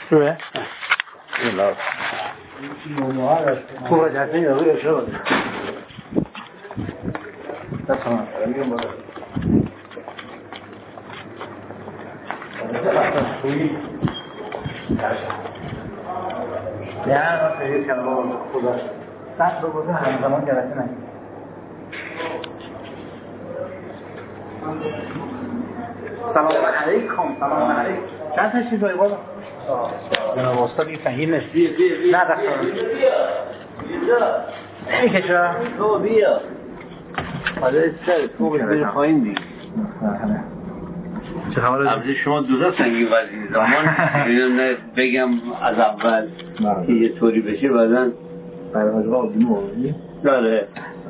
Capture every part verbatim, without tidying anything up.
روه؟ لا خوبه جلسه یا روی شد تمام اليوم بقى نه راست یک کلمه خوبه صد رو بوده همزمان جلسه نگید سلام علیکم سلام علیکم چند تا چیز باید بالا جناب استاد این فهیم نیست نه دستان این کشا تو بیا حالا سر تو بیر خواهیم دی چه خبره؟ عبد شما دو تا سنگین وزین زمان اینم بگم از اول که یه طوری بشه بعدن برای با بیمو داره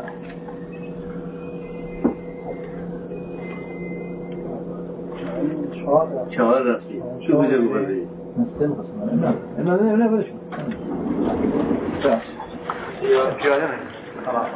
چهار رفتی چه بوده بگردی؟ نسته مخصم نه نه نه نه برشون پیاده نه سلام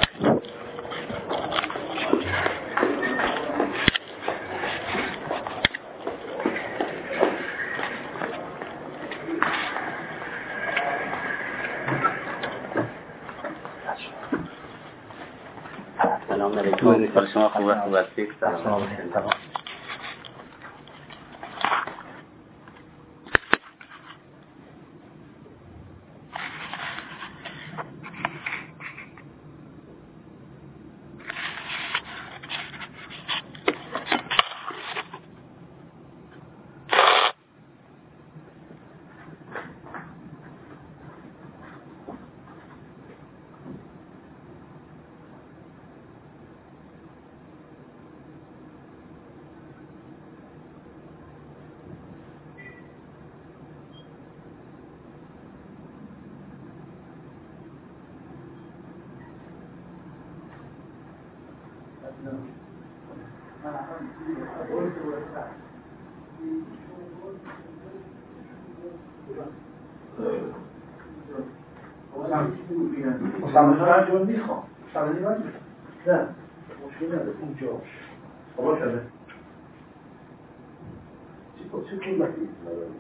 سلام علیکم شما خوب خوب هستید سلام علیکم مستمر جون میخوام مستمر نیست نه مشکل نداره اینجا بابا شده چی چی کن بسی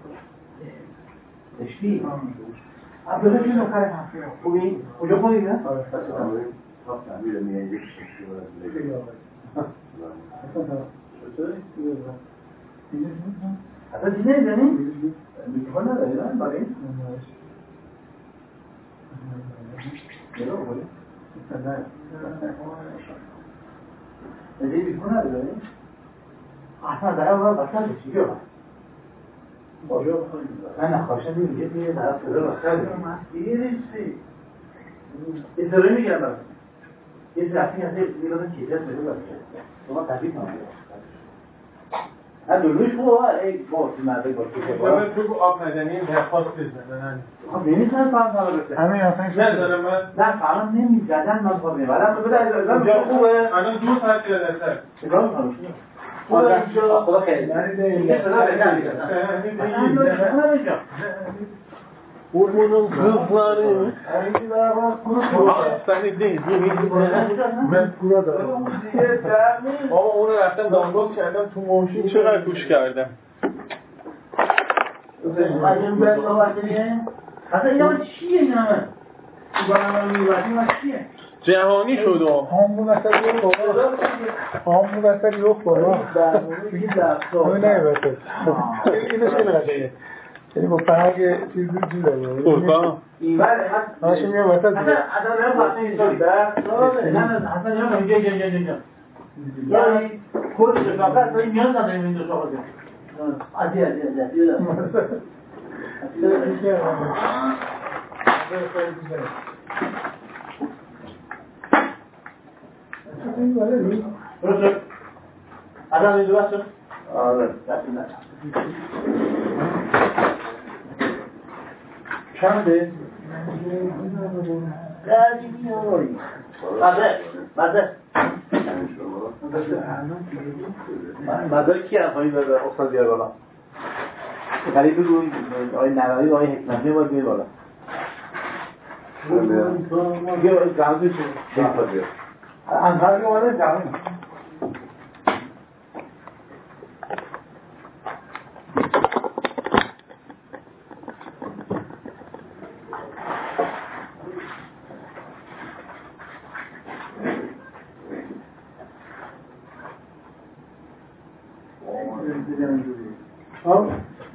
نشتی عبدالله چی نکره هفته خوبی کجا خودی نه آره خب تعمیر میاد یک شیشی واسه حتی دیگه نمیزنی؟ میکروفون نداری نه؟ برای؟ نگاه بکنی؟ نه نه میکروفون نداری؟ اصلا در اول بسر چی گفت؟ باجا بخوایی نه نه خواشن دیگه دیگه طرف صدا بخیر دیگه نیستی اداره میگم بس یه رفتی هسته میلادن چیزی هست بگو بسید شما تبریک هم نه دلوش خوبه ای باسی مرده باسی من تو آب مدنی درخواست بزنن خب نمیتونم فهم فهم بسید همین اصلا ندارم من نه فهم نمیزدن من خواهد نیم الان بده از اینجا خوبه الان دو ساعت یادتر نگاه میکنم خوبه اینجا خدا خیلی یه صدا بگم اونم گفتم سنی دی من کورا دارم بابا اون رفتم دانلود کردم تو موشین چقدر گوش کردم این باید نوازنیه اصلا اینا چیه اینا من میوازی من چیه جهانی شد و همون اصلا یه بالا همون اصلا یه بالا همون نه بسید اینش که نقشه یعنی با فرق چیزی چیز داره قربان هاشم میام وسط اصلا اصلا نیم فاطمه اینطوری نه نه اصلا نیم اینجا اینجا اینجا اینجا یعنی کودش رو فقط این میان نداریم اینجا شاقه عزیز عزیز عزیز عزیز درسته؟ ادام این درسته؟ آره دستی نشد چنده؟ قدیمی آقایی مزه مزه مزه کی هم خواهی بده اصلا بیار بالا خیلی بگو آقای نرائی و آقای حکمتی باید بیار بالا یه باید گمزه چه؟ انتر که باید جمعه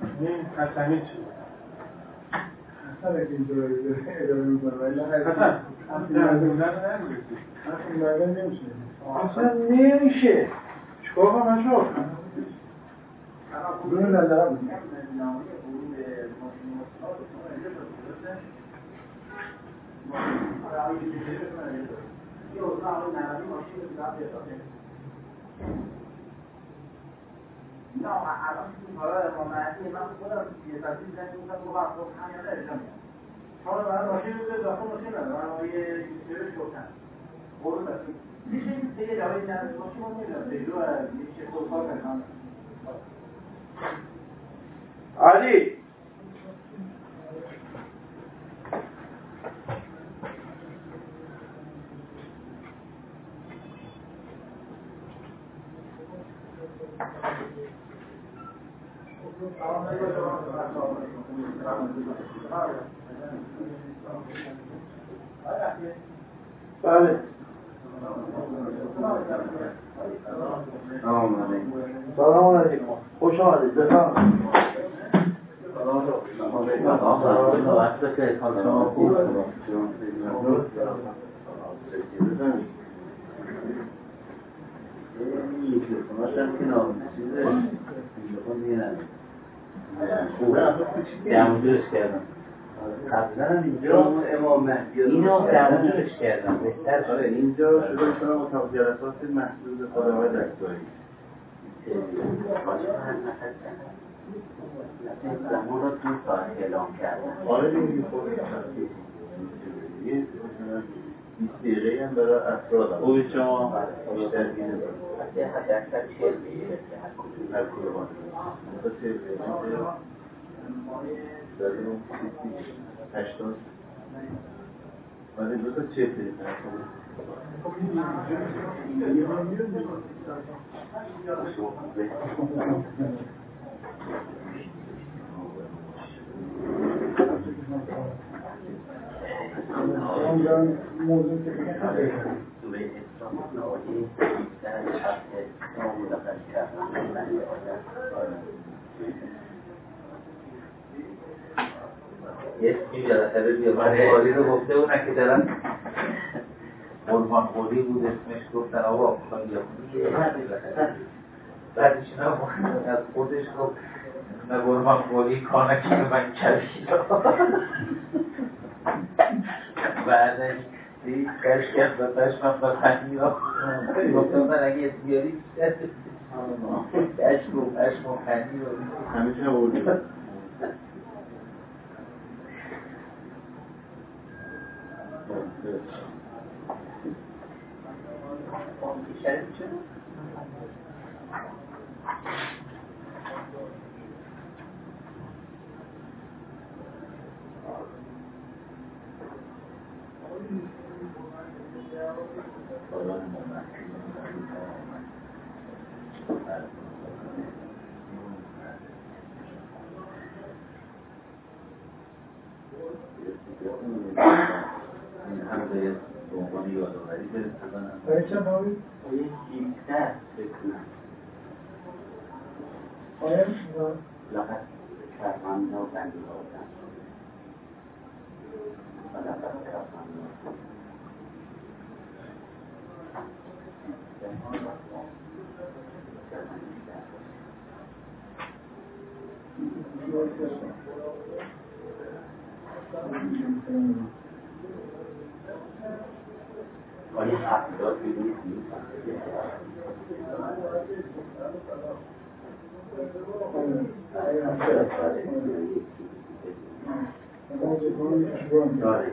این حسنی چی؟ حسن اگه اینجا اداره میکنه ولی حسن در دولت نمیرسی حسن داره نمیشه اصلا نمیشه چکار کنم نشو بدون نظره بود نه الان حالا ما معنی من خودم یه تاثیر زنگ می‌کنم رو وقت همین نمی‌شم حالا برای ماشین رو داخل ماشین ندارم من یه سری شوکن قرون بس میشه این یه جایی نه ماشین رو نمی‌دونم دیگه یه چه خود کار کنم علی بله سلام علیکم خوش آمدید بفرمایید درمونجورش کردم قبلا اینجا امام مهدی اینو درمونجورش کردم بهتر شد اینجا شده شدم اتاق جلسات محدود خداوند دکتری زمان را تو ساعت اعلام کردم آره دیگه یه بیست دقیقه هم برای افراد هم اوی شما بیشتر گیره باید یه حد اکثر چهل دقیقه هر کلوان تا چهل دقیقه داریم اون سیستی هشتاد ولی دو تا چهل دقیقه موضوع که یه جلسه رو بیامده آلی رو گفته اونه که دارم قربان خوری بود اسمش گفتن آقا خواهی بعدش نه از خودش گفت نه قربان خوری کانکی رو من کبی بعدش دیگه کش کرد و پشمم بخنی را گفتم من اگه یه بیاری کشم و پشم و خنی رو همیشه بودی شریف چه؟ این هم باید به عنوان یادآوری برسونم. برای چند هایی؟ باید هیچده بکنم. باید؟ لقد کرمان و بندی بودم. و لقد کرمان و ولی هفتاد بینید نیست داره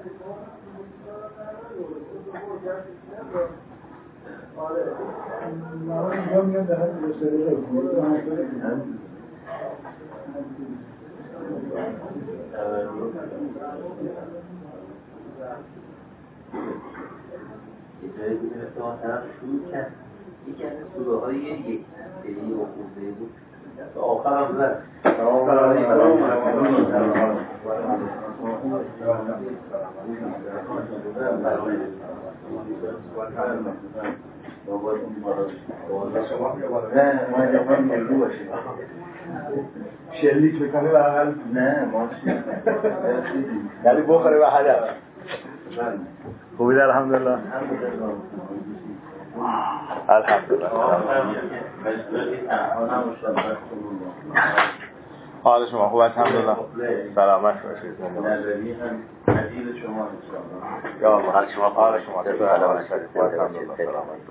اینجا میان در حد رساله رو یه جایی بوده مثل آن طرف شروع کرد یکی از سوره های یک نسلی و خوزه بود آخر هم زد آخر نه ما اینجا باید ملو باشیم شلیک بکنه و اقل نه ما یعنی بخوره به هدف خوبی در الحمدلله الحمدلله حال شما خوب الحمدلله سلامت باشید نظری هم عزیز شما یا الله حال شما حال شما سلامت باشید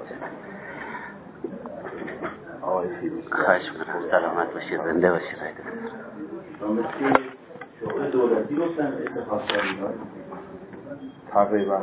خواهش میکنم سلامت باشید زنده باشید شما که شغل دولتی گفتن اتخاذ کردید تقریبا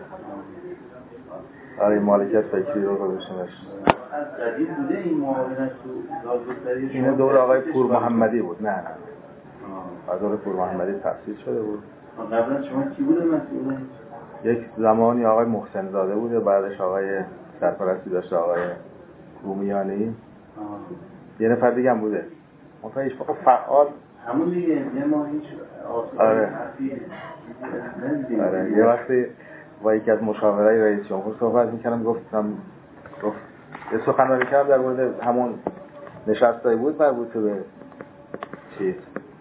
برای مالکیت فکری رو گذاشتنش از قدیم بوده این معاونت تو دادگستری این دور آقای پور محمدی بود نه نه از دور پور محمدی تأسیس شده بود قبلا شما کی بوده مسئول یک زمانی آقای محسن زاده بوده بعدش آقای سرپرستی داشته آقای رومیانی یه نفر دیگه هم بوده منطقه هیچ فعال همون دیگه یه ما هیچ آره آره یه وقتی با یکی از مشاورای رئیس جمهور صحبت میکردم گفتم گفت یه سخنرانی کردم در مورد همون نشستایی بود مربوطه به چیز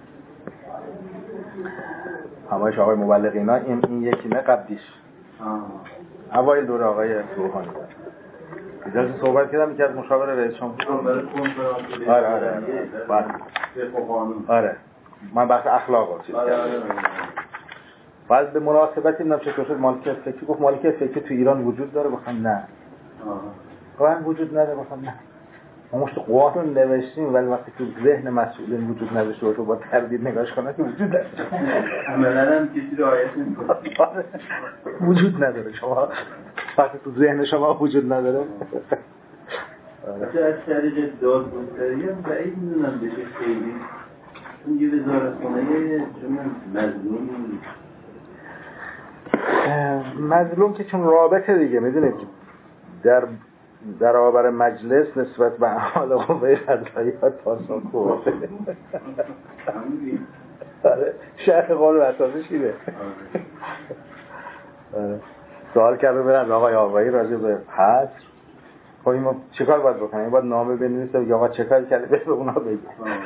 همایش آقای مبلغینا این, این یکی نه قبلیش اوایل دوره آقای روحانی اجازه صحبت کردم یکی از مشاور رئیس جمهور آره آره بعد آره من بحث اخلاق رو چیز کردم بعد به مناسبت اینم چطور شد مالکیت فکری گفت مالکیت فکری تو ایران وجود داره گفتم نه قانون وجود نداره گفتم نه ما مشت قانون نوشتیم ولی وقتی تو ذهن مسئولین وجود نداشته باشه با تردید نگاش کنه که وجود داره عملاً هم کسی رعایت نمی‌کنه وجود نداره شما وقتی تو ذهن شما وجود نداره از طریق دادگستری هم بعید می‌دونم بشه خیلی اون یه وزارتخانه چون مظلوم مظلوم که چون رابطه دیگه میدونید در در آبر مجلس نسبت به اعمال قوه قضاییه پاسخگو شرح قانون اساسش اینه سوال کرده برن آقای آقایی راجع به حصر خب این ما چیکار باید بکنیم باید نامه بنویسه بگه آقا چه کاری کرده به اونا بگه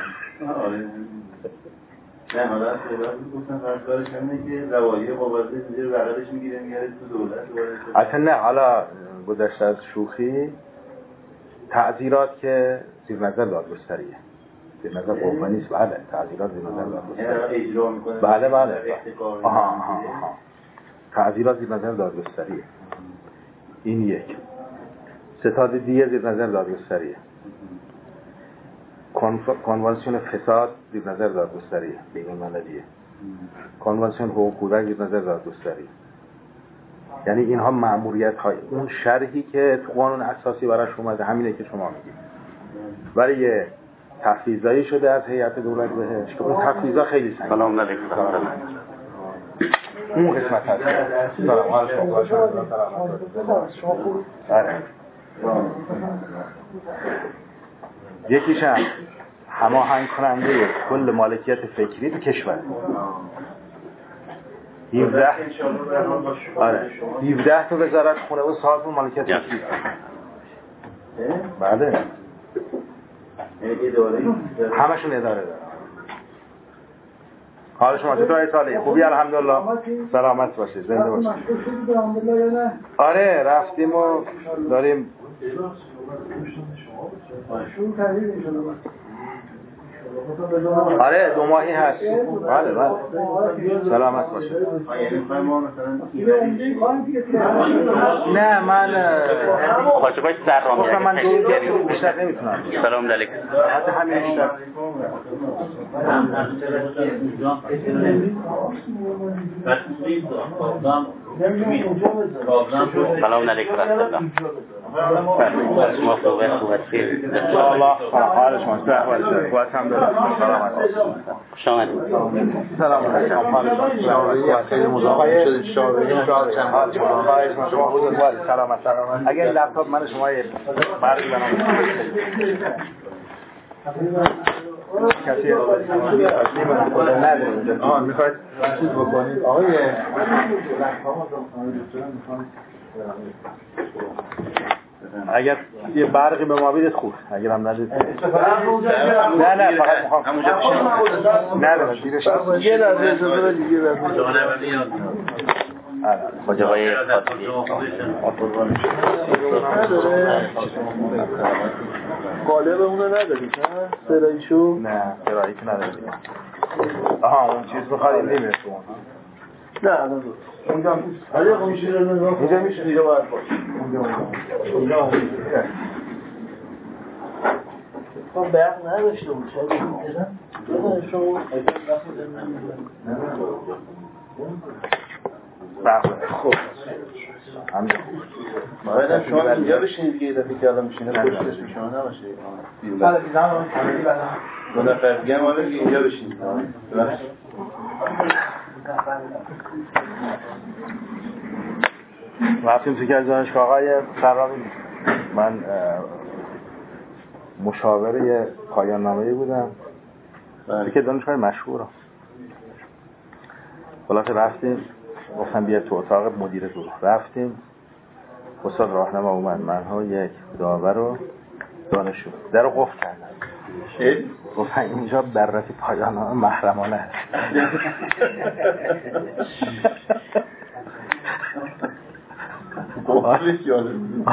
نه حالا صحبت می‌کنم فرض کنه که روایی مبارزه زیر بغلش میگیره میاره تو دولت اصلا نه حالا گذشته از شوخی تعذیرات که زیر نظر دادگستریه زیر نظر قوه نیست بله تعذیرات زیر نظر دادگستریه اجرا می‌کنه بله بله آها آها آها تعذیرات زیر نظر دادگستریه این یک ستاد دیه زیر نظر دادگستریه کنوانسیون فساد زیر نظر دادگستریه بین المللیه کنوانسیون حقوق کودک زیر نظر دادگستریه یعنی اینها مأموریت های اون شرحی که تو قانون اساسی براش اومده همینه که شما میگید ولی یه تفویضایی شده از هیئت دولت بهش که اون تفویضا خیلی سنگینه سلام علیکم اون قسمت هست سلام علیکم شما خوب آره یکیش هم هماهنگ کننده کل مالکیت فکری تو کشور هفده آره هفده تا وزارت خونه و سازمان مالکیت فکری بله همشون اداره داره حال شما چطور ای صالحی خوبی الحمدلله سلامت باشید زنده باشید آره رفتیم و داریم شروع کردیم آره دو ماهی هست. بله بله. سلامت باشه. نه من خواهش باید سر را گفتم من دو روز بیشتر نمیتونم. سلام علیکم. حتی همین بیشتر. سلام علیکم. شما صحبت خوبت خیلی الله حال شما صحبت خوبت الحمدلله سلامت شما سلام علیکم حال شما خیلی مزاحم شدید شاوری حال شما خواهش من شما بزرگوار سلامت سلامت اگه این لپتاپ من شما یه برقی برام کسی نداره آه میخواید چیز بکنید آقای اگر یه برقی به ما بدید خوب اگر هم ندید نه نه فقط میخوام همونجا بشین نه نه دیگه شما یه لحظه اجازه بدید دیگه خواجه های قالب اونو ندارید نه؟ سرایشو؟ نه سرایی که ندارید آها اون چیز بخواهید نمیره تو اون نه نه اونجا اونجا میشه اینجا میشه دیگه باید باشه اونجا اونجا خب برق نداشته بود شاید بزن شما بله خب همین باید شما اینجا بشینید دیگه یه دفعه که الان میشینه پشتش به شما نباشه بله دیدم دو نفر دیگه هم حالا اینجا بشینید رفتیم تو که از دانشگاه های سرامی من مشاور یه پایان نامه‌ای بودم که دانشگاه مشهورم خلاصه رفتیم گفتم بیا تو اتاق مدیر گروه رفتیم استاد راهنما اومد منها یک داور و دانشجو در رو قفل کردن گفتن اینجا بررسی پایان نامه محرمانه است قفلش یاده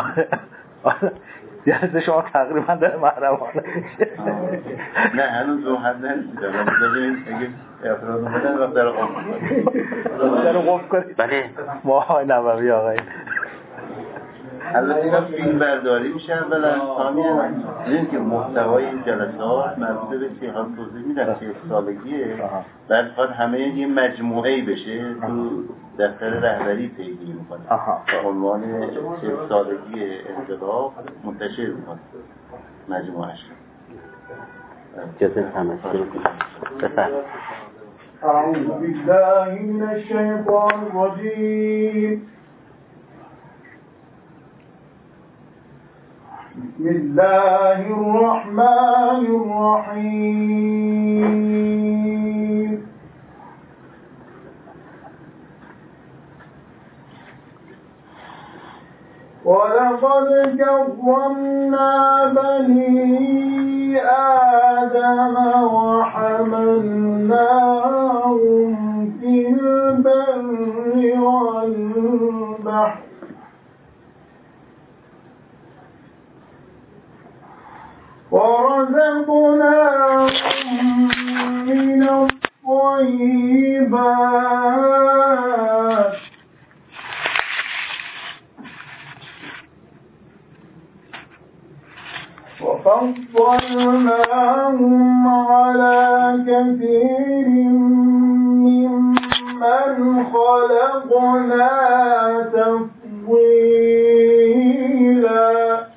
دیازده شما تقریبا در محرمانه نه هنوز رو حد نرسیدم ببینیم اگه افراد اومدن وقت در قفل در رو قفل کنید بله ماهای نبوی آقایی البته اینا فیلم برداری میشه اولا ثانیا این که محتوای این جلسات مربوط به چه حال توضیح میدن چه سالگیه بعد خواهد همه یه مجموعه‌ای بشه تو دفتر رهبری پیگیری میکنه به عنوان چه سالگی انقلاب منتشر میکنه مجموعهش جزء تمثیل بفرد اعوذ بالله من الشیطان الرجیم بسم الله الرحمن الرحيم ولقد كرمنا بني آدم وحملناهم في البر والبحر ورزقناهم من الطيبات وفضلناهم على كثير ممن خلقنا تفضيلا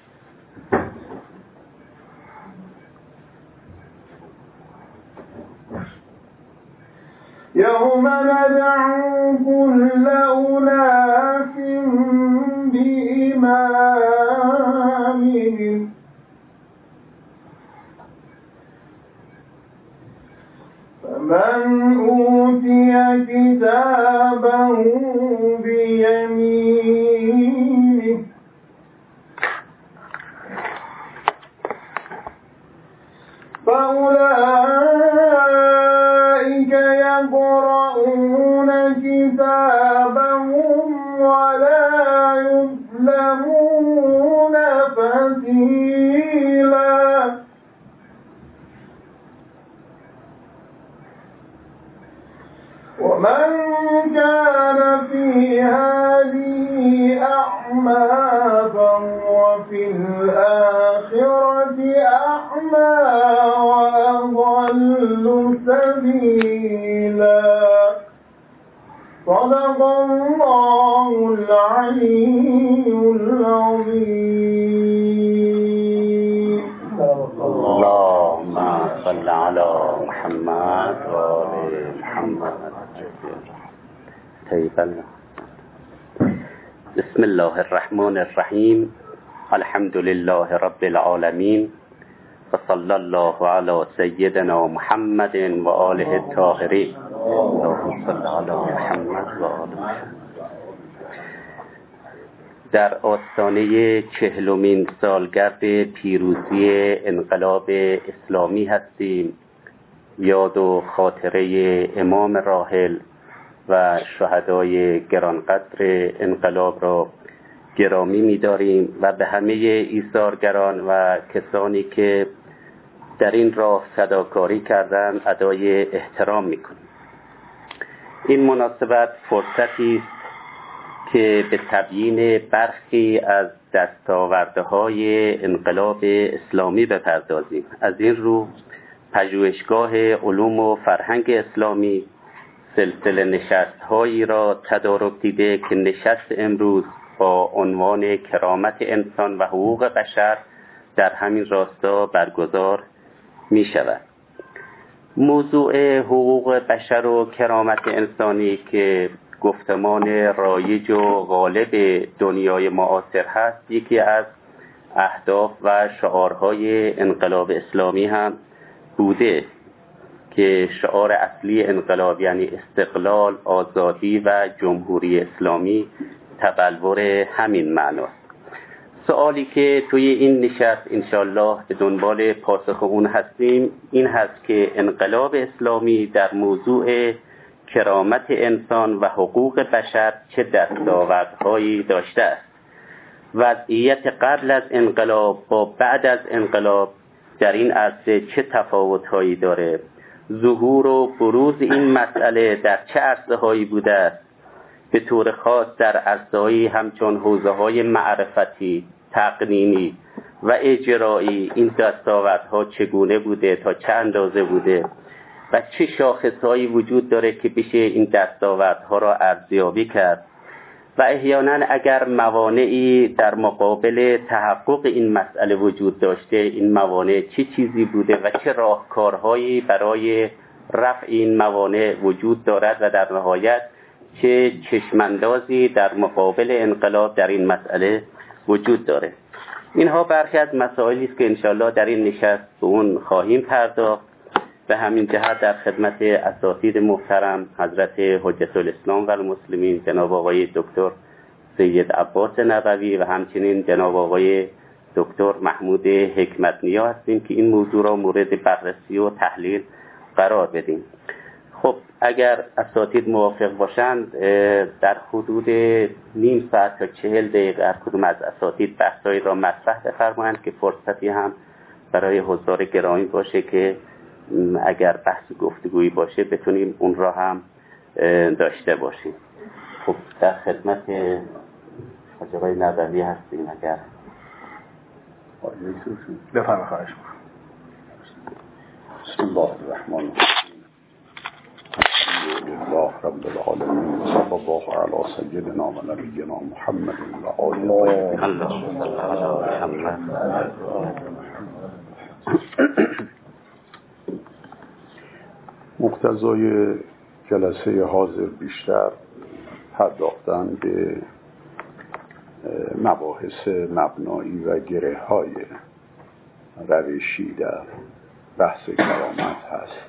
يوم ندعو كل أناس بإمامهم فمن أوتي كتابه بيمينه فأولئك يقرؤون كتابهم ولا يظلمون فتيلا الله العلي العظيم. اللهم صل على محمد و آل محمد. طيب. بسم الله الرحمن الرحیم. الحمد لله رب العالمین و صلی الله علی سیدنا محمد و آله الطاهرین. اللهم صل علی محمد و آل محمد. در آستانه چهلمین سالگرد پیروزی انقلاب اسلامی هستیم. یاد و خاطره امام راحل و شهدای گرانقدر انقلاب را گرامی می‌داریم و به همه ایثارگران و کسانی که در این راه فداکاری کردند ادای احترام می‌کنیم. این مناسبت فرصتی است که به تبیین برخی از دستاوردهای انقلاب اسلامی بپردازیم. از این رو پژوهشگاه علوم و فرهنگ اسلامی سلسله نشست‌هایی را تدارک دیده که نشست امروز با عنوان کرامت انسان و حقوق بشر در همین راستا برگزار می شود. موضوع حقوق بشر و کرامت انسانی که گفتمان رایج و غالب دنیای معاصر هست، یکی از اهداف و شعارهای انقلاب اسلامی هم بوده که شعار اصلی انقلاب یعنی استقلال، آزادی و جمهوری اسلامی تبلور همین معناست. سوالی که توی این نشست انشالله به دنبال پاسخ اون هستیم این هست که انقلاب اسلامی در موضوع کرامت انسان و حقوق بشر چه دستاوردهایی داشته است. وضعیت قبل از انقلاب با بعد از انقلاب در این عرصه چه تفاوت‌هایی داره؟ ظهور و بروز این مسئله در چه عرصه‌هایی بوده است؟ به طور خاص در عرصه‌هایی همچون حوزه‌های معرفتی، تقنینی و اجرایی این دستاوردها چگونه بوده، تا چه اندازه بوده و چه شاخصهایی وجود داره که بشه این دستاوردها را ارزیابی کرد و احیانا اگر موانعی در مقابل تحقق این مسئله وجود داشته، این موانع چه چیزی بوده و چه راهکارهایی برای رفع این موانع وجود دارد و در نهایت چه چشماندازی در مقابل انقلاب در این مسئله وجود داره. اینها برخی از مسائلی است که انشالله در این نشست به اون خواهیم پرداخت. به همین جهت در خدمت اساتید محترم حضرت حجت الاسلام و المسلمین جناب آقای دکتر سید عباس نبوی و همچنین جناب آقای دکتر محمود حکمت نیا هستیم که این موضوع را مورد بررسی و تحلیل قرار بدیم. خب اگر اساتید موافق باشند در حدود نیم ساعت تا چهل دقیقه هر کدوم از اساتید بحثایی را مطرح بفرمایند که فرصتی هم برای حضار گرامی باشه که اگر بحث گفتگویی باشه بتونیم اون را هم داشته باشیم. خب در خدمت حاج آقای نبوی هستیم. اگر بفرمایید. خواهش می‌کنم. بسم الله الرحمن الرحیم. الحمدلله رب العالمین. صلی الله علی سیدنا و نبینا محمد و آله محمد. مقتضای جلسه حاضر بیشتر پرداختن به مباحث مبنایی و گره های روشی در بحث کرامت هست.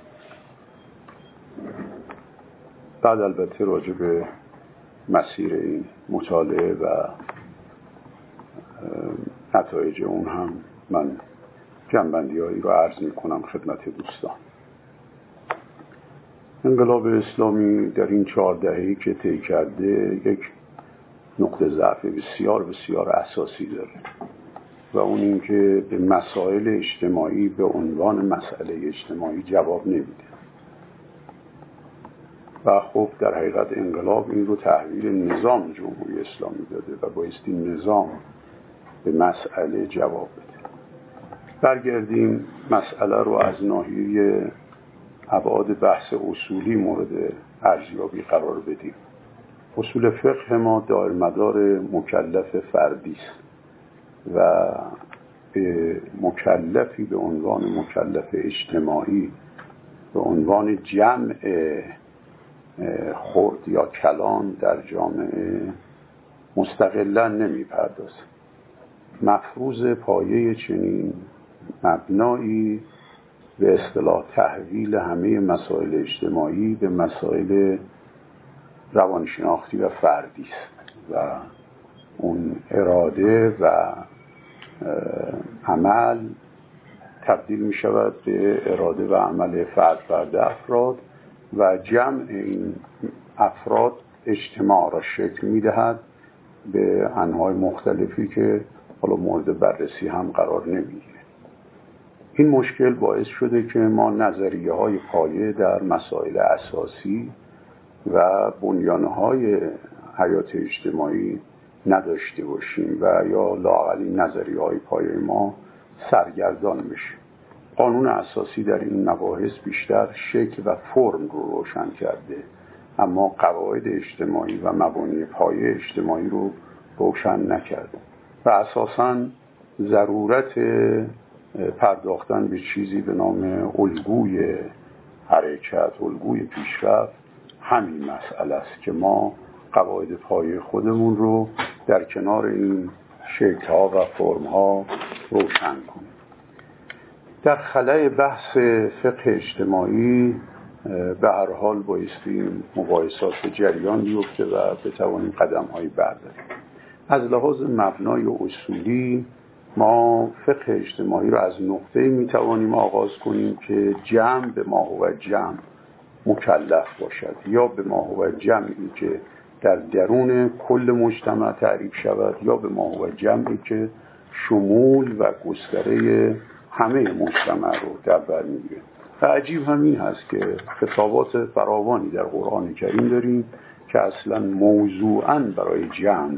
بعد البته راجع به مسیر این مطالعه و نتایج اون هم من جنبندی هایی رو عرض می کنم خدمت دوستان. انقلاب اسلامی در این چهار دهه‌ای که طی کرده یک نقطه ضعف بسیار بسیار اساسی داره و اون این که به مسائل اجتماعی به عنوان مسئله اجتماعی جواب نمیده و خب در حقیقت انقلاب این رو تحویل نظام جمهوری اسلامی داده و بایستی نظام به مسئله جواب بده. برگردیم مسئله رو از ناحیه ابعاد بحث اصولی مورد ارزیابی قرار بدیم. اصول فقه ما دائر مدار مکلف فردی است و به مکلفی به عنوان مکلف اجتماعی به عنوان جمع خرد یا کلان در جامعه مستقلا نمی پردازه. مفروض پایه چنین مبنایی به اصطلاح تحویل همه مسائل اجتماعی به مسائل روانشناختی و فردی است و اون اراده و عمل تبدیل می شود به اراده و عمل فرد فرد افراد و جمع این افراد اجتماع را شکل می دهد به انواع مختلفی که حالا مورد بررسی هم قرار نمیگیره. این مشکل باعث شده که ما نظریه های پایه در مسائل اساسی و بنیانهای حیات اجتماعی نداشته باشیم و یا لااقل این نظریه های پایه ما سرگردان بشه. قانون اساسی در این مباحث بیشتر شکل و فرم رو روشن کرده، اما قواعد اجتماعی و مبانی پایه اجتماعی رو روشن نکرده و اساساً ضرورت پرداختن به چیزی به نام الگوی حرکت، الگوی پیشرفت همین مسئله است که ما قواعد پایه خودمون رو در کنار این شکل‌ها و فرم‌ها روشن کنیم. در خلأ بحث فقه اجتماعی به هر حال بایستی مباحثات جریان بیفته و بتوانیم قدم‌هایی برداریم. از لحاظ مبنای و اصولی ما فقه اجتماعی را از نقطه‌ای می‌توانیم آغاز کنیم که جمع به ما هو جمع مکلف باشد یا به ما هو جمعی که در درون کل مجتمع تعریف شود یا به ما هو جمعی که شمول و گستره همه مجتمع رو در بر می‌گیره. و عجیب همین هست که خطابات فراوانی در قرآن کریم داریم که اصلا موضوعاً برای جمع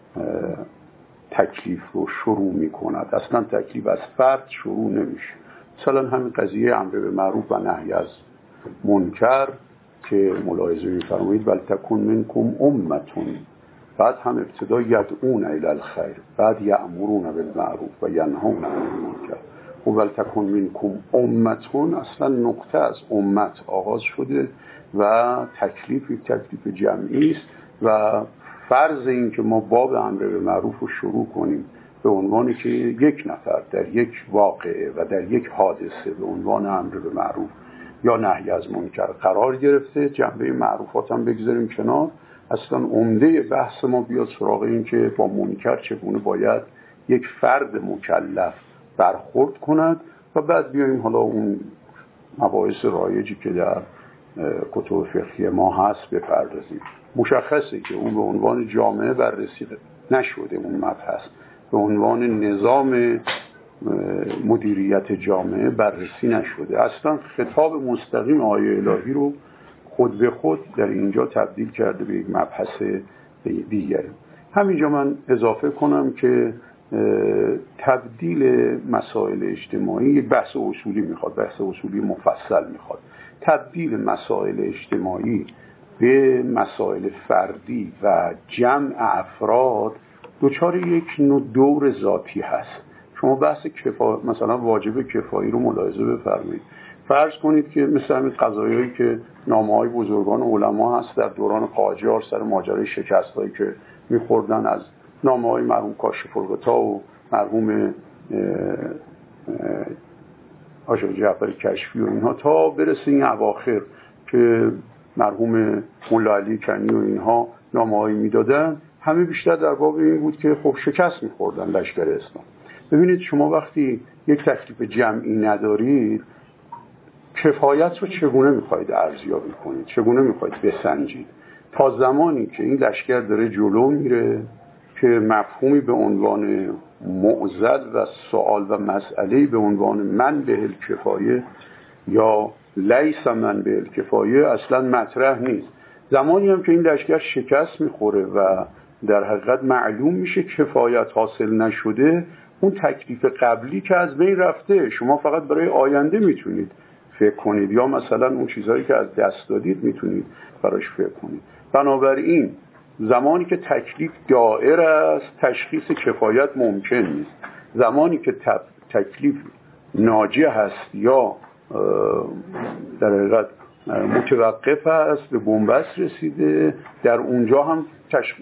تکلیف رو شروع می کند. اصلا تکلیف از فرد شروع نمیشه. مثلا همین قضیه امر به معروف و نهی از منکر که ملاحظه می‌فرمایید ولتکن منکم امتون، بعد هم ابتدا یدعون الی الخیر، بعد یأمرون بالمعروف و ینهون عن المنکر. و ولتکن منکم امتون اصلا نقطه از امت آغاز شده و تکلیفی تکلیف جمعی است و فرض این که ما باب امر به معروف رو شروع کنیم به عنوانی که یک نفر در یک واقعه و در یک حادثه به عنوان امر به معروف یا نهی از منکر قرار گرفته، جنبه معروفات هم بگذاریم کنار، اصلا عمده بحث ما بیاد سراغ این که با منکر چگونه باید یک فرد مکلف برخورد کند و بعد بیاییم حالا اون مباحث رایجی که در کتب فقهی ما هست بپردازیم. مشخصه که اون به عنوان جامعه بررسی نشده، اون مبحث به عنوان نظام مدیریت جامعه بررسی نشده. اصلا خطاب مستقیم آیه الهی رو خود به خود در اینجا تبدیل کرده به یک مبحث دیگری. همینجا من اضافه کنم که تبدیل مسائل اجتماعی بحث اصولی میخواد، بحث اصولی مفصل میخواد. تبدیل مسائل اجتماعی به مسائل فردی و جمع افراد دچار یک نوع دور ذاتی هست. شما بحث کفا... مثلا واجب کفایی رو ملاحظه بفرمایید. فرض کنید که مثل همین قضایایی که نامه‌های بزرگان علما هست در دوران قاجار سر ماجرای شکستایی که می‌خوردن، از نامه‌های مرحوم کاشف الغطا و مرحوم حاجی جعفر کشفی و اینها تا برسه این اواخر که مرحوم مولا علی کنی و اینها نامه‌هایی میدادن، همه بیشتر در باب این بود که خب شکست می‌خوردن لشکر اسلام. ببینید شما وقتی یک تکلیف جمعی ندارید، کفایت رو چگونه میخواید ارزیابی کنید، چگونه میخواید بسنجید؟ تا زمانی که این لشکر داره جلو میره که مفهومی به عنوان معضل و سوال و مسئله به عنوان من به الکفایه یا لیس من به الکفایه اصلا مطرح نیست. زمانی هم که این لشکر شکست میخوره و در حقیقت معلوم میشه کفایت حاصل نشده، اون تکلیف قبلی که از بین رفته، شما فقط برای آینده میتونید فکر کنید یا مثلا اون چیزهایی که از دست دادید میتونید براش فکر کنید. بنابراین زمانی که تکلیف دائر است تشخیص کفایت ممکن نیست. زمانی که تکلیف ناجی هست یا در حقیقت متوقف است به بنبست رسیده، در اونجا هم تشخ...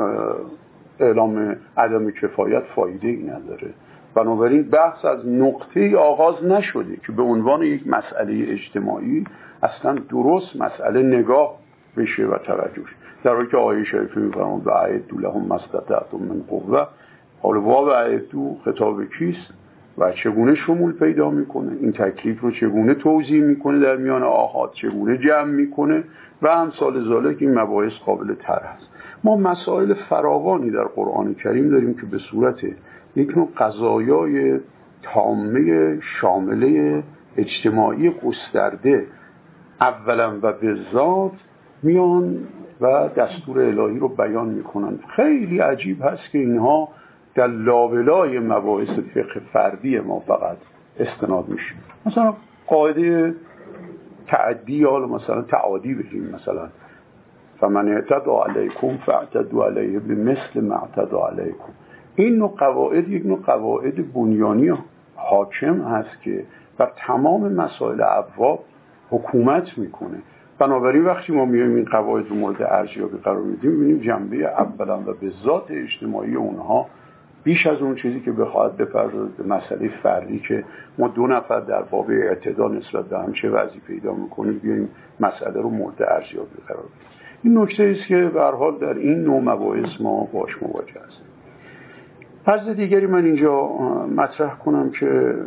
اعلام عدم کفایت فایده ای نداره. بنابراین بحث از نقطه آغاز نشده که به عنوان یک مسئله اجتماعی اصلا درست مسئله نگاه بشه و توجهش، در حالی که آیه شریفه میفرماید و اعدوا لهم ما استطعتم من قوه. حالا واو اعدوا خطاب کیست و چگونه شمول پیدا میکنه؟ این تکلیف رو چگونه توضیح میکنه در میان آحاد، چگونه جمع میکنه و امثال ذالک. این مباحث قابل طرح است. ما مسائل فراوانی در قرآن کریم داریم که به صورت یک نوع قضایای تامه شامله اجتماعی گسترده اولا و به ذات میان و دستور الهی رو بیان میکنن. خیلی عجیب هست که اینها در لابلای مباحث فقه فردی ما فقط استناد میشه. مثلا قاعده تعدی یا مثلا تعادی بگیم، مثلا فمن اعتدى علیکم فاعتدوا علیه بمثل ما اعتدى علیکم. این نوع قواعد یک نوع قواعد بنیانی حاکم هست که بر تمام مسائل ابواب حکومت میکنه. بنابراین وقتی ما میایم این قواعد رو مورد ارزیابی قرار میدیم میبینیم جنبه اولا و به ذات اجتماعی اونها بیش از اون چیزی که بخواهد بپردازه به مسئله فردی که ما دو نفر در باب اعتدا نسبت به هم چه وضعی پیدا میکنیم بیایم مسئله رو مورد ارزیابی قرار بدیم. این نکته است که به هر حال در این نوع مباحث ما باش مواجه هستیم. عرض دیگری من اینجا مطرح کنم که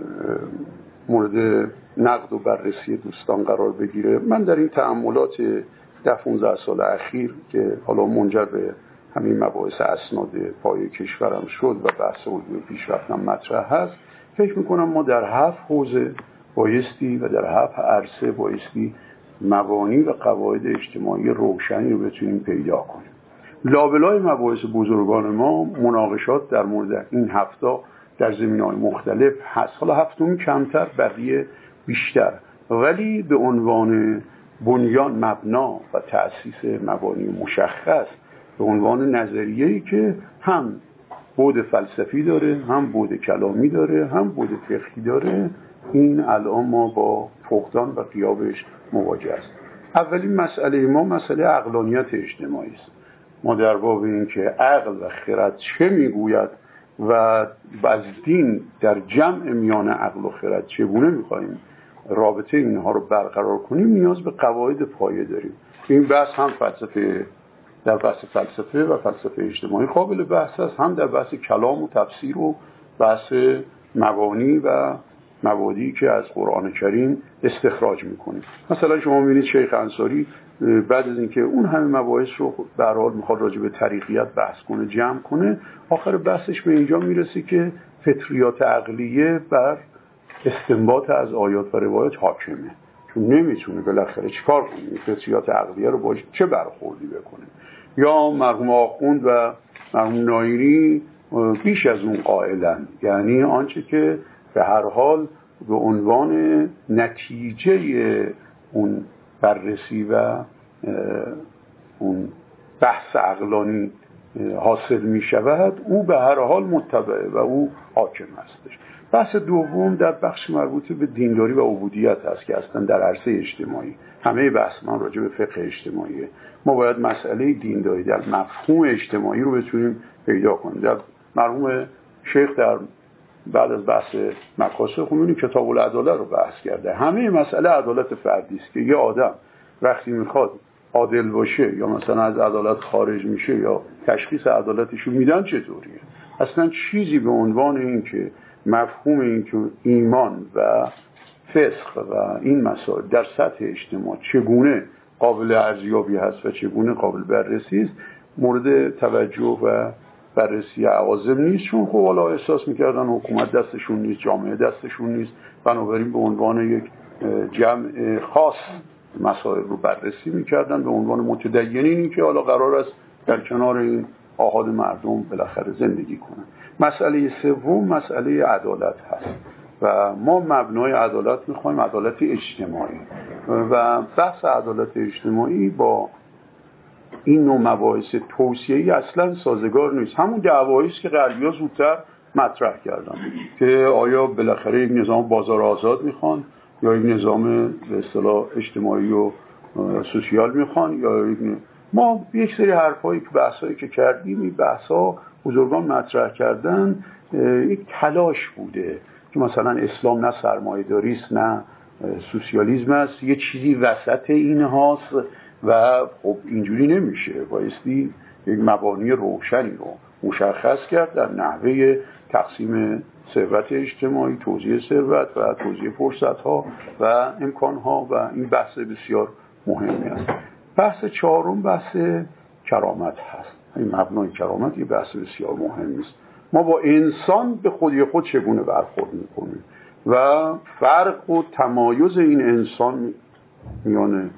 مورد نقد و بررسی دوستان قرار بگیره. من در این تأملات ده پانزده سال اخیر که حالا منجر به همین مباحث اسناد پای کشورم شد و بحث علوم پیشرفتم مطرح هست، فکر میکنم ما در هفت حوزه بایستی و در هفت عرصه بایستی مبانی و قواعد اجتماعی روشنی رو بتونیم پیدا کنیم. لابلای مباحث بزرگان ما مناقشات در مورد این هفته در زمینه‌های مختلف هست. حالا هفتم کمتر، بقیه بیشتر، ولی به عنوان بنیان مبنا و تأسیس مبانی مشخص به عنوان نظریه‌ای که هم بعد فلسفی داره، هم بعد کلامی داره، هم بعد فقهی داره، این الان ما با فقدان و غیابش مواجه است. اولین مسئله ما مسئله عقلانیت اجتماعی است. ما در باب این که عقل و خرد چه میگوید و از دین در جمع میان عقل و خرد چگونه میخواییم رابطه اینها رو برقرار کنیم نیاز به قواعد پایه داریم. این بحث هم فلسفه در بحث فلسفه و فلسفه اجتماعی قابل بحث است، هم در بحث کلام و تفسیر و بحث مبانی و مبادی که از قرآن کریم استخراج میکنیم. مثلا شما میبینید شیخ انصاری بعد از اینکه اون همه مباحث رو به هر حال میخواد راجع به طریقیت بحث کنه، جمع کنه، آخر بحثش به اینجا میرسه که فطریات عقلیه بر استنباط از آیات و روایات حاکمه، چون نمیتونه بالاخره چیکار کنه فطریات عقلیه رو باش چه برخوردی بکنه. یا مرحوم آخوند و مرحوم نایری بیش از اون قائلن، یعنی آنچه که به هر حال به عنوان نتیجه اون بررسی و اون بحث عقلانی حاصل می شود او به هر حال متبعه و او حاکم هستش. بحث دوم در بخش مربوط به دینداری و عبودیت هست که اصلا در عرصه اجتماعی همه بحث من راجع به فقه اجتماعیه. ما باید مسئله دینداری در مفهوم اجتماعی رو بتونیم پیدا کنیم. در مرحوم شیخ در بعد از بحث مقاصد خمینی کتاب العدالت رو بحث کرده. همه مسئله عدالت فردی است که یه آدم وقتی میخواد عادل باشه یا مثلا از عدالت خارج میشه یا تشخیص عدالتش رو میدن چطوریه. اصلا چیزی به عنوان این که مفهوم این که ایمان و فسق و این مسائل در سطح اجتماع چگونه قابل ارزیابی هست و چگونه قابل بررسی است مورد توجه و بررسی عوازم نیست، چون خب حالا احساس میکردن حکومت دستشون نیست، جامعه دستشون نیست، بنابراین به عنوان یک جمع خاص مسائل رو بررسی میکردن به عنوان متدینینی که حالا قرار است در کنار این آحاد مردم بالاخره زندگی کنن. مسئله سوم مسئله عدالت هست و ما مبنای عدالت میخوایم عدالت اجتماعی و بحث عدالت اجتماعی با این نوع مباحث توصیه‌ای اصلا سازگار نیست. همون دعوایی است که غربی‌ها زودتر مطرح کردن که آیا بالاخره یک نظام بازار آزاد میخوان یا یک نظام به اصطلاح اجتماعی و سوسیال میخوان یا یک ن... ما یک سری حرفایی که بحثایی که کردیم، این بحثا بزرگان مطرح کردن یک تلاش بوده که مثلا اسلام نه سرمایه‌داری است نه سوسیالیسم است، یه چیزی وسط این هاست و خب اینجوری نمیشه، بایستی یک مبانی روشنی رو مشخص کرد در نحوه تقسیم ثروت اجتماعی، توزیع ثروت و توزیع فرصت‌ها و امکان‌ها و این بحث بسیار مهمی است. بحث چهارم بحث کرامت هست. این مبنای کرامت یه بحث بسیار مهمی است. ما با انسان به خودی خود چگونه برخورد می‌کنیم و فرق و تمایز این انسان میان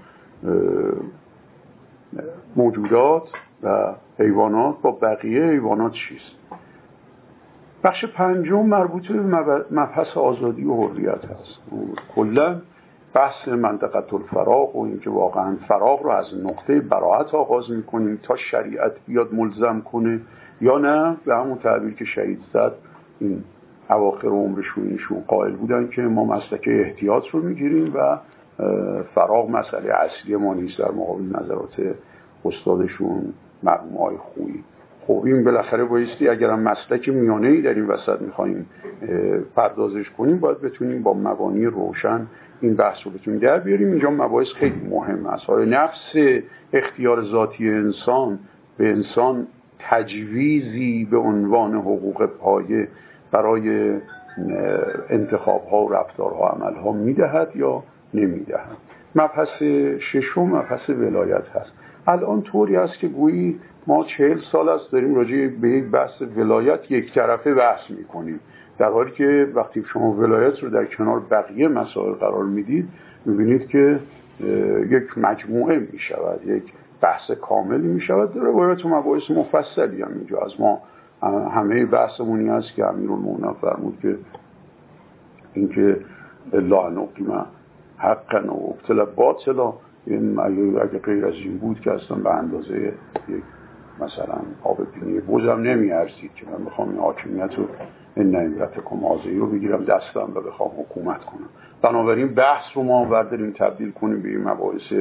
موجودات و حیوانات با بقیه حیوانات چیست. بخش پنجم مربوط به مبحث آزادی و حریت هست. کلا بحث منطقه الفراغ و اینکه واقعا فراغ رو از نقطه براءت آغاز میکنیم تا شریعت بیاد ملزم کنه یا نه، به همون تعبیر که شهید زد این اواخر عمرشون اینشون قائل بودن که ما مسلک احتیاط رو میگیریم و فراغ مسئله اصلی ما نیست در مقابل نظرات استادشون مرحوم آقای خویی. خب این بالاخره بایستی اگر هم مسلک میانه‌ای در این وسط میخوایم پردازش کنیم باید بتونیم با مبانی روشن این بحث رو بتونیم در بیاریم. اینجا مباحث خیلی مهم است. آیا نفس اختیار ذاتی انسان به انسان تجویزی به عنوان حقوق پایه برای انتخاب‌ها و رفتارها و عمل‌ها میدهد یا نمیدهد. مبحث ششم مبحث ولایت هست. الان طوری است که گویی ما چهل سال است داریم راجع به یک بحث ولایت یک طرفه بحث میکنیم، در حالی که وقتی شما ولایت رو در کنار بقیه مسائل قرار میدید میبینید که یک مجموعه میشود، یک بحث کاملی میشود. روایت و مباحث مفصلی هم اینجا از ما همه بحثمونی است که امیرالمومنین فرمود که اینکه لا نقیم حقا و ابتلا باطلا، این اگه غیر از این بود که اصلا به اندازه یک مثلا آب پینی بوزم نمی ارزید که من بخوام این حاکمیت رو این نعمتکم آزادی رو بگیرم دستم و بخوام حکومت کنم. بنابراین بحث رو ما برداریم تبدیل کنیم به این مباحث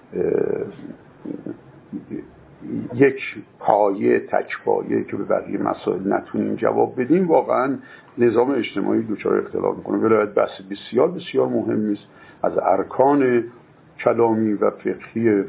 یک پایه تک پایه که به بقیه مسائل نتونیم جواب بدیم، واقعا نظام اجتماعی دچار اختلال میکنه. ولایت بحث بسیار بسیار مهمی است، از ارکان کلامی و فقهی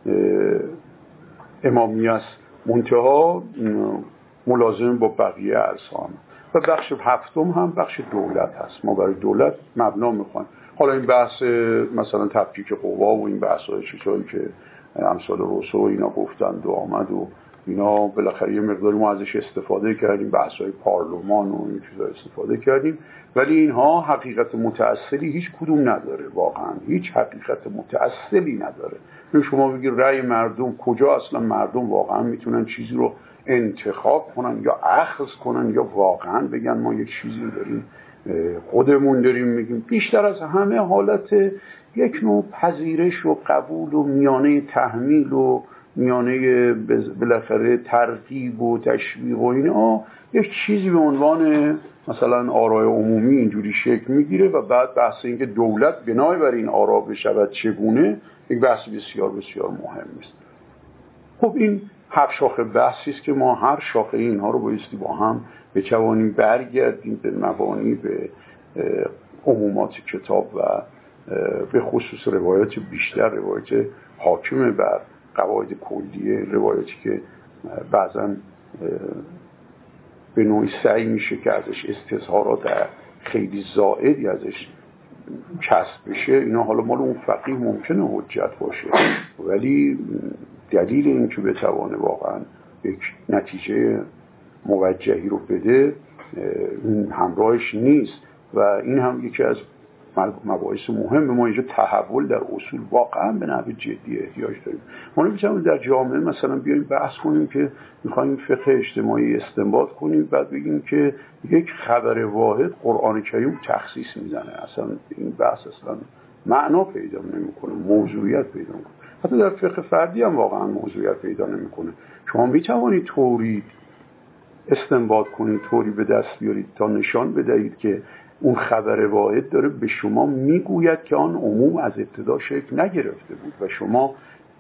امامی است، منتها ملازم با بقیه ارسان. و بخش هفتم هم بخش دولت هست. ما برای دولت مبنا میخوایم. حالا این بحث مثلا تفکیک قوا و این بحث های چیزهایی که امثال روسو اینا گفتند و آمد و اینا بالاخره یه مقداری ما ازش استفاده کردیم، بحث های پارلمان و این چیزها استفاده کردیم، ولی اینها حقیقت متأصلی هیچ کدوم نداره. واقعا هیچ حقیقت متأصلی نداره. شما بگید رأی مردم، کجا اصلا مردم واقعا میتونن چیزی رو انتخاب کنن یا اخذ کنن یا واقعا بگن ما یک چیزی داریم خودمون داریم میگیم. بیشتر از همه حالت یک نوع پذیرش و قبول و میانه تحمیل و میانه بالاخره ترغیب و تشویق و اینا یک چیزی به عنوان مثلا آرای عمومی اینجوری شکل میگیره و بعد بحث این که دولت بنای بر این آرا بشود چگونه، یک بحث بسیار بسیار مهم است. خب این هفت شاخه بحثی است که ما هر شاخه اینها رو بایستی با هم بتوانیم برگردیم به مبانی، به عمومات کتاب و به خصوص روایت بیشتر، روایت حاکم بر قواعد کلیه، روایتی که بعضا به نوعی سعی میشه که ازش استظهارات خیلی زائدی ازش کسب بشه. اینا حالا مال اون فقیه ممکنه حجت باشه، ولی دلیل این که بتوانه واقعا یک نتیجه موجهی رو بده این همراهش نیست. و این هم یکی از مباحث مهم. ما اینجا تحول در اصول واقعا به نحو جدی احتیاج داریم. ما نمی‌تونیم در جامعه مثلا بیایم بحث کنیم که می‌خوایم فقه اجتماعی استنباط کنیم بعد بگیم که یک خبر واحد قرآن کریم تخصیص میزنه. اصلا این بحث اصلا معنا پیدا نمی‌کنه، موضوعیت پیدا نمی‌کنه. حتی در فقه فردی هم واقعا موضوعیت پیدا نمیکنه. شما میتوانید طوری استنباط کنید، طوری به دست بیارید تا نشان بدهید که اون خبر واحد داره به شما میگوید که آن عموم از ابتدا شکل نگرفته بود و شما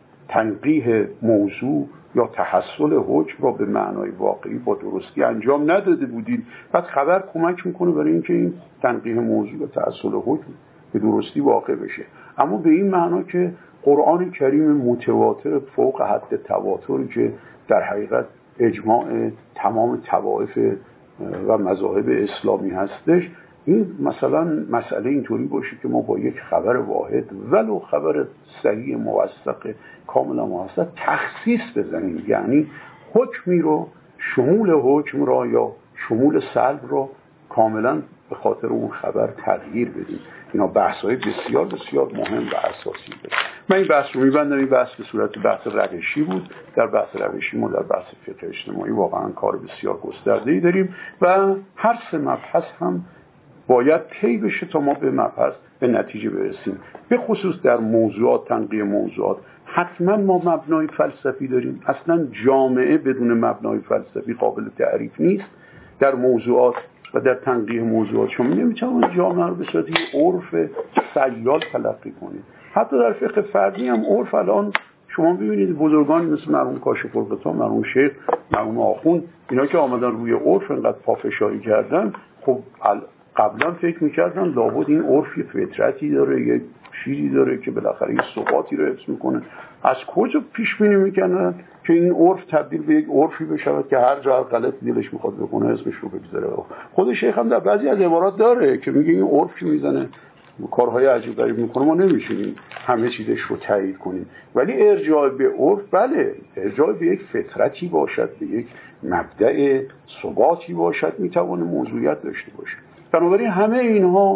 تنقیح موضوع یا تحصل حکم را به معنای واقعی با درستی انجام نداده بودید. بعد خبر کمک میکنه برای اینکه این تنقیح موضوع و تحصل حکم به درستی واقع بشه، اما به این معنا که قرآن کریم متواتر فوق حد تواتری که در حقیقت اجماع تمام طوائف و مذاهب اسلامی هستش، این مثلا مسئله اینطوری باشه که ما با یک خبر واحد ولو خبر صحیح موثق کاملا موثق تخصیص بزنیم، یعنی حکمی رو، شمول حکم را یا شمول سلب را کاملا به خاطر اون خبر تغییر بدیم. اینا بحث‌های بسیار بسیار مهم و اساسی بود. من این بحث رو می‌بندم. این بحث به صورت بحث روشی بود. در بحث روشی ما در بحث فقه اجتماعی واقعا کار بسیار گسترده‌ای داریم و هر سه مبحث هم باید طی بشه تا ما به مبحث به نتیجه برسیم. به خصوص در موضوعات، تنقیح موضوعات حتما ما مبنای فلسفی داریم. اصلا جامعه بدون مبنای فلسفی قابل تعریف نیست. در موضوعات و در تنقیح موضوعات شما نمیتونید جامعه رو به صورت عرف سیال تلقی کنید. حتی در فقه فردی هم عرف الان شما ببینید بزرگان مثل مرحوم کاشف الغطا، مرحوم شیخ، مرحوم آخوند، اینا که آمدن روی عرف انقدر پافشاری کردن، خب قبلا فکر میکردن لابد این عرف یه فطرتی داره، یه چیزی داره که بالاخره یه ثباتی رو حفظ میکنه. از کجا پیش بینی میکنن که این عرف تبدیل به یک عرفی بشود که هر جا هر غلط دلش میخواد بکنه اسمش رو بگذاره؟ خود شیخ هم در بعضی از عبارات داره که میگه این عرف که میزنه کارهای عجیب غریب میکنه، ما نمیشینیم همه چیزش رو تایید کنیم، ولی ارجاع به عرف بله، ارجاع به یک فطرتی باشد، به یک مبدأ ثباتی باشد، میتونه موضوعیت داشته باشه. بنابراین همه اینها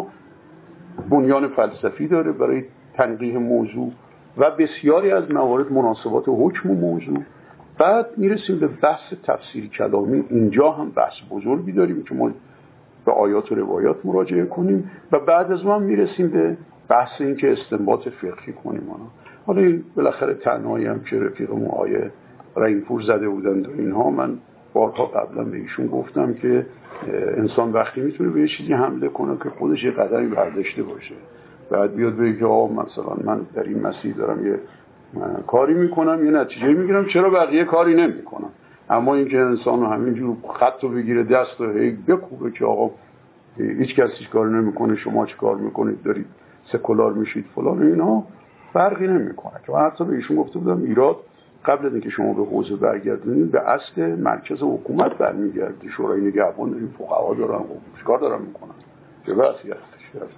بنیان فلسفی داره برای تنقیح موضوع و بسیاری از موارد مناسبات حکم و موضوع. بعد میرسیم به بحث تفسیر کلامی. اینجا هم بحث بزرگی داریم که ما به آیات و روایات مراجعه کنیم و بعد از ما میرسیم به بحث این که استنباط فقهی کنیم. حالا این بالاخره تنهایی هم که رفیقمون آیه رینپور زده بودن در اینها، من بارها قبلا به ایشون گفتم که انسان وقتی میتونه به یه چیزی حمله کنه که خودش یه قدری برداشته باشه، بعد بیاد بگه که آه مثلا من در این مسیر دارم یه کاری میکنم، یه نتیجه میگیرم، چرا بقیه کاری نمیکنم؟ اما اینکه انسان همینجور خطو بگیره دست و هی بکوبه که آقا هیچ کسی هیچ کار نمیکنه، شما چه کار میکنید، دارید سکولار میشید فلان، اینا فرقی نمیکنه. که من حتی به ایشون گفته بودم ایراد قبل از اینکه شما به حوزه برگردونید به اصل مرکز حکومت برمیگردید. شورای نگهبان داریم، فقها دارن، چیکار دارن میکنن؟ چه وضعی هستش؟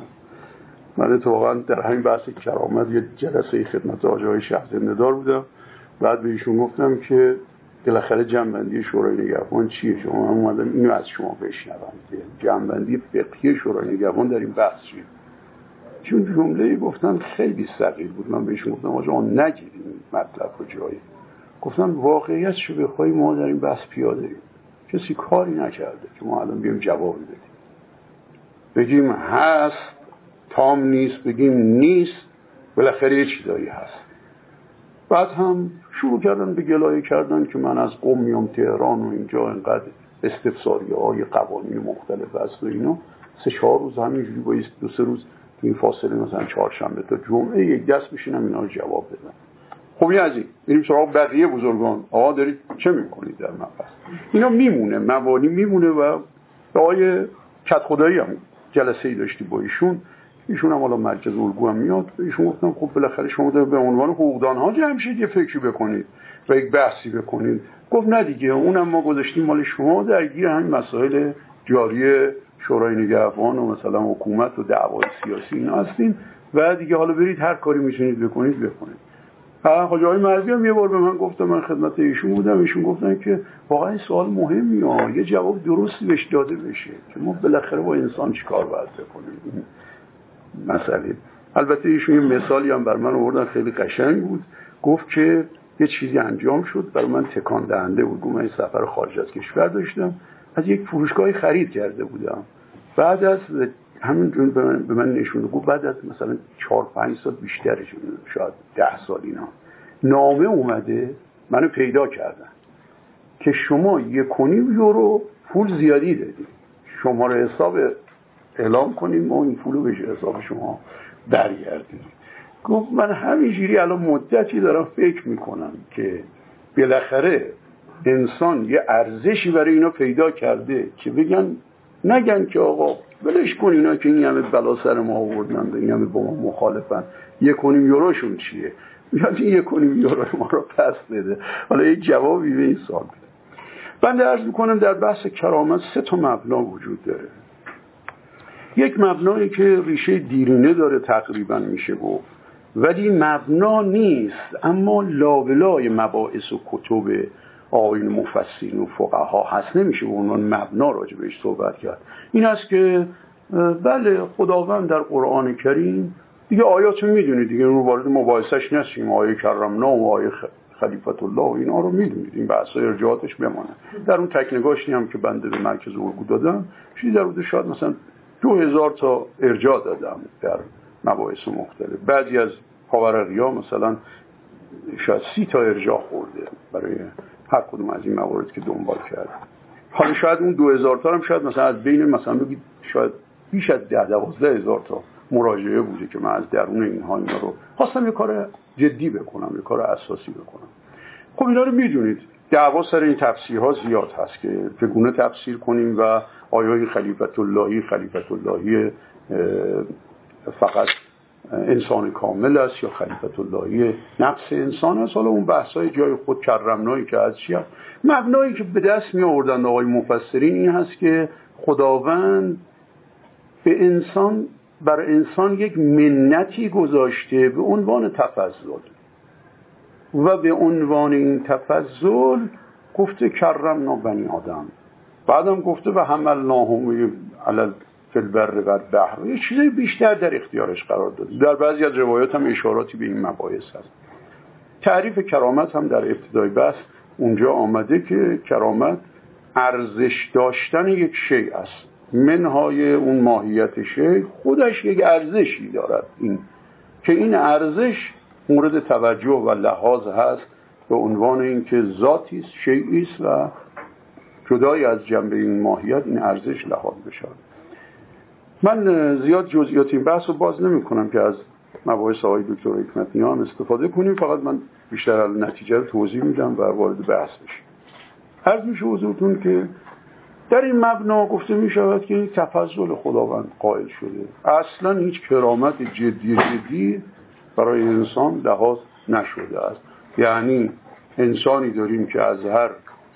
من اتفاقا در همین بحث کرامت یه جلسه خدمت آقای شاه زنده دار بودم، بعد به ایشون گفتم که بالاخره جنبندی شورای نگهبان چیه؟ شما من اومدم اینو از شما بشنوم که جنبندی فقهی شورای نگهبان در این بحث چیه؟ چون جمله‌ای گفتن خیلی ثقیل بود. من بهشون گفتم آقا نگیریم مطلب رو جایی. گفتن واقعیتشو بخوای ما در این بحث پیاده ایم، کسی کاری نکرده که ما الان بیایم جواب بدیم، بگیم هست تام نیست، بگیم نیست، بالاخره یه چیزایی هست. بعد هم شروع کردن به گلایه کردن که من از قم میام تهران و اینجا اینقدر استفساریه های قوانین مختلف هست و اینا. سه چهار روز همینجوری با دو سه روز این فاصله مثلا چهارشنبه تا جمعه یک دست بشینم اینا رو جواب بدم. خب این از این میریم سراغ بقیه بزرگان. آقا دارید چه میکنید در مبحث؟ اینا میمونه، مبانی میمونه. و آقای کت خدایی هم جلسه‌ای داشتی با ایشون، ایشون هم حالا مرکز الگو هم میاد. ایشون گفتم خب بالاخره شما به عنوان حقوقدان ها جمع شید یه فکری بکنید و یک بحثی بکنید. گفت نه دیگه، اونم ما گذاشتیم مال شما، درگیر همین مسائل جاری شورای نگهبان و مثلا حکومت و دعوای سیاسی اینا هستیم و دیگه حالا برید هر کاری میتونید بکنید بکنید. حاج آقای مرزی هم یه بار به من گفتم، من خدمت ایشون بودم، ایشون گفتن که واقعا سوال مهمی ها، یه جواب درستی بهش داده بشه که ما بالاخره با انسان چیکار باید بکنیم. مسئله البته ایشون یه مثالی هم بر من آوردن خیلی قشنگ بود. گفت که یه چیزی انجام شد برای من تکان دهنده بود. من سفر خارج از کشور داشتم، از یک فروشگاهی خرید کرده بودم. بعد از همین جون به من نشون داد، بعد از مثلا چهار پنج سال بیشترش، شاید ده سال اینا، نامه اومده منو پیدا کردن که شما یک و نیم یورو پول زیادی دادید، شماره حساب اعلام کنید ما این پولو به حساب شما برگردیم. گفت من همینجوری الان مدتی دارم فکر میکنم که بالاخره انسان یه ارزشی برای اینا پیدا کرده که بگن نگن که آقا ولش کن اینا که این همه بلا سر ما آوردن، این همه با ما مخالفن، یک و نیم یوروشون چیه؟ میاد این یک و نیم یورو ما رو پس بده. حالا یک جوابی به این سوال بده. بنده عرض میکنم در بحث کرامت سه تا مبنا وجود داره. یک مبنایی که ریشه دیرینه داره تقریبا میشه گفت، ولی مبنا نیست، اما لابلای مباحث و کتب آیین مفسرین و فقها هست، نمیشه به عنوان مبنا راجع بهش صحبت کرد. این است که بله خداوند در قرآن کریم دیگه آیاتو میدونید دیگه، رو وارد مباحثش نشیم، آیه کرمنا و آیه خلیفت الله و اینا رو میدونید، این بحث‌های ارجاعاتش بمانه. در اون تکنگاشی هم که بنده به مرکز الگو دادم چیزی در حدود شاید مثلا دو هزار تا ارجاع دادم در مباحث مختلف. بعضی از پاورقی‌ها مثلا شاید سی تا ارجاع خورده برای هر کدوم از این موارد که دنبال کرد. حالا شاید اون دو هزار تا هم شاید مثلا از بین مثلا بگید شاید بیش از ده دوازده هزار تا مراجعه بوده که من از درون اینها اینا رو خواستم یه کار جدی بکنم، یه کار اساسی بکنم. خب اینا رو میدونید دعوا سر این تفسیرها زیاد هست که چگونه تفسیر کنیم و آیای خلیفت اللهی خلیفت اللهی فقط انسان کامل است یا خلیفت اللهی نفس انسان است. حالا اون بحثای جای خود کرمنایی که از چیه، مبنایی که به دست می آوردن آقای مفسرین این هست که خداوند به انسان بر انسان یک منتی گذاشته به عنوان تفضل و به عنوان این تفضل گفته کرمنا بنی آدم، بعدم گفته و حملناهم علی فی البر و البحر، یه چیزی بیشتر در اختیارش قرار داده. در بعضی از روایات هم اشاراتی به این مباحث هست. تعریف کرامت هم در ابتدای بحث اونجا آمده که کرامت ارزش داشتن یک شیء است، منهای اون ماهیت شیء خودش یک ارزشی دارد، این که این ارزش مورد توجه و لحاظ هست به عنوان اینکه ذاتی است، شیئی است و جدای از جنبه این ماهیت این ارزش لحاظ بشه. من زیاد جزئیات این بحث رو باز نمی کنم که از مباحث آقای دکتر حکمتی هم استفاده کنیم، فقط من بیشتر نتیجه رو توضیح میدم و وارد بحث بشیم. عرض میشه حضورتون که در این مبنا گفته می شود که این تفضل خداوند قائل شده، اصلا هیچ کرامت جدی جدی برای انسان لحاظ نشده است. یعنی انسانی داریم که از هر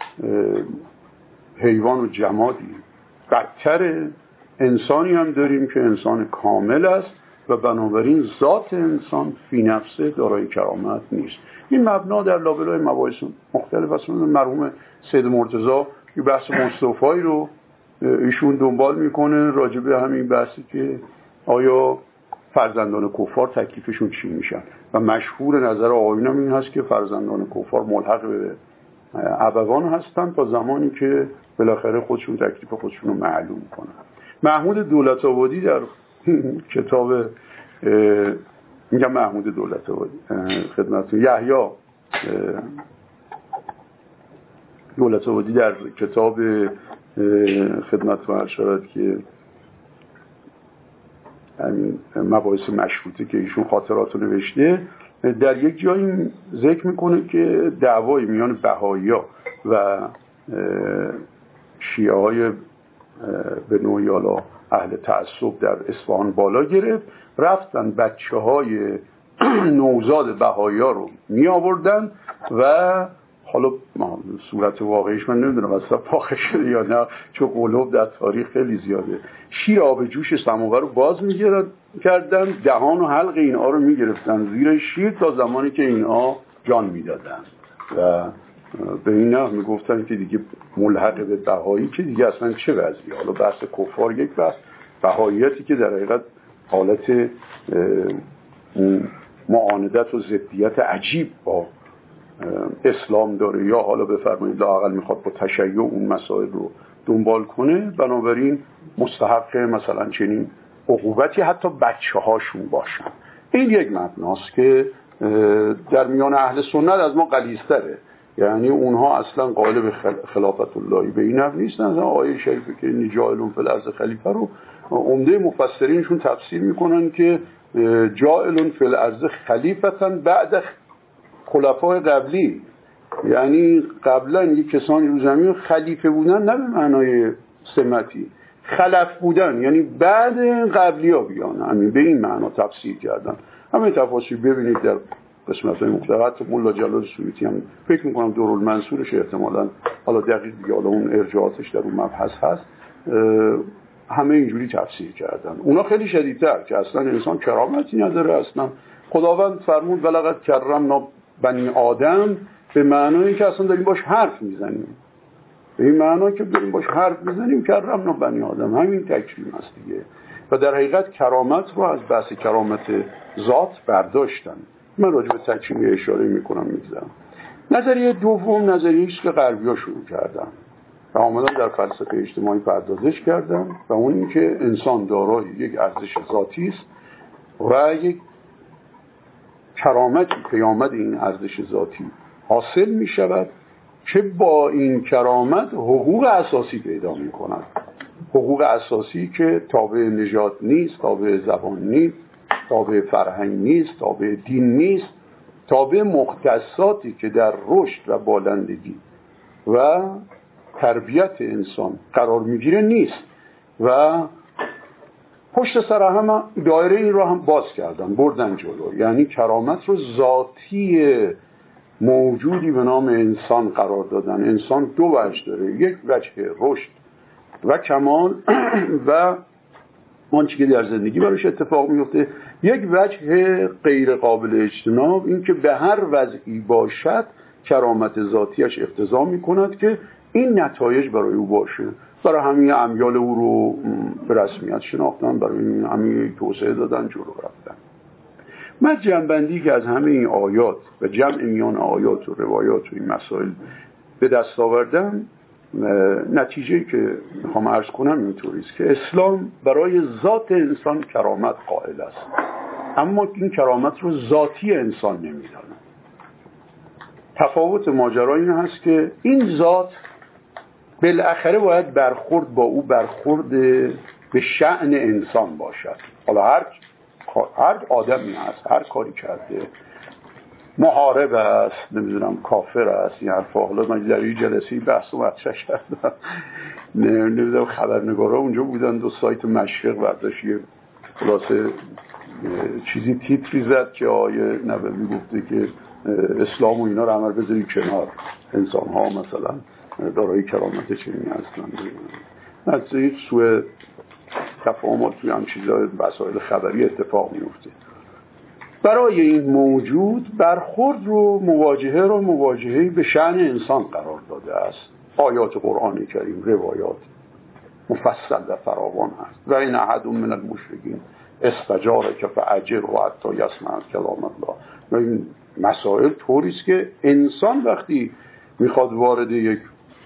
حیوان و جمادی بدتره، انسانی هم داریم که انسان کامل است و بنابراین ذات انسان فی نفسه دارای کرامت نیست. این مبنا در لابلای مباحث مختلف است. مرحوم سید مرتضی یه بحث مصطفی رو ایشون دنبال میکنه راجع به همین بحثی که آیا فرزندان کفار تکلیفشون چی میشن و مشهور نظر آقایون هم این هست که فرزندان کفار ملحق به ابوان هستن تا زمانی که بالاخره خودشون تکلیف خودشون رو معلوم کنن. محمود دولت‌آبادی در کتاب میگم محمود دولت‌آبادی خدمتتون یحیی دولت‌آبادی در کتاب خدمتتون عرض شود که همین مباحث مشروطه که ایشون خاطرات رو نوشته در یک جایی ذکر میکنه که دعوای میان بهائی‌ها و شیعه های به نوعی حالا اهل تعصب در اصفهان بالا گرفت، رفتن بچه های نوزاد بهائی‌ها رو می آوردن و حالا صورت واقعیش من نمیدونم اصلا واقع شده یا نه چون قلوب در تاریخ خیلی زیاده، شیر آب جوش سماور رو باز می‌کردن، دهان و حلق اینها رو می‌گرفتن زیر شیر تا زمانی که اینها جان میدادن و به این نحو میگفتن که دیگه ملحق به بهایی که دیگه اصلا چه وضعیه. حالا بحث کفار یک بحث، بهاییتی که در حقیقت حالت معاندت و ضدیت عجیب با اسلام داره یا حالا بفرمایید لااقل میخواد با تشیع اون مسائل رو دنبال کنه، بنابراین مستحق مثلا چنین عقوبتی حتی بچه هاشون باشن. این یک مبناست که در میان اهل سنت از ما غلیظ‌تره، یعنی اونها اصلا قائل به خلافت الله به این حرف نیستن. مثلا آیه شریفه که جاعلون فی الارض خلیفه رو عمده مفسرینشون تفسیر میکنن که جاعلون فی الارض خلیفتا بعد خلفای قبلی، یعنی قبلا یک کسانی رو زمین خلیفه بودن نه به معنای سمتی، خلف بودن یعنی بعد قبلی ها بیان، همین به این معنا تفسیر کردن. همین تفاسیر ببینید در قسمت های مختلف. مولا جلال سیوطی هم فکر میکنم دورالمنصورش احتمالاً حالا دقیق دیگه حالا اون ارجاعاتش در اون مبحث هست، همه اینجوری تفسیر کردن. اونا خیلی شدیدتر که اصلا انسان کرامتی نداره. اصلا خداوند فرمود ولقد کرمنا بنی آدم، به معنایی که اصلا داریم باش حرف میزنیم، به این معنایی که داریم باش حرف میزنیم کرمنا بنی آدم، همین تکریم است دیگه. و در حقیقت کرامت رو از بحث کرامت ذات برداشتن. من راجع به تکریم اشاره میکنم میگذارم. نظریه دوم نظریه است که غربی‌ها شروع کردن و آمدن در فلسفه اجتماعی پردازش کردن و اون این که انسان دارای یک ارزش ذاتی است و یک کرامتی پیامد این ارزش ذاتی حاصل می شود که با این کرامت حقوق اساسی پیدا می کند. حقوق اساسی که تابع نژاد نیست، تابع زبان نیست، تابع فرهنگ نیست، تابع دین نیست، تابع مختصاتی که در رشد و بالندگی و تربیت انسان قرار میگیره نیست. و پشت سر هم دایره این را هم باز کردن، بردن جلو، یعنی کرامت رو ذاتی موجودی به نام انسان قرار دادن. انسان دو وجه داره، یک وجه رشد و کمال و آنچه که در زندگی براش اتفاق میفته، یک وجه غیر قابل اجتناب، این که به هر وضعی باشد کرامت ذاتیش اقتضا میکند که این نتایج برای او باشه. برای همین امیال او رو به رسمیت شناختن، برای همین توسعه دادن، جلو رفتن. من جنبندی که از همه این آیات و جمع میان آیات و روایات و این مسائل به دست آوردم، نتیجه که میخوام عرض کنم اینطوری است که اسلام برای ذات انسان کرامت قائل است، اما این کرامت رو ذاتی انسان نمیدانه. تفاوت ماجرا این هست که این ذات بالاخره باید برخورد با او برخورد به شأن انسان باشد. حالا هر هر آدمی هست، هر کاری کرده، محارب است، نمیدونم کافر است، این حرفا. حالا من در این جلسه بحث و مطرح کردم، نمیدونم خبرنگارا اونجا بودن، دو سایت مشرق برداشت یه خلاصه چیزی تیتری زد که آیه نبی میگفته که اسلام و اینا رو عمل بذاری کنار، انسان ها مثلا دارای کرامت چنینی هستن. مثلا هیچ سوء تفاهمات توی هم چیزای وسایل خبری اتفاق میفته. برای این موجود برخورد رو مواجهه رو مواجهه به شأن انسان قرار داده است. آیات قرآن کریم، روایات مفصل و فراوان هست. و این احد من المشرکین استجارک فاجره حتی یسمع کلام الله. و این مسائل طوری است که انسان وقتی میخواد وارد یک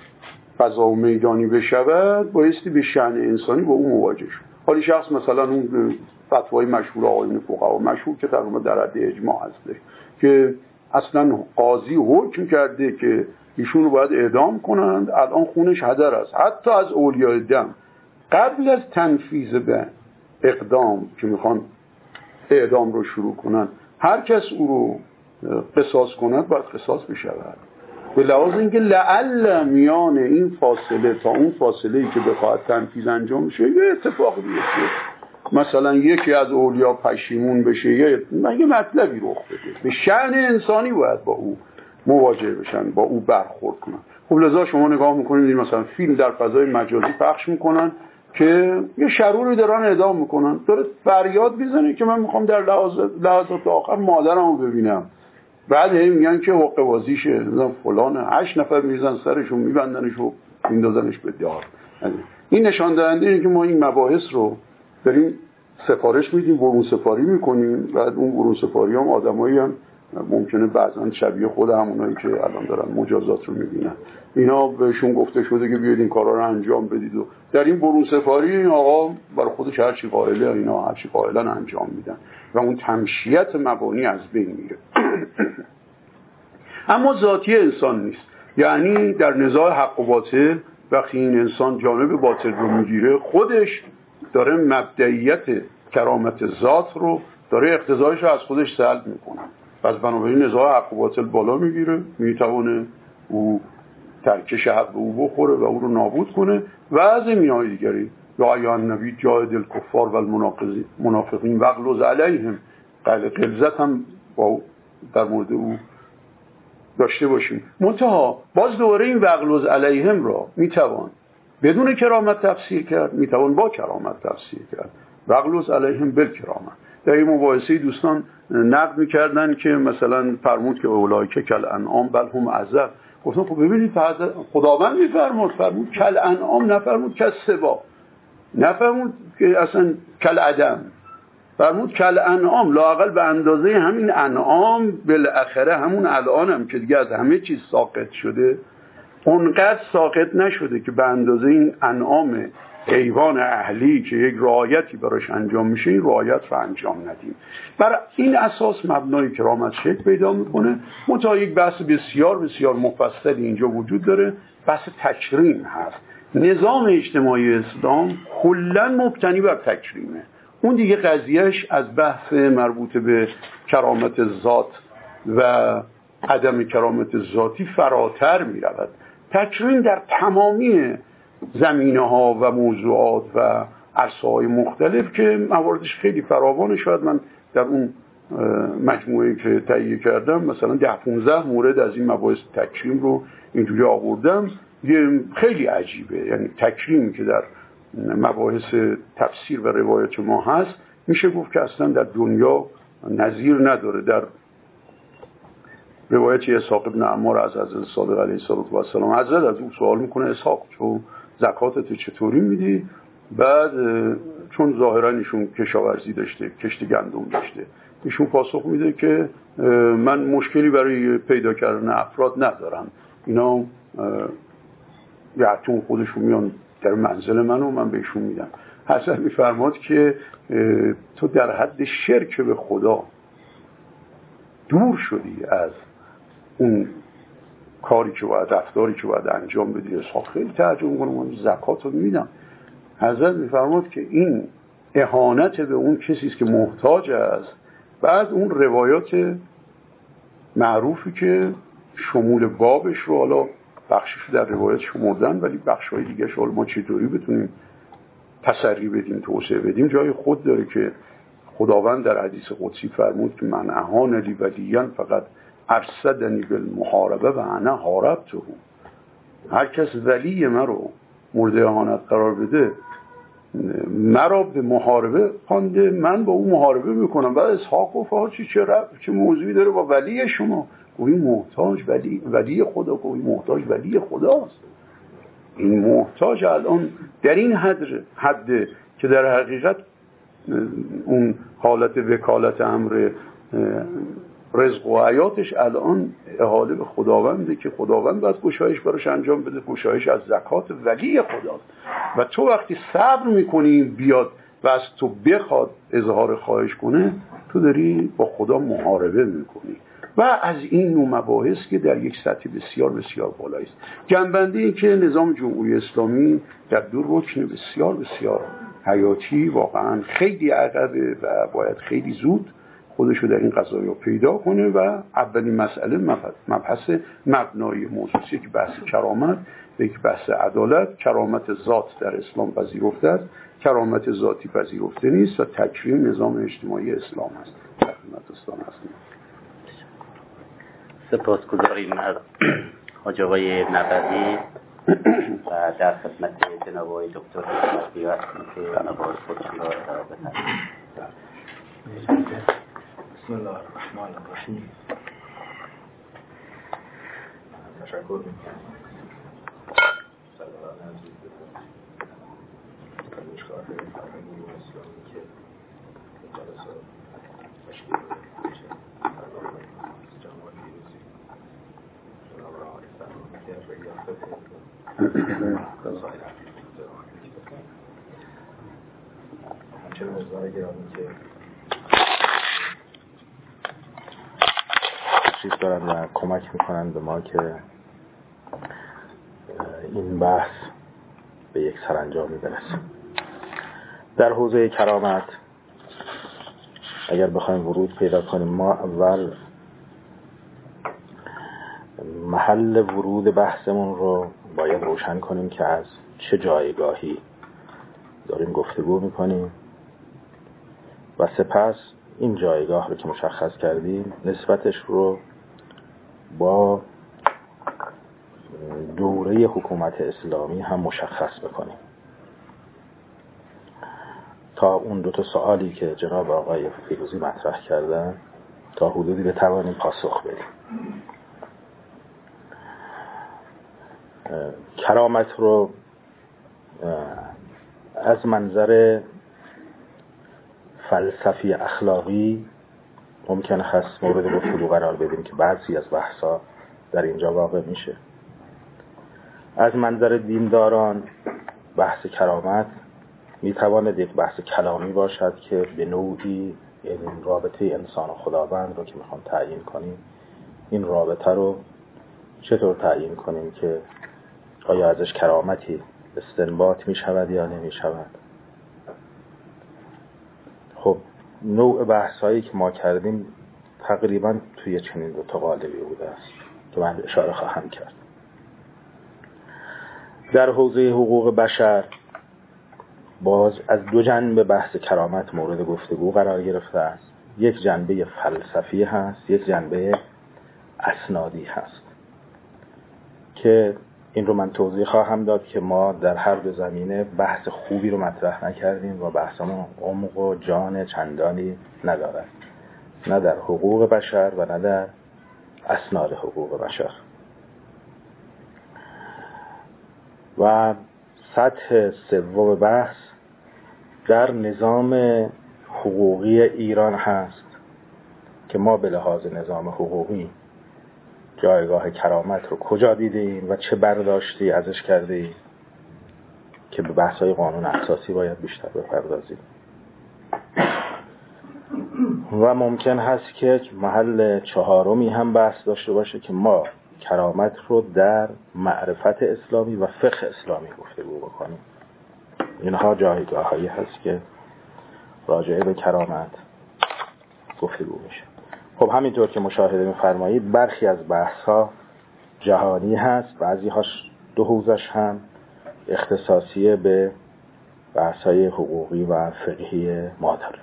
فضا و میدانی بشود بایستی به شأن انسانی با اون مواجه شد. حالی شخص مثلا اون فتوای مشهور آقایون فقها مشهور که تقریبا در حد اجماع هسته که اصلا قاضی حکم کرده که ایشون رو باید اعدام کنند، الان خونش هدر است، حتی از اولیاء دم قبل از تنفیذ به اقدام که میخوان اعدام رو شروع کنن، هر کس او رو قصاص کند باید قصاص بشود. به لحاظ اینکه لعل میان این فاصله تا اون فاصله ای که بخواهد تنفیذ انجام بشه یه اتفاق بیفته، مثلا یکی از اولیا پشیمون بشه، یه مگه مطلبی رخ بده، به شأن انسانی باید با او مواجه بشن، با او برخورد کنن. خب لذا شما نگاه میکنید مثلا فیلم در فضای مجازی پخش میکنن که یه شروری دارن اعدام میکنن، داره فریاد میزنه که من میخوام در لحظات لحظات آخر مادرمو ببینم. بعد هی میگن که حقه بازیشه، مثلا فلان، هشت نفر میزنن سرشو میبندنش و میندازنش به دار. این نشان دهنده اینه که ما این مباحث رو داریم سفارش میدیم، برون سفاری میکنیم، بعد اون برون سفاری هم آدمایی هم ممکنه بعضا شبیه خود همونایی که الان دارن مجازات رو میبینن، اینا بهشون گفته شده که بیاید این کارا رو انجام بدید و در این برون سفاری این آقا برای خودش هر چی قائله اینا هر چی قائلن انجام میدن و اون تمشیت مبانی از بین میره. اما ذاتی انسان نیست، یعنی در نزاع حق و باطل وقتی این انسان جانب باطل رو میگیره خودش داره مبدئیت کرامت ذات رو داره اقتضایش رو از خودش سلب میکنه، پس بنابراین نزاع حق و باطل بالا میگیره، میتونه او ترکش حق به او بخوره و او رو نابود کنه و از اینهای دیگری یا ایان نبی جاهد الکفار و المنافقین واغلظ علیهم قال غلظت هم با در مورد او داشته باشیم. منتها باز دوباره این واغلظ علیهم را میتوان بدون کرامت تفسیر کرد، میتوان با کرامت تفسیر کرد. واغلظ علیهم بالکرامت. در این مباحثه دوستان نقد میکردن که مثلا فرمود که اولئک کالانعام بل هم اضل. گفتم خب ببینید خداوند میفرمود فرمود کالانعام، نفرمود کالسباع، نفرمود که اصلا کالعدم، فرمود کالانعام، لااقل به اندازه همین انعام بالاخره همون الان هم که دیگه از همه چیز ساقط شده اونقدر ساقط نشده که به اندازه این انعام حیوان اهلی که یک رعایتی براش انجام میشه این رعایت رو انجام ندیم. بر این اساس مبنای کرامت شکل پیدا میکنه. منتها یک بحث بسیار بسیار مفصلی اینجا وجود داره، بحث تکریم هست. نظام اجتماعی اسلام کلاً مبتنی بر تکریمه. اون دیگه قضیهش از بحث مربوط به کرامت ذات و عدم کرامت ذاتی فراتر میرود. تکریم در تمامی زمینه ها و موضوعات و عرصه های مختلف که مواردش خیلی فراوانه، شاید من در اون مجموعه‌ای که تهیه کردم مثلا ده پانزده مورد از این مباحث تکریم رو اینجوری آوردم. خیلی عجیبه، یعنی تکریمی که در مباحث تفسیر و روایت ما هست میشه گفت که اصلا در دنیا نظیر نداره. در روایت اسحاق ابن عمار از حضرت صادق علیه السلام حضرت از او سوال میکنه اسحاق تو زکاتت چطوری میدی؟ بعد چون ظاهرا ایشون کشاورزی داشته، کشت گندم داشته، ایشون پاسخ میده که من مشکلی برای پیدا کردن افراد ندارم، اینا یعتون خودشون میان در منزل من و من بهشون میدم. حضرت میفرماد که تو در حد شرک به خدا دور شدی از اون کاری که باید رفتاری که باید انجام بدی. اسحاق خیلی تعجب میکنه، من زکات رو میدم. حضرت میفرماد که این اهانت به اون کسی است که محتاج است. بعد اون روایات معروفی که شمول بابش رو حالا بخشش در روایت شمردن ولی بخش‌های دیگه شو ما چطوری بتونیم تسری بدیم، توسعه بدیم، جای خود داره که خداوند در حدیث قدسی فرمود که من اهان لی ولیاً فقط ارصدنی بالمحاربه و انا حاربته. هر کس ولی من رو مورد اهانت قرار بده مرا به محاربه خوانده، من با اون محاربه میکنم. بعد اسحاق گفت چی چه ربط چه موضوعی داره با ولی شما؟ گویی محتاج ولی ولی خدا، گویی محتاج ولی خداست. این محتاج الان در این حد حد که در حقیقت اون حالت وکالت امر رزق و حیاتش الان احاله به خداونده که خداوند باید گشایش براش انجام بده، گشایش از زکات ولی خداست. و تو وقتی صبر میکنی بیاد و از تو بخواد اظهار خواهش کنه، تو داری با خدا محاربه میکنی. و از این نوع مباحث که در یک سطح بسیار بسیار بالایی است. جنبنده این که نظام جمهوری اسلامی در دو رکن بسیار بسیار حیاتی واقعا خیلی عقبه و باید خیلی زود خودشو در این قضایا پیدا کنه. و اولین مسئله مبحث مبنای موضوعی که بحث کرامت و یک بحث عدالت. کرامت ذات در اسلام پذیرفته است، کرامت ذاتی پذیرفته نیست و تکریم نظام اجتماعی اسلام است. در خدمت دوستان هستیم. سپاسگزاریم از حاج آقای نبوی و در خدمت جناب آقای دکتر حکمتی هستیم که نوار خودشون را ارائه بدهند. بسم الله الرحمن الرحیم. تشکر میکنم سروران عزیز پژوهشگاه فرهنگی و اسلامی که این جلسه تشکیل میشه. همچنین حضار گرامی که تشریف دارن و کمک میکنن به ما که این بحث به یک سرانجامی برسه. در حوزه کرامت اگر بخوایم ورود پیدا کنیم، ما اول محل ورود بحثمون رو باید روشن کنیم که از چه جایگاهی داریم گفتگو میکنیم و سپس این جایگاه رو که مشخص کردیم نسبتش رو با دوره حکومت اسلامی هم مشخص بکنیم تا اون دو تا سوالی که جناب آقای فیروزی مطرح کردن تا حدودی بتوانیم پاسخ بدیم. کرامت رو از منظر فلسفی اخلاقی ممکن هست مورد گفتگو قرار بدیم که بعضی از بحثا در اینجا واقع میشه. از منظر دینداران بحث کرامت میتواند یک بحث کلامی باشد که به نوعی این رابطه انسان و خداوند رو که میخوام تعیین کنیم، این رابطه رو چطور تعیین کنیم که آیا ازش کرامتی استنباط میشود یا نمیشود. خب نوع بحثایی که ما کردیم تقریبا توی چنین دو تا قالبی بوده است که من اشاره خواهم کرد. در حوزه حقوق بشر باز از دو جنبه بحث کرامت مورد گفتگو قرار گرفته است. یک جنبه فلسفی هست، یک جنبه اسنادی هست که این رو من توضیح خواهم داد که ما در هر دو زمینه بحث خوبی رو مطرح نکردیم و بحثمون عمق و جان چندانی ندارد، نه در حقوق بشر و نه در اسناد حقوق بشر. و سطح سوم بحث در نظام حقوقی ایران هست که ما به لحاظ نظام حقوقی جایگاه کرامت رو کجا دیدیم و چه برداشتی ازش کردیم که به بحث‌های قانون اساسی باید بیشتر بپردازیم. و ممکن هست که محل چهارمی هم بحث داشته باشه که ما کرامت رو در معرفت اسلامی و فقه اسلامی گفتگو بکنیم. اینها جایگاه‌هایی هست که راجع به کرامت گفتگو میشه. خب همینطور که مشاهده می‌فرمایید برخی از بحث‌ها جهانی هست، بعضی هاش دو حوزش هم اختصاصی به بحث‌های حقوقی و فقهی ما داره.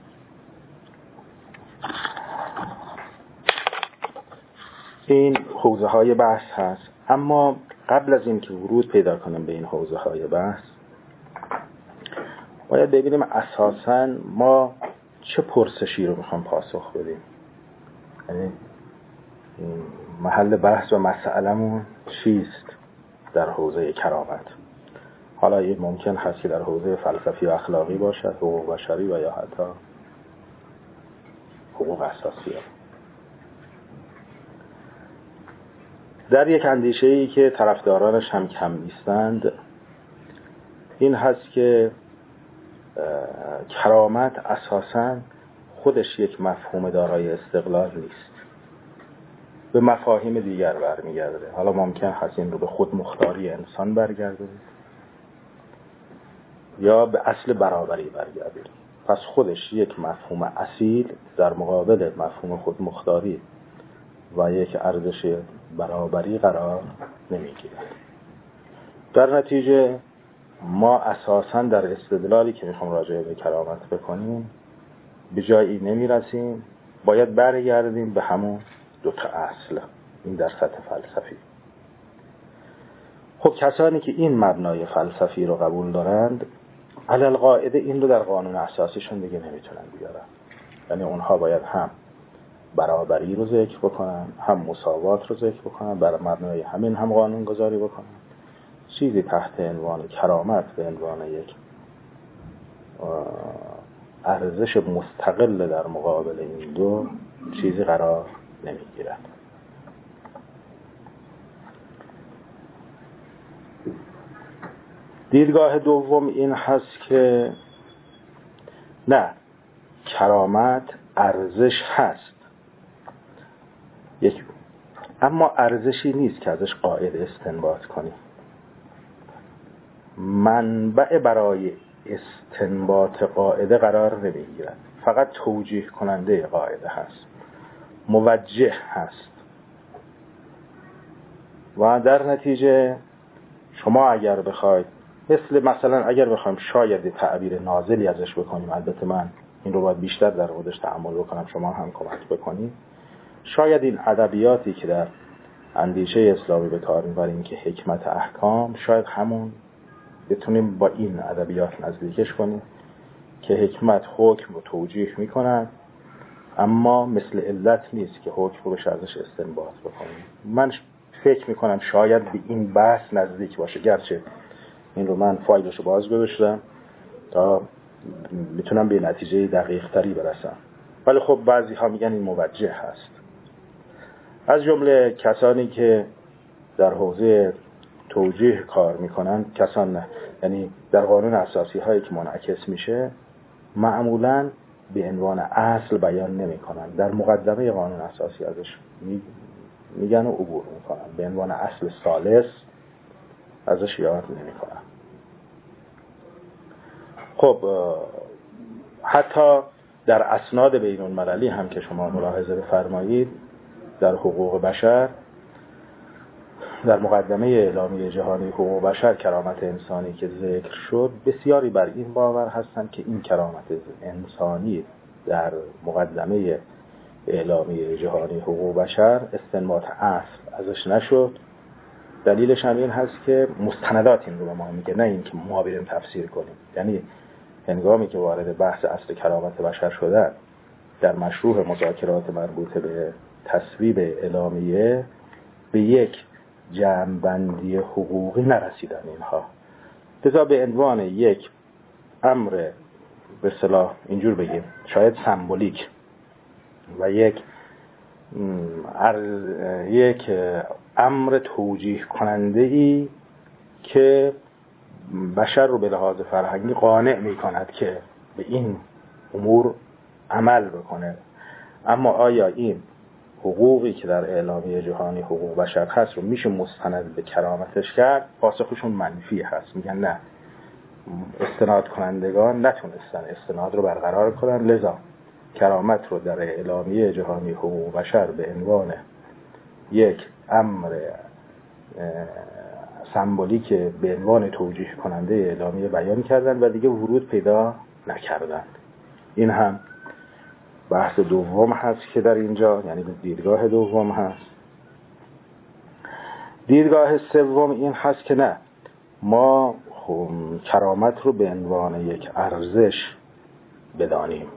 این حوزه‌های بحث هست. اما قبل از این که ورود پیدا کنیم به این حوزه‌های بحث باید ببینیم اساساً ما چه پرسشی رو میخوام پاسخ بدیم. یعنی محل بحث و مسئله‌مون چیست در حوزه کرامت. حالا این ممکن هست که در حوزه فلسفی و اخلاقی باشد، حقوق بشری و یا حتی حقوق اساسی. در یک اندیشه‌ای که طرفدارانش هم کم نیستند این هست که کرامت اساساً خودش یک مفهوم دارای استقلال نیست، به مفاهیم دیگر برمیگرده. حالا ممکن هست این رو به خود مختاری انسان برگردونید یا به اصل برابری برگردونید. پس خودش یک مفهوم اصیل در مقابل مفهوم خود مختاری و یک ارزش برابری قرار نمیگیرد. در نتیجه ما اساساً در استدلالی که میخوام راجع به کرامت بکنیم به جایی نمیرسیم، باید برگردیم به همون دو تا اصل. این در سطح فلسفی. خب کسانی که این مبنای فلسفی رو قبول دارند علل قاعده این رو در قانون اساسیشون دیگه نمیتونن بیارن. یعنی اونها باید هم برابری رو ذکر بکنن، هم مساوات رو ذکر بکنن، بر مبنای همین هم قانون گذاری بکنن. چیزی تحت عنوان کرامت به عنوان یک ارزش مستقل در مقابل این دو چیزی قرار نمیگیرد. دیدگاه دوم این هست که نه، کرامت ارزش هست یک، اما ارزشی نیست که ازش قاعده استنباط کنی. منبع برای استنباط قاعده قرار نمیگیرد، فقط توجیه کننده قاعده هست، موجه هست. و در نتیجه شما اگر بخواید، مثل مثلا اگر بخوایم شاید تعبیر نازلی ازش بکنیم، البته من این رو باید بیشتر در موردش تأمل بکنم، شما هم کمک بکنید، شاید این ادبیاتی که در اندیشه اسلامی به کار میبریم که حکمت احکام، شاید همون بتونیم با این ادبیات نزدیکش کنیم که حکمت حکم رو توجیه میکنن اما مثل علت نیست که حکم رو بشه ازش استنباط بکنیم. من فکر میکنم شاید به این بحث نزدیک باشه، گرچه این رو من فایلش رو باز گذاشتم تا میتونم به نتیجه دقیق تری برسم، ولی خب بعضی ها میگن این موجه هست. از جمله کسانی که در حوزه توجیه کار میکنن، کسان نه، یعنی در قانون اساسی هایی که منعکس میشه معمولاً به عنوان اصل بیان نمی کنن، در مقدمه قانون اساسی ازش میگن و عبور میکنن، به عنوان اصل ثالث ازش یاد نمی کنن. خب حتی در اسناد بین المللی هم که شما ملاحظه بفرمایید، در حقوق بشر، در مقدمه اعلامیه جهانی حقوق بشر کرامت انسانی که ذکر شد، بسیاری بر این باور هستند که این کرامت انسانی در مقدمه اعلامیه جهانی حقوق بشر استنباط اصل ازش نشد. دلیلش هم این هست که مستندات این رو به ما میگه، نه این که ما بریم تفسیر کنیم. یعنی هنگامی که وارد بحث اصل کرامت بشر شدن در مشروع مذاکرات مربوطه به تصویب اعلامیه، به یک جمع‌بندی حقوقی نرسیدن اینها، لذا به عنوان یک امر به اصطلاح اینجور بگیم شاید سمبولیک و یک یک امر توجیه کننده ای که بشر رو به لحاظ فرهنگی قانع می کند که به این امور عمل بکنه. اما آیا این حقوقی که در اعلامیه جهانی حقوق بشر هست رو میشه مستند به کرامتش کرد؟ پاسخشون منفی هست، میگن نه، استناد کنندگان نتونستن استناد رو برقرار کنن، لذا کرامت رو در اعلامیه جهانی حقوق بشر به عنوان یک امر سمبولیک به عنوان توجیه کننده اعلامیه بیان کردن و دیگه ورود پیدا نکردن. این هم بحث دوم هست که در اینجا، یعنی دیدگاه دوم هست. دیدگاه سوم این هست که نه، ما کرامت رو به عنوان یک ارزش بدانیم.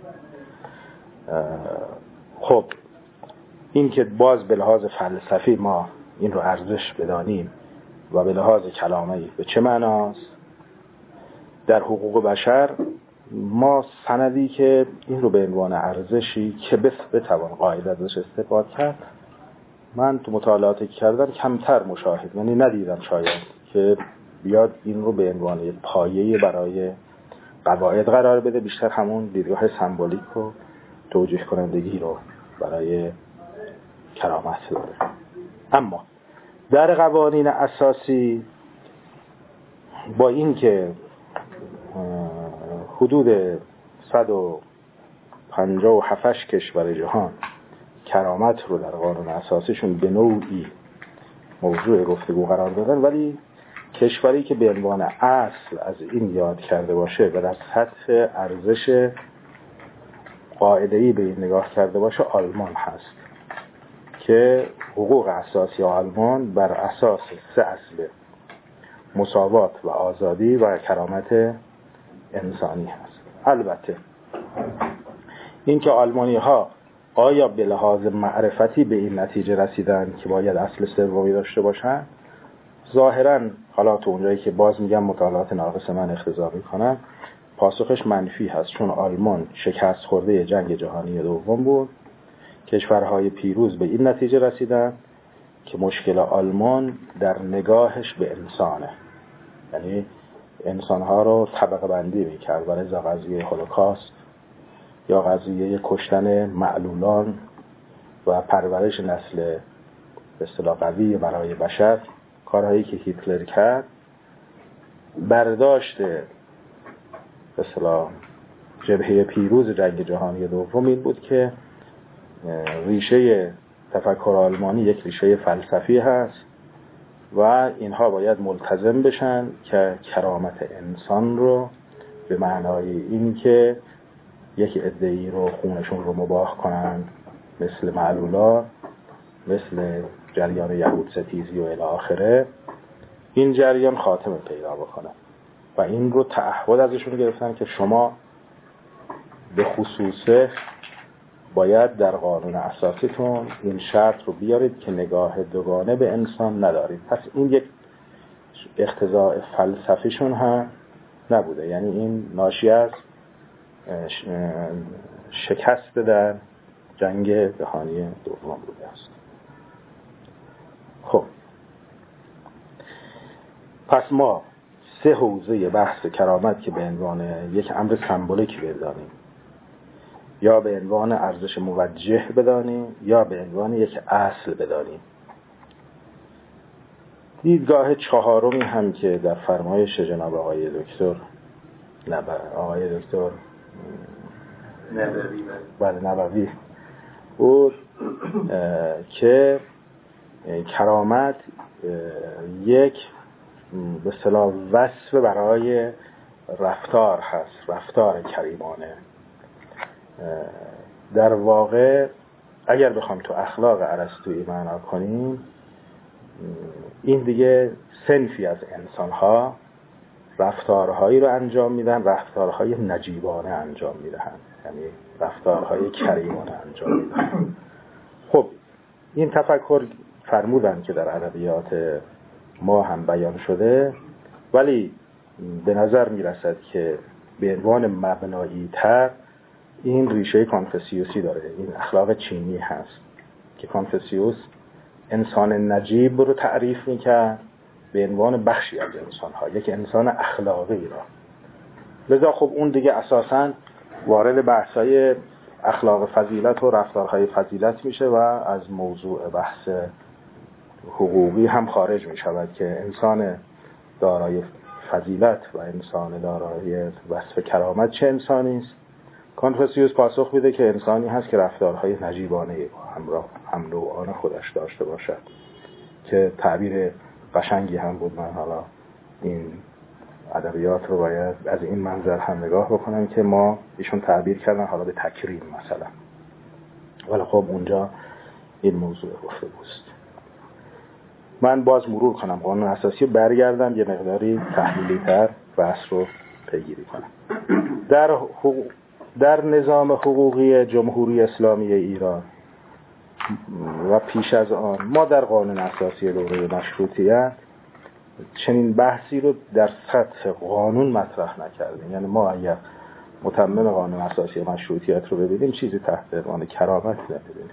خب این که باز به لحاظ فلسفی ما این رو ارزش بدانیم و به لحاظ کلامی به چه معناست؟ در حقوق بشر ما سندی که این رو به عنوان ارزشی که بس بتوان قاعده ازش استفاده کرد، من تو مطالعاتی که کردم کمتر مشاهد، یعنی ندیدم شاید که بیاد این رو به عنوان یک پایه برای قواعد قرار بده، بیشتر همون دیدگاه سمبولیک و توجیه کنندگی رو برای کرامت داره. اما در قوانین اساسی با این که حدود صد و پنجاه و هفت کشور جهان کرامت رو در قانون اساسیشون به نوعی موضوع گفتگو قرار دادن، ولی کشوری که به عنوان اصل از این یاد کرده باشه و در سطح ارزش قاعده‌ای به این نگاه کرده باشه آلمان هست که حقوق اساسی آلمان بر اساس سه اصل مساوات و آزادی و کرامت انسانی هست. البته اینکه آلمانی ها آیا به لحاظ معرفتی به این نتیجه رسیدن که باید اصل سومی داشته باشن، ظاهراً حالا تو اونجایی که باز میگم مطالعات ناقص من اقتضا میکنن، پاسخش منفی هست، چون آلمان شکست خورده جنگ جهانی دوم بود. کشورهای پیروز به این نتیجه رسیدن که مشکل آلمان در نگاهش به انسانه، یعنی انسانها رو طبقه بندی میکرد و لذا قضیه هولوکاست یا قضیه کشتن معلولان و پرورش نسل به اصطلاح قوی برای بشر، کارهایی که هیتلر کرد، برداشت به اصطلاح جبهه پیروز جنگ جهانی دوم این بود که ریشه تفکر آلمانی یک ریشه فلسفی هست و اینها باید ملتزم بشن که کرامت انسان رو به معنای این که یک عده‌ای رو خونشون رو مباح کنند مثل معلولان، مثل جریان یهود ستیزی و الی آخره، این جریان خاتمه پیدا بکنه و این رو تعهد ازشون گرفتن که شما به خصوصه باید در قانون اساسیتون این شرط رو بیارید که نگاه دوگانه به انسان ندارید. پس این یک اقتضاء فلسفیشون هم نبوده، یعنی این ناشی از شکست در جنگ جهانی دوم بوده است. خب پس ما سه حوزه بحث کرامت که به عنوان یک امر سمبولیک بدانیم، یا به عنوان ارزش موجه بدانیم، یا به عنوان یک اصل بدانیم. دیدگاه چهارمی هم که در فرمایش جناب آقای دکتر نبر آقای دکتر نبوی بله نبوی بود که کرامت یک به اصطلاح وصف برای رفتار هست، رفتار کریمانه. در واقع اگر بخوام تو اخلاق ارسطویی معنا کنیم، این دیگه صنفی از انسان‌ها رفتارهایی رو انجام میدن، رفتارهای نجیبانه انجام میدن، یعنی رفتارهای کریمانه انجام میدن. خب این تفکر فرمودن که در ادبیات ما هم بیان شده، ولی به نظر میرسد که به عنوان مبنایی تر این ریشه کانفوسیوسی داره. این اخلاق چینی هست که کانفوسیوس انسان نجیب رو تعریف میکرد به عنوان بخشی از انسان‌ها، یک انسان اخلاقی را. لذا خب اون دیگه اساساً وارد بحث‌های اخلاق فضیلت و رفتارهای فضیلت میشه و از موضوع بحث حقوقی هم خارج میشود که انسان دارای فضیلت و انسان دارای وصف کرامت چه انسانی است. کانفوسیوس پاسخ میده که انسانی هست که رفتارهای نجیبانه همراه هم نوعان خودش داشته باشد، که تعبیر قشنگی هم بود. من حالا این ادبیات رو باید از این منظر هم نگاه بکنم که ما ایشون تعبیر کردن حالا به تکریم مثلا، ولی خب اونجا این موضوع گفته بود. من باز مرور کنم قانون اساسی رو، برگردم یه مقداری تحلیلی تر بحث رو پیگیری کنم. در حقوق در نظام حقوقی جمهوری اسلامی ایران و پیش از آن ما در قانون اساسی دوره مشروطیت چنین بحثی رو در سطح قانون مطرح نکردیم. یعنی ما اگر متمم قانون اساسی مشروطیت رو ببینیم چیزی تحت عنوان کرامت نمی‌بینیم.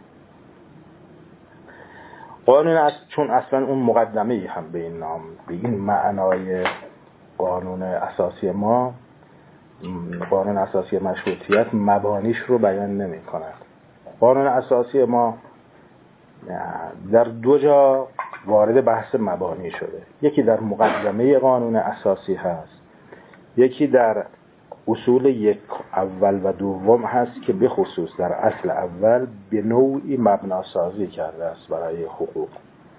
قانون اس... چون اصلا اون مقدمه‌ای هم به این نام به این معنای قانون اساسی ما، قانون اساسی مشروطیت مبانیش رو بیان نمی کند. قانون اساسی ما در دو جا وارد بحث مبانی شده. یکی در مقدمه قانون اساسی هست، یکی در اصول یک اول و دوم هست که به خصوص در اصل اول به نوعی مبناسازی کرده است برای حقوق،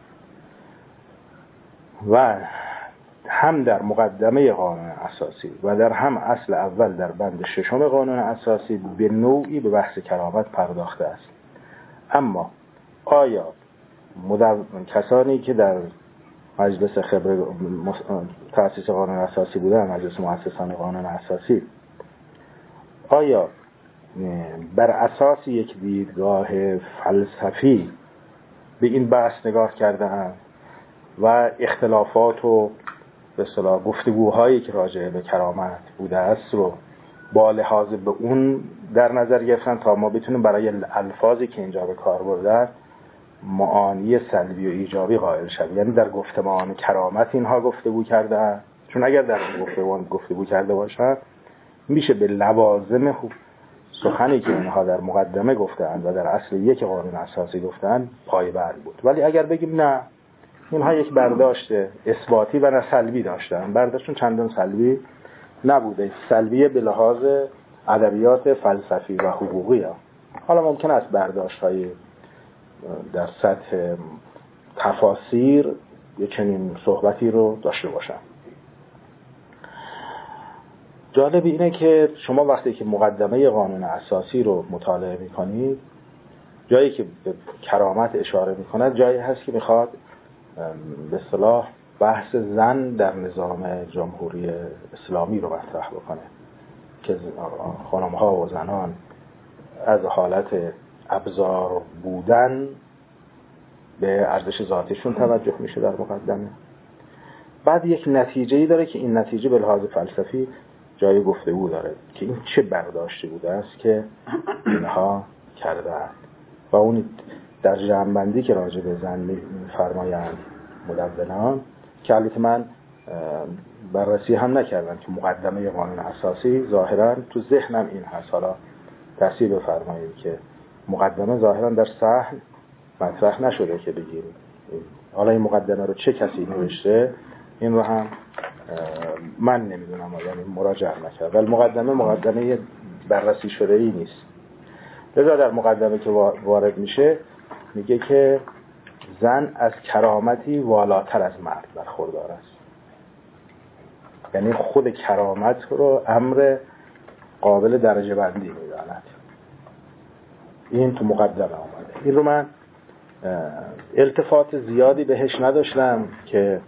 و هم در مقدمه قانون اساسی و در هم اصل اول در بند ششم قانون اساسی به نوعی به بحث کرامت پرداخته است. اما آیا مدو... کسانی که در مجلس خبر تأسیس قانون اساسی بودن، مجلس مؤسسان قانون اساسی، آیا بر اساس یک دیدگاه فلسفی به این بحث نگاه کرده‌اند و اختلافات و به اصطلاح گفتگوهایی که راجع به کرامت بوده است رو با لحاظ به اون در نظر گرفتن تا ما بتونیم برای الفاظی که اینجا به کار بردن معانی سلبی و ایجابی قائل شویم؟ یعنی در گفتمان کرامت اینها گفتگو کردن چون اگر در گفتمان گفتگو کرده باشن میشه به لوازم سخنی که اینها در مقدمه گفتند و در اصل یک قانون اساسی گفتند پایبند بود. ولی اگر بگیم نه، اینها یک برداشت اثباتی و نه سلبی داشتن، برداشتشون چندان سلبی نبوده، سلبیه به لحاظ ادبیات فلسفی و حقوقی ها. حالا ممکن است برداشت‌های در سطح تفاسیر یه چنین صحبتی رو داشته باشن. جالب اینه که شما وقتی که مقدمه قانون اساسی رو مطالعه می‌کنید، جایی که به کرامت اشاره می‌کند جایی هست که می‌خواد به اصطلاح بحث زن در نظام جمهوری اسلامی رو مطرح بکنه که خانم‌ها و زنان از حالت ابزار بودن به ارزش ذاتیشون توجه میشه در مقدمه. بعد یک نتیجه‌ای داره که این نتیجه به لحاظ فلسفی جای گفتگو داره که این چه برداشتی بوده است که اینها کردند و اون در جمع‌بندی که راجع به زن می‌فرمایند مدونان که البته من بررسی هم نکردم که مقدمه قانون اساسی ظاهراً تو ذهنم این هست، حالا تصحیح بفرمایید که مقدمه ظاهراً در صحن مطرح نشده که بگیم حالا این مقدمه رو چه کسی نوشته، این رو هم من نمیدونم، یعنی مراجعه نکردم. ولی مقدمه مقدمه بررسی شده ای نیست. لذا در مقدمه که وارد میشه میگه که زن از کرامتی والاتر از مرد برخوردار است. یعنی خود کرامت رو امر قابل درجه بندی میداند. این تو مقدمه آمده. این رو من التفات زیادی بهش نداشتم که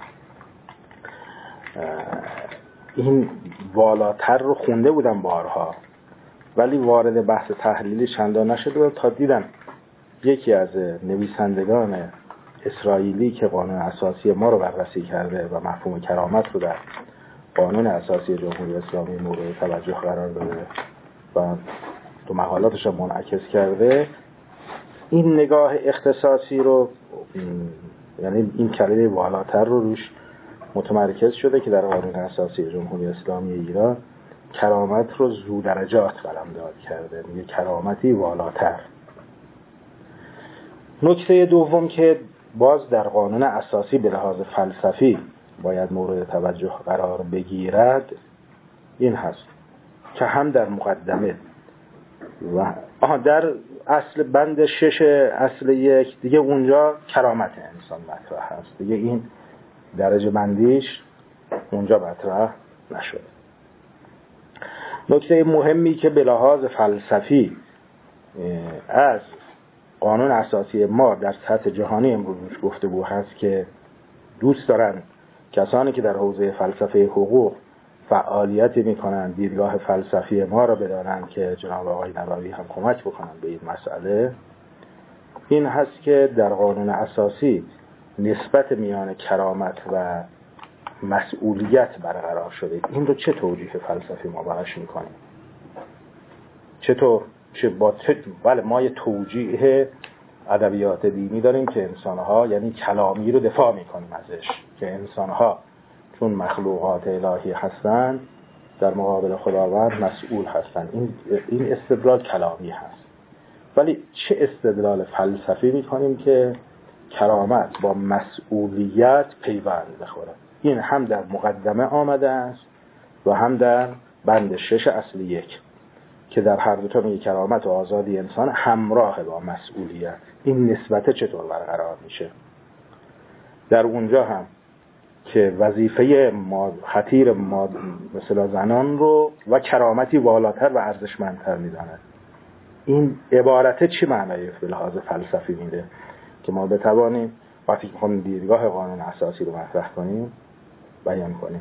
این والاتر رو خونده بودم بارها، ولی وارد بحث تحلیلی چندان نشده بود تا دیدم یکی از نویسندگان اسرائیلی که قانون اساسی ما رو بررسی کرده و مفهوم کرامت رو در قانون اساسی جمهوری اسلامی مورد توجه قرار داده و تو مقالاتش هم منعکس کرده، این نگاه اختصاصی رو، یعنی این کلمه والاتر رو روش متمرکز شده که در قانون اساسی جمهوری اسلامی ایران کرامت رو ذو درجات قلمداد کرده، میگه کرامتی والاتر. نکته دوم که باز در قانون اساسی به لحاظ فلسفی باید مورد توجه قرار بگیرد این هست که هم در مقدمه و آها در اصل بند شش اصل یک دیگه اونجا کرامت انسان مطرح هست، دیگه این درجه بندیش اونجا مطرح نشده. نکته مهمی که به لحاظ فلسفی از قانون اساسی ما در سطح جهانی امروز گفتگو هست که دوست دارن کسانی که در حوزه فلسفه حقوق فعالیتی میکنن دیدگاه فلسفی ما را بدانن که جناب آقای نووی هم کمک بکنن به این مسئله، این هست که در قانون اساسی نسبت میان کرامت و مسئولیت برقرار شده. این رو چه توجیه فلسفی ما براش میکنیم؟ چطور؟ چه با چه؟ بله ما یه توجیه ادبیات دینی داریم که انسانها، یعنی کلامی رو دفاع میکنیم ازش، که انسانها چون مخلوقات الهی هستند در مقابل خداوند مسئول هستند. این این استدلال کلامی هست. ولی چه استدلال فلسفی میکنیم که کرامت با مسئولیت پیوند بخوره؟ این هم در مقدمه آمده است و هم در بند شش اصل یک که در هر دو تا میگه کرامت و آزادی انسان همراه با مسئولیت. این نسبت چطور برقرار میشه؟ در اونجا هم که وظیفه ما خطیر ما مثلا زنان رو و کرامتی والاتر و ارزشمندتر میداند. این عبارت چی معنی به لحاظ فلسفی میده که ما بتوانیم وقتی که میخوایم دیدگاه قانون اساسی رو مطرح کنیم بیان کنیم؟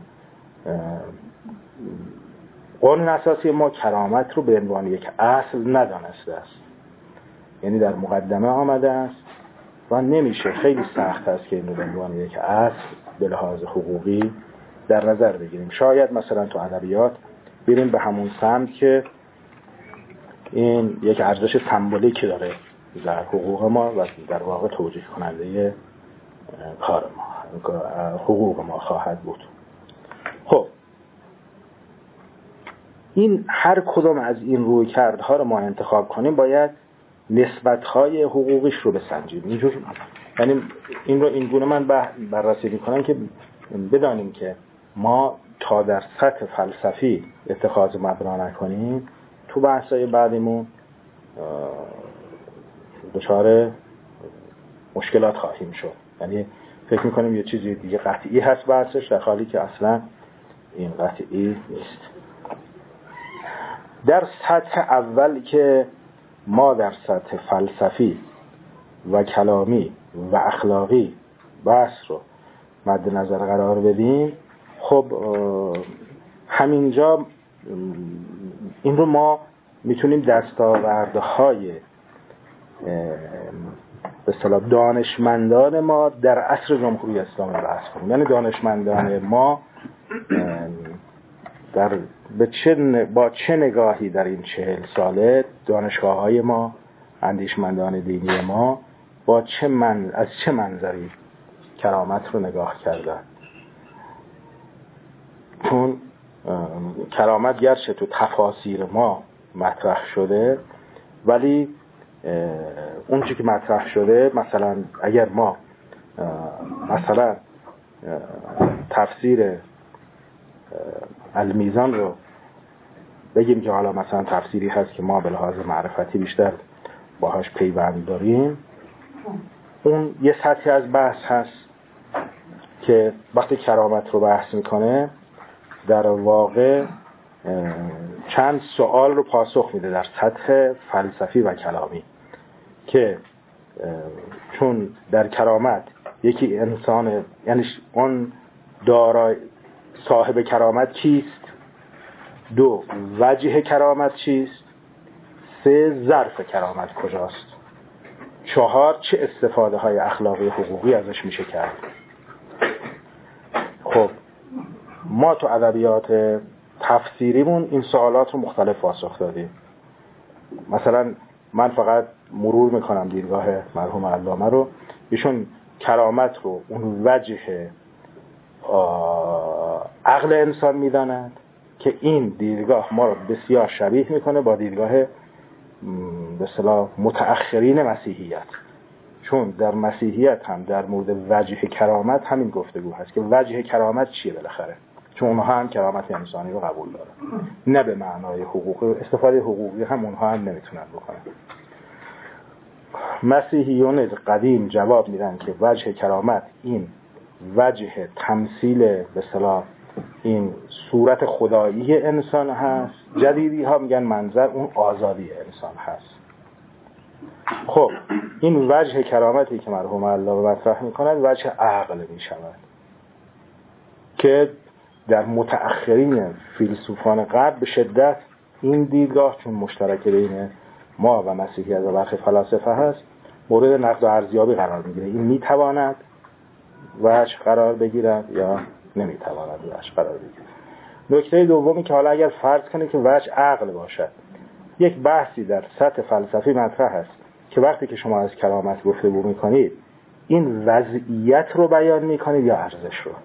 قانون اساسی ما کرامت رو به عنوان یک اصل ندانسته است، یعنی در مقدمه آمده است و نمیشه، خیلی سخت است که این رو به عنوان یک اصل به لحاظ حقوقی در نظر بگیریم. شاید مثلا تو ادبیات بریم به همون سمت که این یک ارزش سمبولیکی داره در حقوق ما و در واقع توجیه کننده کار ما، حقوق ما خواهد بود. این هر کدوم از این رویکردها رو ما انتخاب کنیم باید نسبت‌های حقوقیش رو بسنجیم. اینجور یعنی این رو این گونه من بررسی می‌کنم که بدانیم که ما تا در سطح فلسفی اتخاذ مبنا نکنیم تو بحث‌های بعدیمون دچار مشکلات خواهیم شد. یعنی فکر می‌کنیم یه چیزی دیگه قطعی هست بحثش، در حالی که اصلا این قطعی نیست. در سطح اول که ما در سطح فلسفی و کلامی و اخلاقی بحث رو مد نظر قرار بدیم، خب همینجا این رو ما میتونیم دستاوردهای به اصطلاح دانشمندان ما در عصر جمهوری اسلامی بحث کنیم. یعنی دانشمندان ما در به چه با چه نگاهی در این چهل ساله دانشگاه‌های ما، اندیشمندان دینی ما با چه من از چه منظری کرامت رو نگاه کردن. چون کرامت گرچه تو تفاسیر ما مطرح شده، ولی اون چیزی که مطرح شده، مثلا اگر ما مثلا تفسیر المیزان رو بگیم که حالا مثلا تفسیری هست که ما به لحاظ معرفتی بیشتر باهاش پیوند داریم، اون یه سطحی از بحث هست که وقتی کرامت رو بحث میکنه در واقع چند سوال رو پاسخ میده در سطح فلسفی و کلامی، که چون در کرامت یکی انسان، یعنی اون دارای صاحب کرامت کیست، دو وجه کرامت چیست، سه ظرف کرامت کجاست، چهار چه استفاده های اخلاقی حقوقی ازش میشه کرد. خب ما تو ادبیات تفسیریمون این سوالات رو مختلف پاسخ دادیم. مثلا من فقط مرور میکنم دیدگاه مرحوم علامه رو، ایشون کرامت رو اون وجه عقل انسان میداند که این دیدگاه ما رو بسیار شبیه میکنه با دیدگاه به اصطلاح متأخرین مسیحیت. چون در مسیحیت هم در مورد وجه کرامت همین گفتگو هست که وجه کرامت چیه بالاخره، چون اونها هم کرامت انسانی رو قبول دارن، نه به معنای حقوقی، استفاده حقوقی هم اونها هم نمیتونن بکنن. مسیحیون قدیم جواب میدن که وجه کرامت این وجه تمثیل به اصطلاح این صورت خدایی انسان هست. جدیدی ها میگن منظر اون آزادی انسان هست. خب این وجه کرامتی که مرحوم علامه مطرح میکنند وجه عقل میشود که در متأخرین فیلسوفان غرب به شدت این دیدگاه، چون مشترک بین ما و مسیحیت و برخی فلاسفه هست، مورد نقد و ارزیابی قرار میگیره. این میتواند وجه قرار بگیرد یا نمیتواند وجه قرار بگیرد. نکته دومی که حالا اگر فرض کنید که وجه عقل باشد، یک بحثی در سطح فلسفی مطرح است که وقتی که شما از کرامت گفتگو میکنید این وضعیت رو بیان میکنید یا ارزش رو.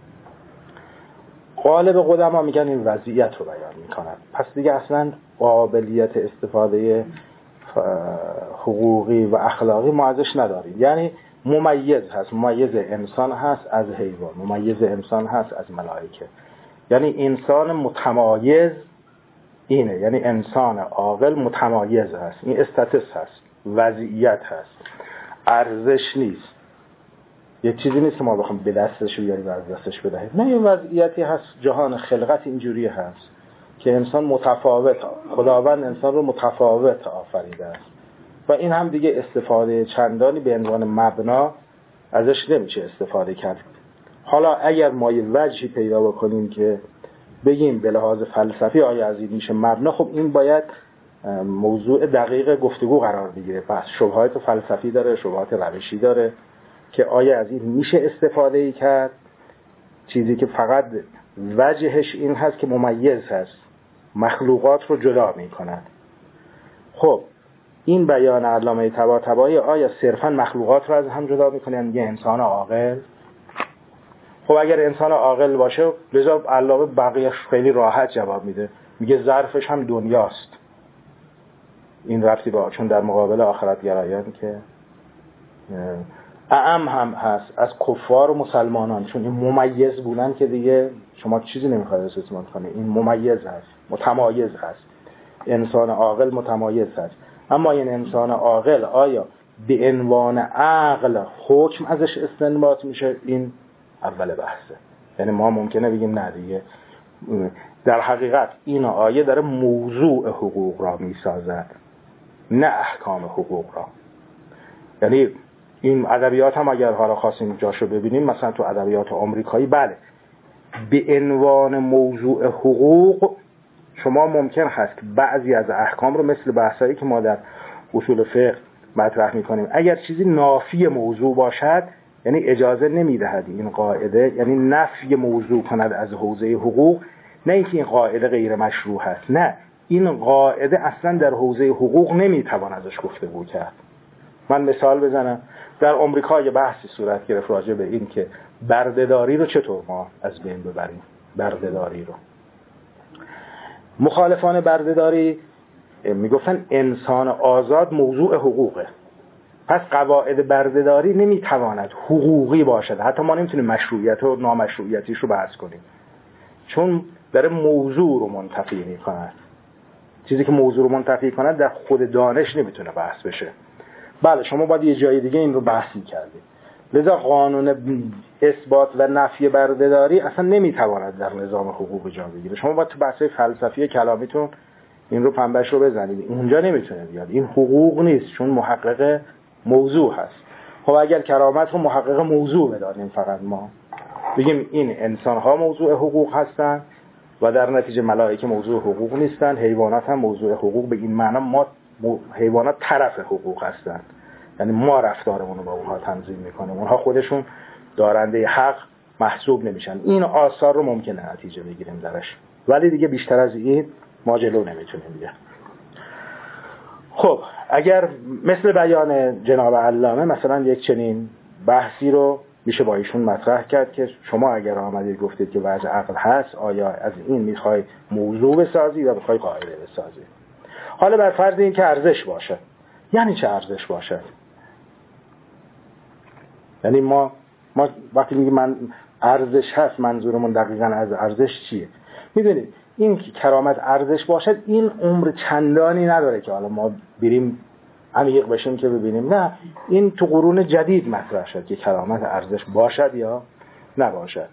غالب قدما میگن این وضعیت رو بیان میکنند، پس دیگه اصلا قابلیت استفاده حقوقی و اخلاقی ما ازش نداریم. یعنی ممیز هست، ممیز انسان هست از حیوان، ممیز انسان هست از ملائکه. یعنی انسان متمایز اینه، یعنی انسان عاقل متمایز هست. این استاتس هست، وضعیت هست، ارزش نیست. یه چیزی نیست که ما بخوام به دستش بیاریم و از دستش بدهیم. نه، یه وضعیتی هست. جهان خلقت اینجوری هست که انسان متفاوت، خداوند انسان رو متفاوت آفریده است و این هم دیگه استفاده چندانی به عنوان مبنا ازش نمیشه استفاده کرد. حالا اگر ما یه وجهی پیدا بکنیم که بگیم به لحاظ فلسفی آیا از این میشه مبنا، خب این باید موضوع دقیق گفتگو قرار بگیره. پس شبهات فلسفی داره، شبهات روشی داره که آیا از این میشه استفاده ای کرد، چیزی که فقط وجهش این هست که ممیز هست، مخلوقات رو جدا می کند. خب این بیان علامه طباطبایی آیا صرفا مخلوقات رو از هم جدا می کنه؟ یعنی انسان عاقل خب اگر انسان عاقل باشه لذا علاوه بقیه خیلی راحت جواب میده، میگه ظرفش هم دنیاست. این ربطی با چون در مقابل آخرت گرایان که اعم هم هست از کفار و مسلمانان، چون این ممیز بودن که دیگه شما چیزی نمیخواد استثمار کنه، این ممیز هست، متمایز هست. انسان عاقل متمایز هست. اما این انسان عاقل آیا به عنوان عقل حکم ازش استنباط میشه؟ این اول بحثه. یعنی ما ممکنه بگیم نه دیگه، در حقیقت این آیه داره موضوع حقوق را میسازد نه احکام حقوق را. یعنی این ادبیات هم اگر حالا خواستیم جاشو ببینیم، مثلا تو ادبیات آمریکایی بله به عنوان موضوع حقوق شما ممکن هست که بعضی از احکام رو مثل بحثایی که ما در اصول فقه مطرح میکنیم اگر چیزی نافی موضوع باشد، یعنی اجازه نمیدهد این قاعده، یعنی نفی موضوع کند از حوزه حقوق، نه اینکه این قاعده غیر مشروع هست، نه این قاعده اصلا در حوزه حقوق نمیتوان ازش گفتگو کرد. من مثال بزنم، در آمریکا یه بحثی صورت گرفت راجع به این که بردهداری رو چطور ما از بین ببریم. بردهداری رو مخالفان بردهداری میگفتن انسان آزاد موضوع حقوقه، پس قواعد بردهداری نمیتواند حقوقی باشد، حتی ما نمیتونیم مشروعیت و نامشروعیتیش رو بحث کنیم، چون داره موضوع رو منتفی میکند. چیزی که موضوع رو منتفی کند در خود دانش نمیتونه بحث بشه. بله شما باید یه جای دیگه این رو بحثی کردید. لذا قانون اثبات و نفی بردهداری اصلا نمیتواند در نظام حقوق جا بگیره. شما باید تو بحث‌های فلسفی کلامیتون این رو پنبهش رو بزنید، اونجا نمیتونه بیاد. این حقوق نیست، چون محقق موضوع هست. خب اگر کرامت رو محقق موضوع بدانیم، فقط ما بگیم این انسان ها موضوع حقوق هستن و در نتیجه ملائکه موضوع حقوق نیستن، حیوانات هم موضوع حقوق، به این معنی ما حیوانات طرف حقوق هستن، یعنی ما رفتارمون رو با اونها تنظیم میکنیم، اونها خودشون دارنده حق محسوب نمیشن. این آثار رو ممکنه نتیجه بگیریم درش، ولی دیگه بیشتر از این ما جلو نمیتونیم دیگه. خب اگر مثل بیان جناب علامه مثلا یک چنین بحثی رو میشه با ایشون مطرح کرد که شما اگر آمدید گفتید که وضع عقل هست، آیا از این میخوای موضوع بسازی یا میخوای قاعده بسازی؟ حالا بر فرض این که ارزش باشه، یعنی چه ارزش باشه؟ یعنی ما ما وقتی میگیم من ارزش هست، منظورمون دقیقاً از ارزش چیه؟ میدونید این که کرامت ارزش باشد این عمر چندانی نداره که حالا ما بریم عمیق بشیم که ببینیم، نه این تو قرون جدید مطرح شد که کرامت ارزش باشد یا نباشد.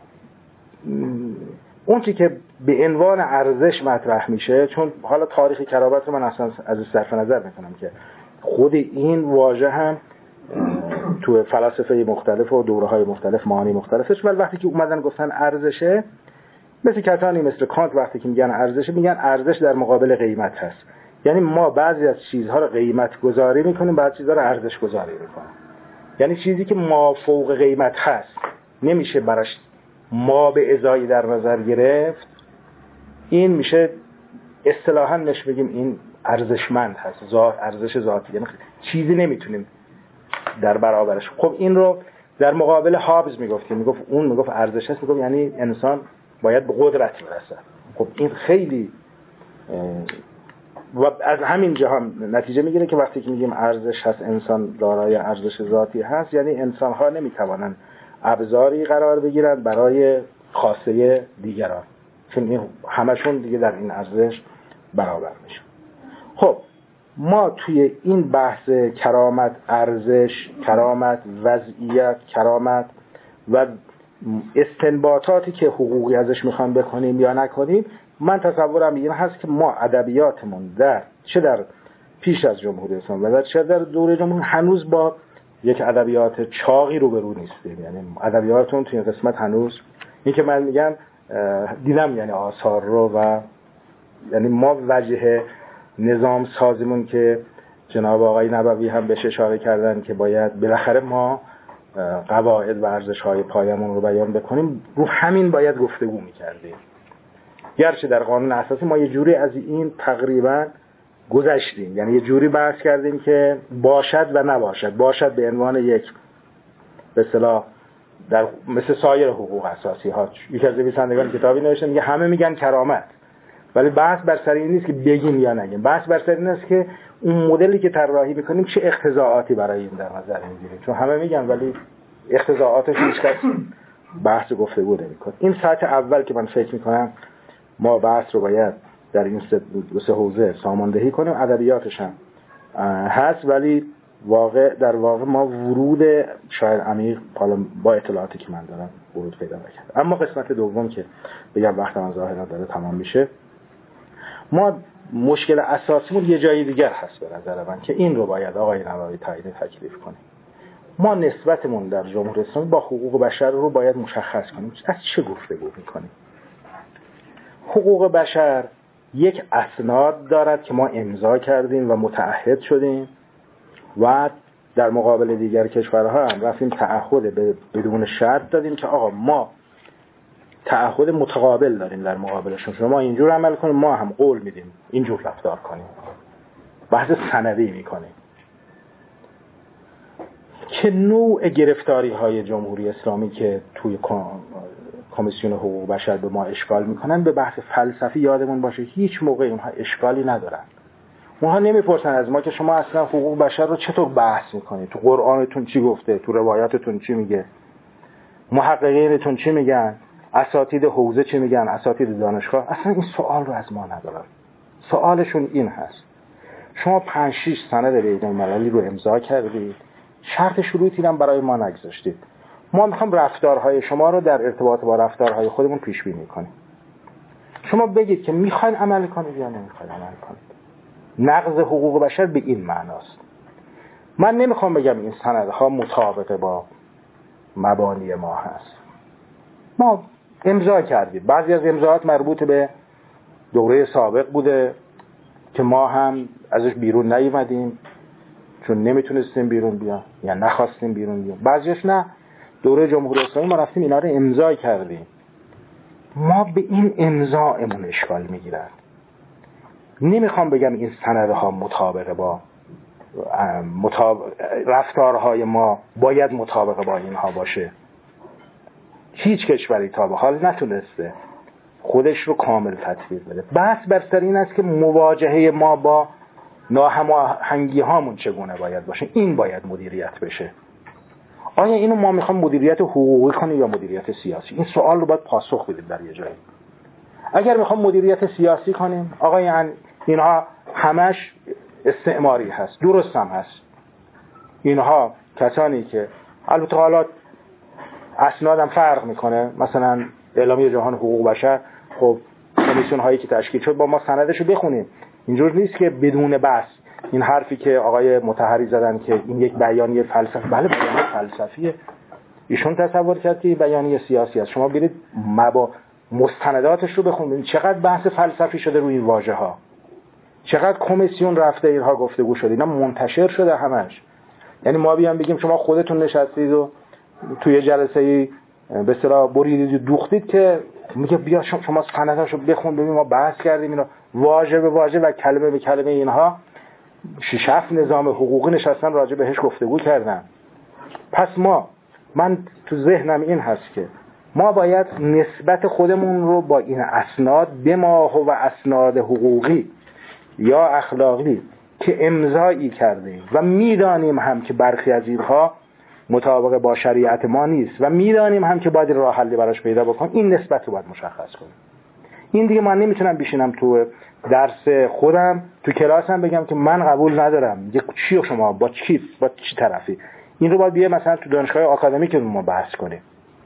اون چی که به عنوان ارزش مطرح میشه، چون حالا تاریخ کرامت رو من اصلا از صرف نظر میکنم که خود این واژه هم تو فلاسفه مختلف و دوره‌های مختلف معانی مختلفش، ولی وقتی که اومدن گفتن ارزشه، مثل کسانی مثل کانت وقتی که میگن ارزشه میگن ارزش در مقابل قیمت هست. یعنی ما بعضی از چیزها رو قیمت گذاری میکنیم، بعضی چیزها رو ارزش گذاری میکنیم. یعنی چیزی که ما فوق قیمت هست نمیشه براش ما به ازایی در نظر گرفت، این میشه اصطلاحاً نش بگیم این ارزشمند هست، ذات ارزش ذاتی، یعنی چیزی نمیتونیم در برابرش. خب این رو در مقابل هابز میگفتیم، میگفت اون میگفت ارزش هست، میگفت یعنی انسان باید به قدرت برسه. خب این خیلی و از همین جهت نتیجه میگیره که وقتی که میگیم ارزش هست، انسان دارای ارزش ذاتی هست، یعنی انسان ها نمیتوانن ابزاری قرار بگیرن برای خاصه دیگران، چون این همشون دیگه در این ارزش برابر میشن. خب ما توی این بحث کرامت، ارزش، کرامت، وضعیت، کرامت و استنباطاتی که حقوقی ازش میخوام بکنیم یا نکنیم، من تصورم این هست که ما ادبیاتمون در چه در پیش از جمهوری اسلامی و در چه در دوره جمهوری هنوز با یک ادبیات چاقی روبرو نیستیم. یعنی ادبیاتمون توی این قسمت هنوز این که من میگم دیدم یعنی آثار رو و یعنی ما وجه نظام سازیمون که جناب آقای نبوی هم بهش اشاره کردن که باید بالاخره ما قواعد و ارزش‌های پایمون رو بیان بکنیم، رو همین باید گفتگو می‌کردیم. گرچه در قانون اساسی ما یه جوری از این تقریبا گذشتیم، یعنی یه جوری بحث کردیم که باشد و نباشد، باشد به عنوان یک به اصطلاح در مثل سایر حقوق اساسی ها. یکی از نویسندگان کتابی نوشته میگه همه میگن کرامت، ولی بحث بر سر این نیست که بگیم یا نگیم، بحث بر سر این است که اون مدلی که طراحی میکنیم چه اقتضاعاتی برای این در نظر میگیریم. چون همه میگن ولی اقتضاعاتش هیچ کس بحث گفتگو نمیکنه. این ساعت اول که من فکر میکنم ما بحث رو باید در این سه, سه حوزه ساماندهی کنیم. ادبیاتش هم هست، ولی واقع در واقع ما ورود شاید عمیق حالا با اطلاعاتی که من دارم ورود پیدا نکرد. اما قسمت دوم که بگم وقت من ظاهرا داره تمام میشه، ما مشکل اساسیمون یه جای دیگر هست به نظر من که این رو باید آقای نووی تایید تکلیف کنه. ما نسبتمون در جمهوری اسلامی با حقوق بشر رو باید مشخص کنیم. از چه گفتگو میکنیم؟ حقوق بشر یک اسناد دارد که ما امضا کردیم و متعهد شدیم و در مقابل دیگر کشورها هم رفتیم تعهد بدون شرط دادیم که آقا ما تعهد متقابل داریم در مقابلشون، شما اینجور عمل کنیم ما هم قول میدیم اینجور رفتار کنیم. بحث سندی میکنیم که نوع گرفتاری های جمهوری اسلامی که توی کمیسیون حقوق بشر به ما اشکال میکنن به بحث فلسفی یادمون باشه هیچ موقع اونها اشکالی ندارن. اونها نمیپرسن از ما که شما اصلا حقوق بشر رو چطور بحث میکنید، تو قرآنتون چی گفته، تو روایاتتون چی میگه، محققینتون چی میگن، اساتید حوزه چی میگن، اساتید دانشگاه. اصلا این سوال رو از ما ندارن. سوالشون این هست شما پنج شش سند بین المللی رو امضا کردید، شرط شروطی هم برای ما نگذاشتید، ما میخوام رفتارهای شما رو در ارتباط با رفتارهای خودمون پیش بینی کنیم. شما بگید که میخواین عمل کنید یا نمیخواین عمل کنید. نقض حقوق بشر به این معناست. من نمیخوام بگم این سندها مطابق با مبانی ما هست. ما امضا کردیم، بعضی از امضاءات مربوط به دوره سابق بوده که ما هم ازش بیرون نیومدیم چون نمیتونستیم بیرون بیان یا نخواستیم بیرون بیان. بعضیش نه، دوره جمهوری اسلامی ما رفتیم اینا رو امضا کردیم. ما به این امضاءمون اشکال میگیرن. نمیخوام بگم این سندها مطابق با مطابق رفتارهای ما باید مطابق با اینها باشه. هیچ کشوری تا به حال نتونسته خودش رو کامل تطبیق بده. بحث بر سر این است که مواجهه ما با ناهماهنگی هامون چگونه باید باشه. این باید مدیریت بشه. آیا اینو ما میخوام مدیریت حقوقی کنیم یا مدیریت سیاسی؟ این سوال رو باید پاسخ بدیم در یه جایی. اگر میخوام مدیریت سیاسی کنیم، آقا یعنی اینها همش استعماری هست، درست هم هست. اینها کسانی که البته حالا اسناد هم فرق میکنه، مثلا اعلامیه جهان حقوق بشر، خب کمیسیون هایی که تشکیل شد با ما سندشو بخونیم. اینجور نیست که بدون بحث این حرفی که آقای مطهری زدن که این یک بیانیه فلسفی، بله بیانیه فلسفیه، ایشون تصور کرد که بیانیه سیاسی است. شما برید مبا مستنداتش رو بخونید، چقدر بحث فلسفی شده روی این واژه ها، چقدر کمیسیون رفته اینها گفتگو شده، اینا منتشر شده همش. یعنی ما بیان بگیم شما خودتون نشستید و توی جلسه‌ای به اصطلاح بریدید و دوختید که میگه بیا شما سنداشو بخون ببین ما بحث کردیم اینا واژه به واژه و کلمه به کلمه اینها شش هفت نظام حقوقی نشستن راجع بهش گفتگو کردن. پس ما من تو ذهنم این هست که ما باید نسبت خودمون رو با این اسناد بما و اسناد حقوقی یا اخلاقی که امضایی کردیم و میدانیم هم که برخی از اینها مطابق با شریعت ما نیست و میدانیم هم که باید راه حلی براش پیدا بکنیم، این نسبت رو باید مشخص کنیم. این دیگه من نمیتونم بشینم تو درس خودم تو کلاسم بگم که من قبول ندارم، میگه چی شما با چی با چی طرفی. این رو باید بیه مثلا تو دانشگاه آکادمیک ما بحث کنیم.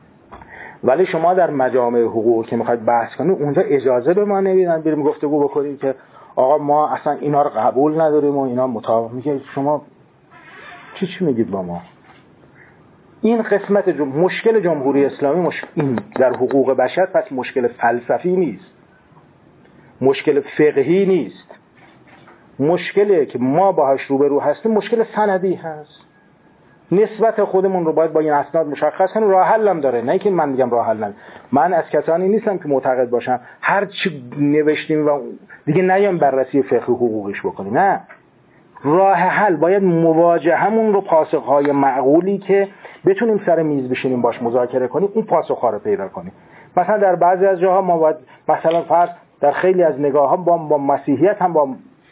ولی شما در مجامع حقوقی که میخواید بحث کنید اونجا اجازه به ما نمیدن بریم گفتگو بکنیم که آقا ما اصلا اینا رو قبول نداریم و اینا مطابق. میگه شما چی چی میگید با ما؟ این قسمت جم... مشکل جمهوری اسلامی مش... این در حقوق بشر پس مشکل فلسفی نیست، مشکل فقهی نیست، مشکلی که ما باهاش روبرو هستیم مشکل سندی هست. نسبت خودمون رو باید با این اسناد مشخص کنیم. راه حل هم داره، نه که من میگم راه حل نه. من از کسانی نیستم که معتقد باشم هر چی نوشتیم و دیگه نیام بررسی فقهی حقوقیش بکنیم. نه، راه حل باید مواجهمون رو پاسخهای معقولی که بتونیم سر میز بشینیم باش مذاکره کنیم اون پاسخها رو پیدا کنیم. مثلا در بعضی از جاها ما باید مثلا فرض در خیلی از نگاه ها با, با مسیحیت هم با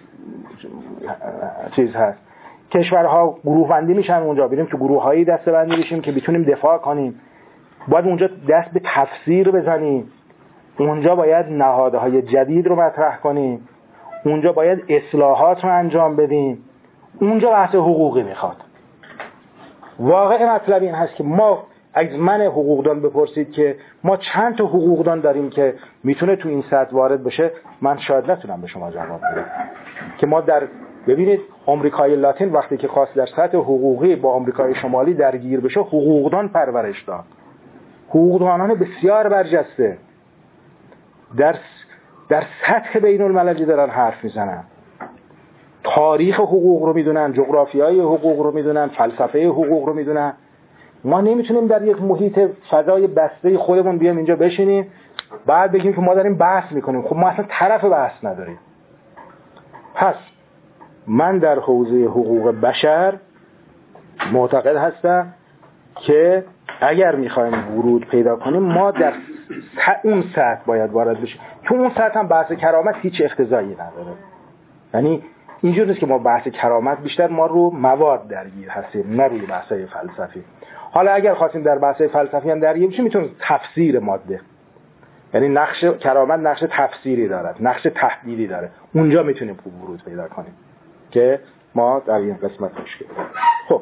چیز هست، کشورها گروه بندی میشن، اونجا بریم تو گروه هایی دسته بندی بشیم که بتونیم دفاع کنیم. باید اونجا دست به تفسیر بزنیم، اونجا باید نهادهای جدید رو مطرح کنیم، اونجا باید اصلاحات رو انجام بدیم، اونجا بحث حقوقی میخواد. واقع مطلب این هست که ما از من حقوقدان بپرسید که ما چند تا حقوقدان داریم که میتونه تو این سطح وارد بشه، من شاید نتونم به شما جواب بدم. که ما در ببینید آمریکای لاتین وقتی که خواست در سطح حقوقی با آمریکای شمالی درگیر بشه حقوقدان پرورش داد، حقوقدانان بسیار برجسته در در سطح بین المللی دارن حرف میزنن، تاریخ حقوق رو میدونن، جغرافیای حقوق رو میدونن، فلسفه حقوق رو میدونن. ما نمیتونیم در یک محیط فضای بسته خودمون بیام اینجا بشینیم بعد بگیم که ما داریم بحث میکنیم. خب ما اصلا طرف بحث نداریم. پس من در حوزه حقوق بشر معتقد هستم که اگر میخوایم ورود پیدا کنیم ما در اون سطح باید وارد بشیم. تو اون سطح هم بحث کرامت هیچ اقتضایی نداره. یعنی اینجور نیست که ما بحث کرامت بیشتر ما رو مواد درگیر هستیم نه روی بحثای فلسفی. حالا اگر خواستیم در بحثای فلسفی هم درگیر بشیم میتونیم تفسیر ماده، یعنی نقش کرامت نقش تفسیری دارد، نقش تحلیلی داره، اونجا میتونیم خوب ورود پیدا کنیم که ما در این قسمت مشکل. خب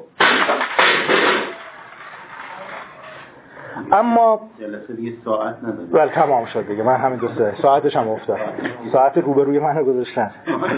اما جلسه دیگه ساعت نداره. ولی تمام شد دیگه، من همین دو سه ساعتش هم افتاد، ساعت روبروی منو گذاشتن.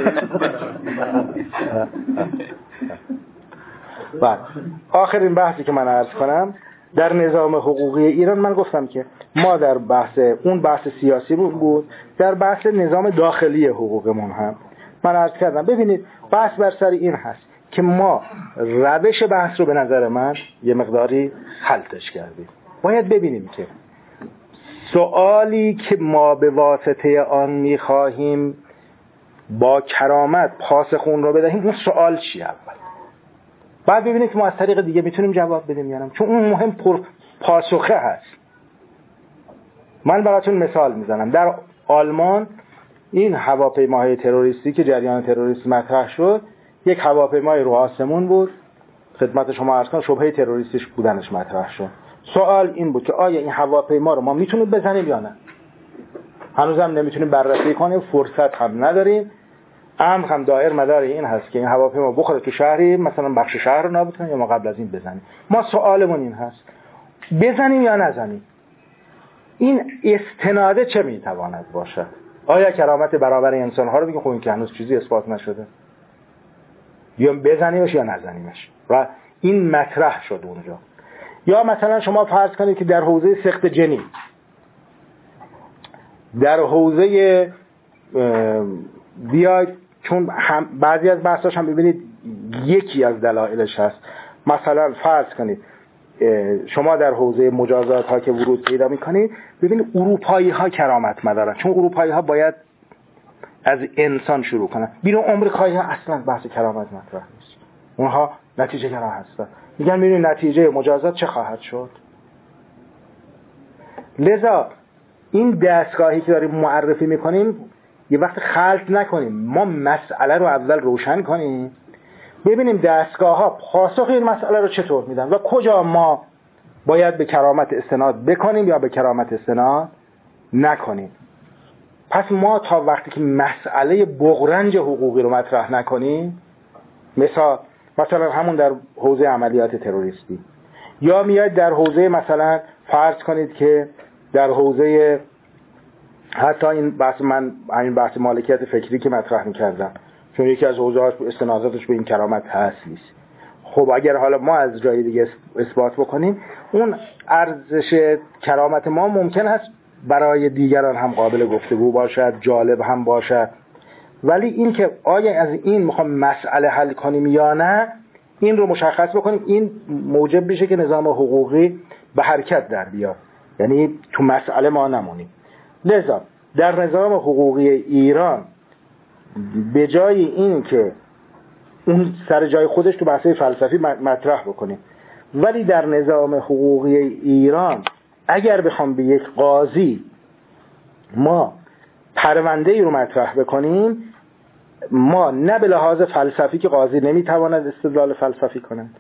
بعد آخرین بحثی که من عرض کنم در نظام حقوقی ایران، من گفتم که ما در بحث اون بحث سیاسی بود، در بحث نظام داخلی حقوقمون هم من عرض کردم. ببینید بحث بر سر این هست که ما روش بحث رو به نظر من یه مقداری خلطش کردیم. باید ببینیم که سوالی که ما به واسطه آن میخواهیم با کرامت پاسخ اون رو بدهیم اون سوال چیه اول، بعد ببینید که ما از طریق دیگه میتونیم جواب بدیم یا نه، چون اون مهم پر پاسخه هست. من براتون مثال میزنم. در آلمان این هواپیماهای تروریستی که جریان تروریستی مطرح شد، یک هواپیمای رو آسمون بود، خدمت شما عرض کنم شبهه تروریستیش بودنش مطرح شد. سوال این بود که آیا این هواپیما رو ما میتونیم بزنیم یا نه؟ هنوز هم نمیتونیم بررسی کنیم، فرصت هم نداریم. امر هم دایر مدار این هست که این هواپیما بخوره تو شهری، مثلا بخش شهر رو نابود کنه، یا ما قبل از این بزنیم. ما سوالمون این هست بزنیم یا نزنیم. این استناده چه میتواند باشه؟ آیا کرامت برابر انسان ها رو بگیم خب این که هنوز چیزی اثبات نشده، یا بزنیمش یا نزنیمش، و این مطرح شد اونجا. یا مثلا شما فرض کنید که در حوزه سخت جنی، در حوزه بیاید، چون هم بعضی از بحثاش هم ببینید یکی از دلایلش هست. مثلا فرض کنید شما در حوزه مجازات ها که ورود پیدا میکنید، ببینید اروپایی ها کرامت مدارن، چون اروپایی ها باید از انسان شروع کنن. بیرون آمریکایی ها اصلا بحث کرامت مطرح نیست، اونها نتیجه گرا هستن، میگن ببینید نتیجه مجازات چه خواهد شد. لذا این دستگاهی که داریم معرفی میکنیم یه وقت خلط نکنیم، ما مسئله رو اول روشن کنیم، ببینیم دستگاه ها پاسخ این مسئله رو چطور میدن و کجا ما باید به کرامت استناد بکنیم یا به کرامت استناد نکنیم. پس ما تا وقتی که مسئله بغرنج حقوقی رو مطرح نکنیم، مثلا مثلا همون در حوزه عملیات تروریستی، یا میاد در حوزه مثلا فرض کنید که در حوزه حتی این بحث من همین بحث مالکیت فکری که مطرح می‌کردم، چون یکی از حوزه‌هاش استناداتش به این کرامت هست نیست. خب اگر حالا ما از جای دیگه اثبات بکنیم، اون ارزش کرامت ما ممکن است برای دیگران هم قابل گفتگو باشد، جالب هم باشد، ولی این که آیا از این میخوام مسئله حل کنیم یا نه، این رو مشخص بکنیم. این موجب بشه که نظام حقوقی به حرکت در بیاد، یعنی تو مسئله ما نمونیم. لذا در نظام حقوقی ایران به جای این که اون سر جای خودش تو بحث فلسفی مطرح بکنیم. ولی در نظام حقوقی ایران اگر بخوام به یک قاضی ما پرونده ای رو مطرح بکنیم، ما نه به لحاظ فلسفی که قاضی نمیتواند استدلال فلسفی کند،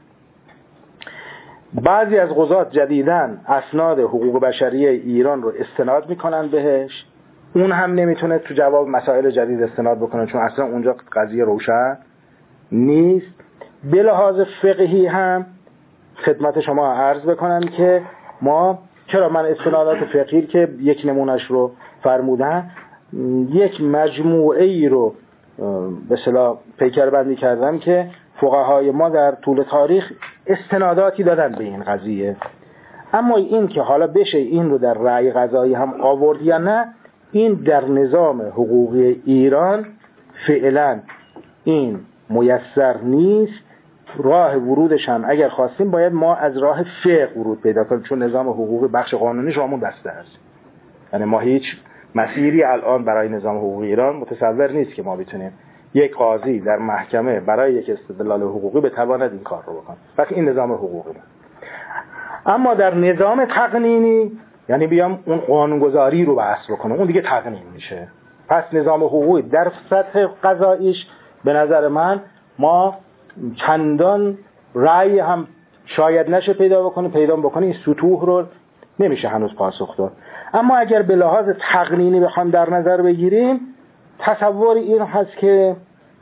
بعضی از قضات جدیداً اسناد حقوق بشری ایران رو استناد میکنن بهش، اون هم نمیتونه تو جواب مسائل جدید استناد بکنه چون اصلا اونجا قضیه روشن نیست. به لحاظ فقهی هم خدمت شما عرض بکنم که ما چرا من استنادات فقهی که یک نمونش رو فرمودن، یک مجموعه ای رو به اصطلاح پیکر بندی کردم که فقهای ما در طول تاریخ استناداتی دادن به این قضیه. اما این که حالا بشه این رو در رأی قضایی هم آورد یا نه، این در نظام حقوقی ایران فعلا این میسر نیست. راه ورودش هم اگر خواستیم باید ما از راه فقه ورود پیدا کنیم، چون نظام حقوقی بخش قانونی شامون بسته است. یعنی ما هیچ مسیری الان برای نظام حقوقی ایران متصور نیست که ما بتونیم یک قاضی در محکمه برای یک استدلال حقوقی بتواند این کار رو بکنه. پس این نظام حقوقی ما. اما در نظام تقنینی، یعنی بیام اون قانونگذاری رو بحث بکنم، اون دیگه تقنین میشه. پس نظام حقوقی در سطح قضاییش به نظر من ما چندان رأی هم شاید نشه پیدا بکنه، پیدا بکنه این سطوح رو نمیشه هنوز پاسخ داد. اما اگر به لحاظ تقنینی بخوام در نظر بگیریم، تصور این هست که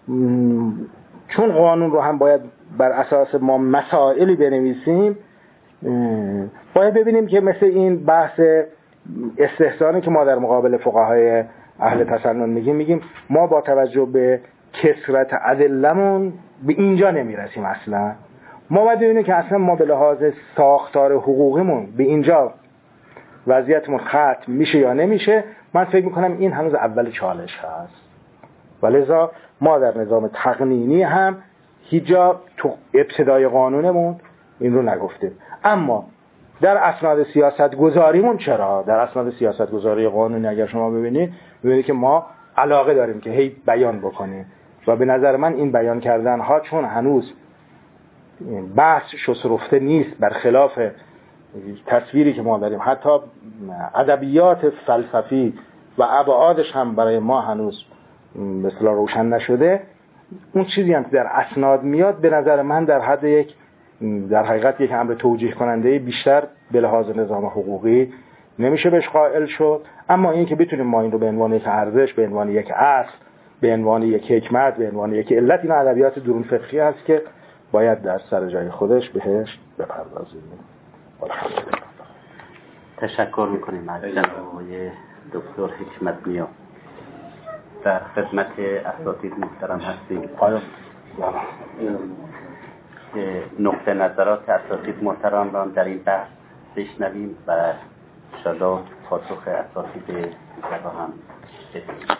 چون قانون رو هم باید بر اساس ما مسائلی بنویسیم، باید ببینیم که مثل این بحث استحسانی که ما در مقابل فقهای اهل تسنن میگیم میگیم ما با توجه به کثرت ادلمون به اینجا نمیرسیم. اصلا ما باید ببینیم که اصلا ما به لحاظ ساختار حقوقیمون به اینجا وضعیتمون ختم میشه یا نمیشه. من فکر میکنم این هنوز اول چالش هست، ولذا ما در نظام تقنینی هم هیچ جا تو ابتدای قانونمون این رو نگفتیم. اما در اسناد سیاست گذاریمون چرا؟ در اسناد سیاست گذاری قانونی اگر شما ببینید ببینید که ما علاقه داریم که هی بیان بکنیم و به نظر من این بیان کردن ها چون هنوز بحث شسرفته نیست، برخلاف تصویری که ما داریم، حتی ادبیات فلسفی و ابعادش هم برای ما هنوز به اصطلاح روشن نشده، اون چیزی هم که در اسناد میاد به نظر من در حد یک در حقیقت یک امر توجیه کننده بیشتر به لحاظ نظام حقوقی نمیشه بهش قائل شد. اما این که بتونیم ما این رو به عنوان یک ارزش، به عنوان یک اصل، به عنوان یک حکمت، به عنوان یک علت، این ادبیات درون فقهی هست که باید در سر جای خودش بهش بپردازیم. تشکر میکنیم از جناب آقای دکتر حکمت نیا. در خدمت اساتید محترم هستیم. نقطه نظرات اساتید محترم را در این بحث بشنویم و انشاءالله پاسخ اساتید را هم بدیم.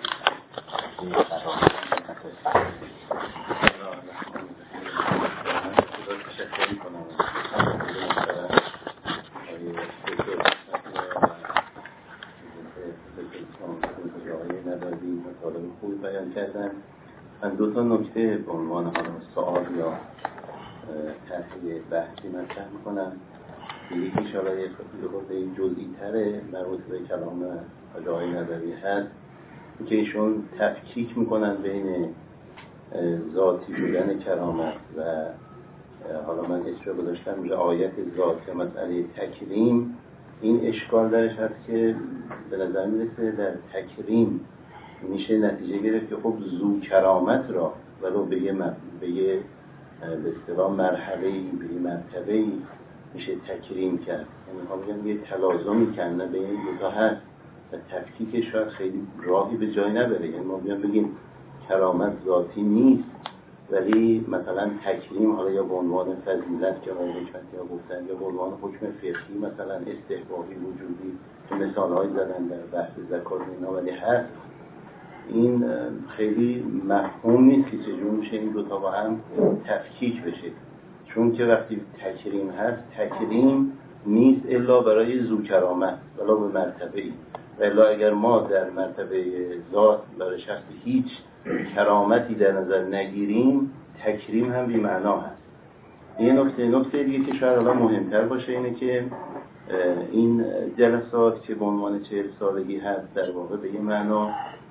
خوب بیان کردن. من دو تا نکته به عنوان حالا سوال یا طرح بحثی مطرح میکنم. یکی انشاءالله یک خورده جزئی تره مربوط به کلام آقای نظری هست که ایشون تفکیک میکنن بین ذاتی بودن کرامت و حالا من اسم رو گذاشتم رعایت ذات، مسئله تکریم. این اشکال درش هست که به نظر میرسه در تکریم میشه نتیجه گرفت که خب ذو کرامت را ولو به یه به یه به اصطلاح مرحله‌ای، به یه مرتبه‌ای میشه تکریم کرد. یعنی ها میگن یه تلازمی کنه بین این دو تا هست و تفکیکش شاید خیلی راهی به جای نبره. یعنی ما بیان بگیم کرامت ذاتی نیست ولی مثلا تکریم حالا یا به عنوان فضیلت که آقای حکمتی ها گفتن یا به عنوان حکم فقهی مثلا استحبابی وجودی که مثال‌هایی زدن در بحث زکات اینا ولی هست. این خیلی مفهوم نیست که چجور میشه این دوتا با هم تفکیک بشه، چون که وقتی تکریم هست تکریم نیست الا برای ذو کرامت ولا به مرتبه ای، ولی اگر ما در مرتبه ذات برای شخص هیچ کرامتی در نظر نگیریم تکریم هم بی معنا هست. این نکته نکته دیگه که شاید حالا مهمتر باشه اینه که این جلسات که به عنوان چهل سالگی هست در واقع به این معنا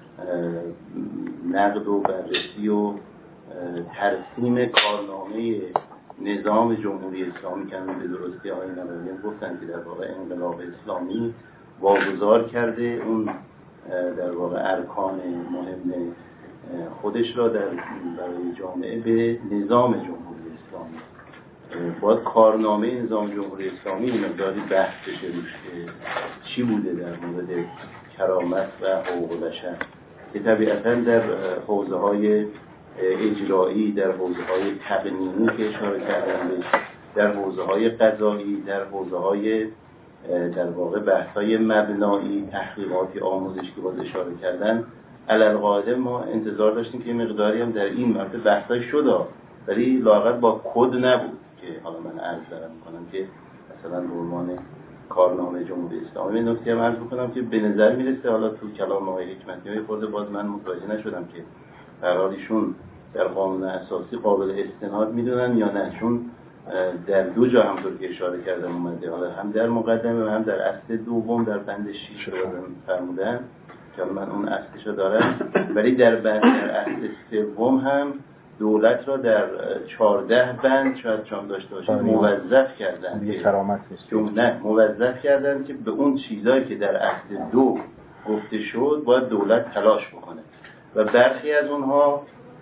نقد و بررسی و ترسیم کارنامه نظام جمهوری اسلامی که به درستی آقای نوریان گفتن که در واقع انقلاب اسلامی واگذار کرده اون در واقع ارکان مهم خودش را در برای جامعه به نظام جمهوری اسلامی. باید کارنامه نظام جمهوری اسلامی مقداری بحث بشه روش که چی بوده در مورد کرامت و حقوق بشر که طبیعتاً در حوزه های اجرایی، در حوزه های تقنینی که اشاره کردن بهش، در حوزه های قضایی، در حوزه های در واقع بحث های مبنایی، تحقیقاتی، آموزش که باز اشاره کردن، علالقاعده ما انتظار داشتیم که مقداری هم در این مرتبه بحثای شده، ولی لااقل با کد نبود که حالا من عرض دارم میکنم که مثلا به عنوان کارنامه جمهوری اسلامی. نکته هم عرض میکنم که به نظر میرسه حالا تو کلام آقای حکمتی خورده باز من متوجه نشدم که قرارشون در قانون اساسی قابل استناد میدونن یا نه، چون در دو جا همطور که اشاره کردم اومده، حالا هم در مقدمه و هم در اصل دوم در بند شیش رو فرمودن که من اون اصلش رو دارم، ولی در بند در اصل سوم هم دولت را در چهارده بند شاید چون داشته باشه موظف کردن دیگه کرامت نیست، نه موظف کردن که به اون چیزایی که در اصل دو گفته شد باید دولت تلاش بکنه و برخی از اونها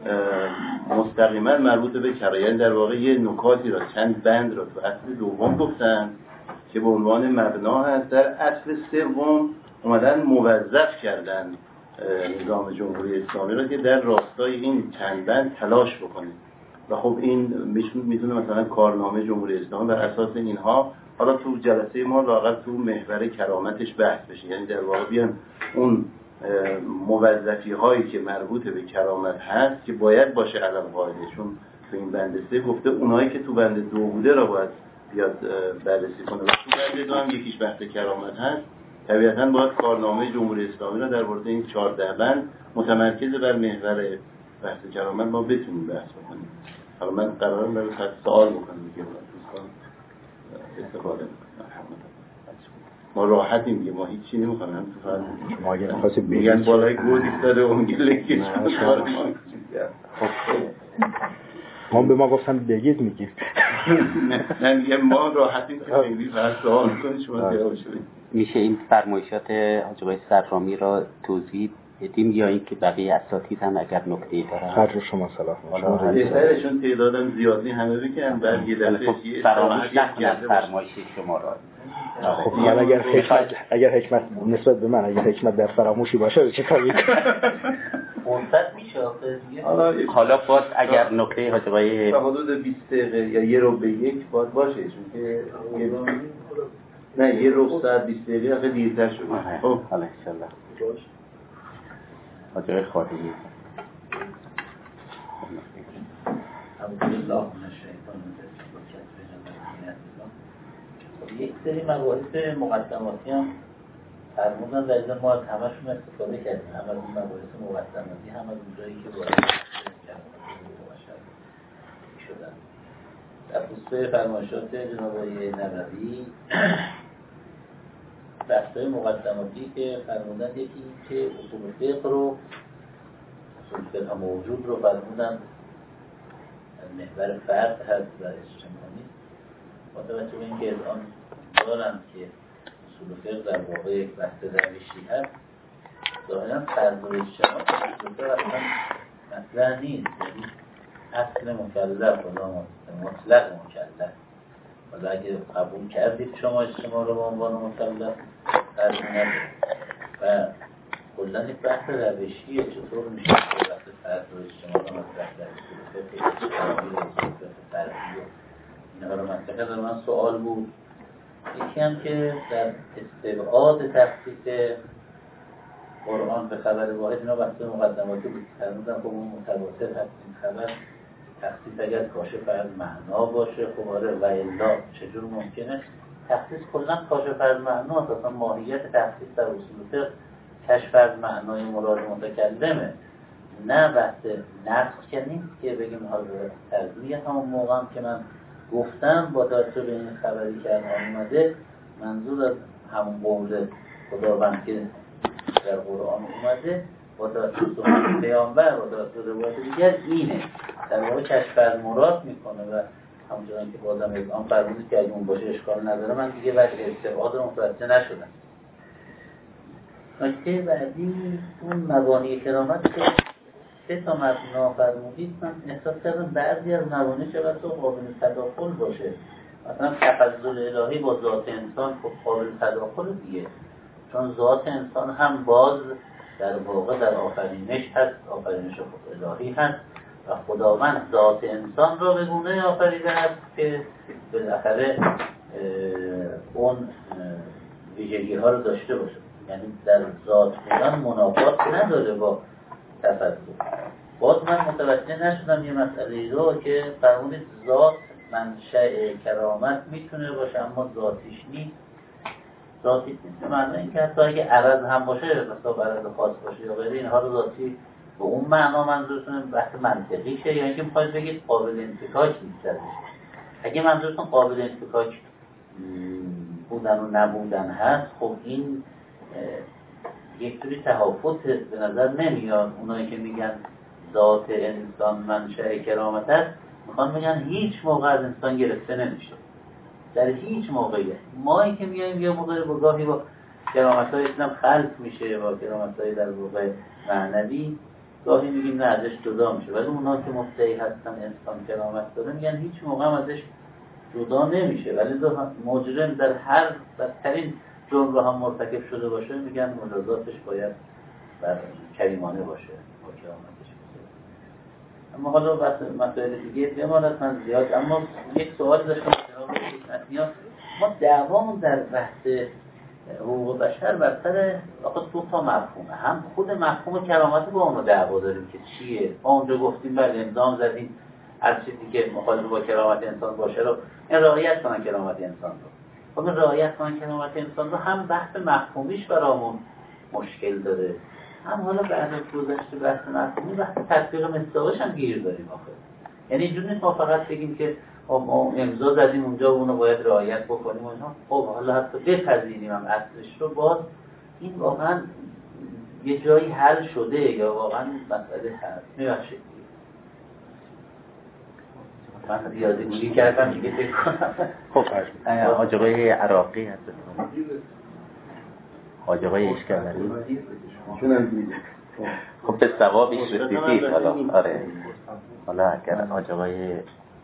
مستقیما مربوط به کرایه، در واقع یه نکاتی را چند بند را تو اصل دوم گفتن که به عنوان مبنا هست، در اصل سوم اومدن موظف کردن نظام جمهوری اسلامی را که در راستای این چند بند تلاش بکنه و خب این میتونه مثلا کارنامه جمهوری اسلامی بر اساس اینها حالا تو جلسه ما لااقل تو محور کرامتش بحث بشه، یعنی در واقع بیان اون موظفی هایی که مربوط به کرامت هست که باید باشه علم قاعده، چون تو این بند سه گفته اونایی که تو بند دو بوده را باید بیاد بررسی کنه و تو بند دو هم یکیش بحث کرامت هست. طبیعتاً باید کارنامه جمهوری اسلامی را در مورد این چهارده بند متمرکز بر محور بحث کرامت ما بتونیم بحث بکنیم. حالا من قرارم برای سوال بکنم دیگه دوستان استفاده میکنم. ما راحتیم دیگه، ما هیچی نمیخوایم، هم تو فرض ما اگه می‌خواستی میگن بالای گود ایستاده و میگه لکه کار ما. ما به ما گفتن بگید میگید. نه میگم ما راحتیم که خیلی فرض سوال کنید شما جواب شدید. میشه این فرمایشات حاج آقای سرامی را توضیح بدیم یا اینکه بقیه اساتید هم اگر نکته‌ای دارن؟ هر شما صلاح شما بهترشون تعدادم زیادی همه بگن بعد یه دفعه یه فراموش نکنم فرمایش شما را. خب من اگر حکمت اگر حکمت نسبت به من اگر حکمت در فراموشی باشه چه کاری کنم؟ فرصت میشه حالا حالا باز اگر نکته حاج آقای تا حدود بیست دقیقه یا یه رو به یک باید باشه، چون که نه یه رو ساعت بیست دقیقه آخه دیرتر شد. خب حالا ان شاء الله حاج آقای خاتمی. الحمدلله. یک سری مباحث مقدماتی هم فرمودن در این ما از همشون استفاده کردیم، هم از این مباحث مقدماتی هم از اونجایی که باید شدن. در خصوص فرمایشات جناب آقای نووی بحث‌های مقدماتی که فرمودن یکی این که اصول فقه رو اصول فقه موجود رو فرمودن محور فرد هست و اجتماعی، با توجه به اینکه الان دارم که اصول فقه در واقع یک بحث روشی هست، ظاهراً فرد و اجتماع اصول فقه اصلا مطرح نیست، یعنی اصل مکلف و مطلق مکلف. حالا اگه قبول کردید شما اجتماع رو به عنوان مکلف فرض ندارید و کلاً یک بحث روشیه، چطور میشه که بحث فرد و اجتماع رو مطرح در اصول فقه اجتماعی و اصول فقه فردی اینها رو مطرح کرد. من سوال بود یکی هم که در استبعاد تخصیص قرآن به خبر واحد، اینا بحث مقدماتی بود فرمودن خب اون متواتر هست این خبر تخصیص اگر کاشف از معنا باشه خب آره و الا چجور ممکنه تخصیص کلا کاشف از معنا است، اصلا ماهیت تخصیص در اصول فقه کشف از معنای مراد متکلمه، نه بحث نسخ که نیست که بگیم حاضر تربیه همون موقع هم که من گفتم با توجه به این خبری که الان اومده منظور از همون قول خداوند که در قرآن اومده با توجه به پیامبر و توجه به روایت دیگر اینه در واقع کشف از مراد میکنه و همونجوری که بازم از آن فرمودید که اگه اون باشه اشکال نداره من دیگه وجه استبعاد رو متوجه نشدم. نکته بعدی اون مبانی کرامت که سه تا مبنا فرمودید من احساس کردم بعضی از مبانی چقدر تو قابل تداخل باشه، مثلا تفضل الهی با ذات انسان خب قابل تداخل دیگه، چون ذات انسان هم باز در واقع در آفرینش هست، آفرینش خود الهی هست و خداوند ذات انسان را به گونه آفریده است که بالاخره اون ویژگی ها رو داشته باشه، یعنی در ذات بودن منافات نداره با تفضل. باز من متوجه نشدم یه مسئله رو که فرمودید ذات منشأ کرامت میتونه باشه اما ذاتیش نیست. ذاتیش نیست به معنی این که حتی اگه عرض هم باشه مثلا عرض خاص باشه یا غیره اینها رو ذاتی به اون معنا منظورتون بحث منطقیشه یا اینکه میخواید بگید قابل انفکاک نیست؟ اگه منظورتون قابل انفکاک بودن و نبودن هست خب این یک طوری تهافت به نظر نمیاد. اونایی که میگن ذات انسان منشأ کرامت است میخوان بگن هیچ موقع از انسان گرفته نمیشه، در هیچ موقعی. ما این که میگیم یه موقع با گاهی با کرامت‌های اسلام خلط میشه با کرامت‌های در واقع معنوی، گاهی میگیم نه ازش جدا میشه، ولی اونا که مدعی هستن انسان کرامت داره میگن هیچ موقع ازش جدا نمیشه، ولی مجرم در هر بدترین جرم رو هم مرتکب شده باشه میگن مجازاتش باید بر کریمانه باشه با کرامتش باشه. اما حالا بحث مسائل دیگه بماند من زیاد، اما یک سوال داشتم جناب ما دعوامون در بحث حقوق بشر بر سر واقع دو تا مفهومه، هم خود مفهوم کرامت با اون رو دعوا داریم که چیه. ما اونجا گفتیم بله امضا زدیم هر چیزی که مخالف با کرامت انسان باشه رو این رعایت کنن کرامت انسان رو. خب رعایت کنن کرامت انسان رو هم بحث مفهومیش برامون مشکل داره، هم حالا بعد از گذشته بحث مفهومی بحث تطبیق مصداقش هم گیر داریم آخه. یعنی اینجوری نیست ما فقط بگیم که ما امضا زدیم اونجا و اونو باید رعایت بکنیم و اینها. خب حالا حتی بپذیریم هم اصلش رو، باز این واقعا یه جایی حل شده یا واقعا مسئله هست. میبخشید من زیاده گویی کردم دیگه فکر کنم. خب حاج آقای عراقی هستن، حاج آقای اشکندری خب به ثوابش رسیدید. حالا آره حالا اگر حاج آقای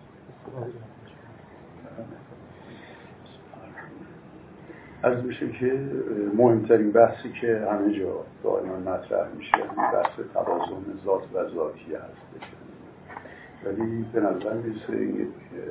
از میشه که مهمترین بحثی که همه جا دائما مطرح میشه بحث توازن ذات و ذاتی هست، ولی به نظر میرسه یک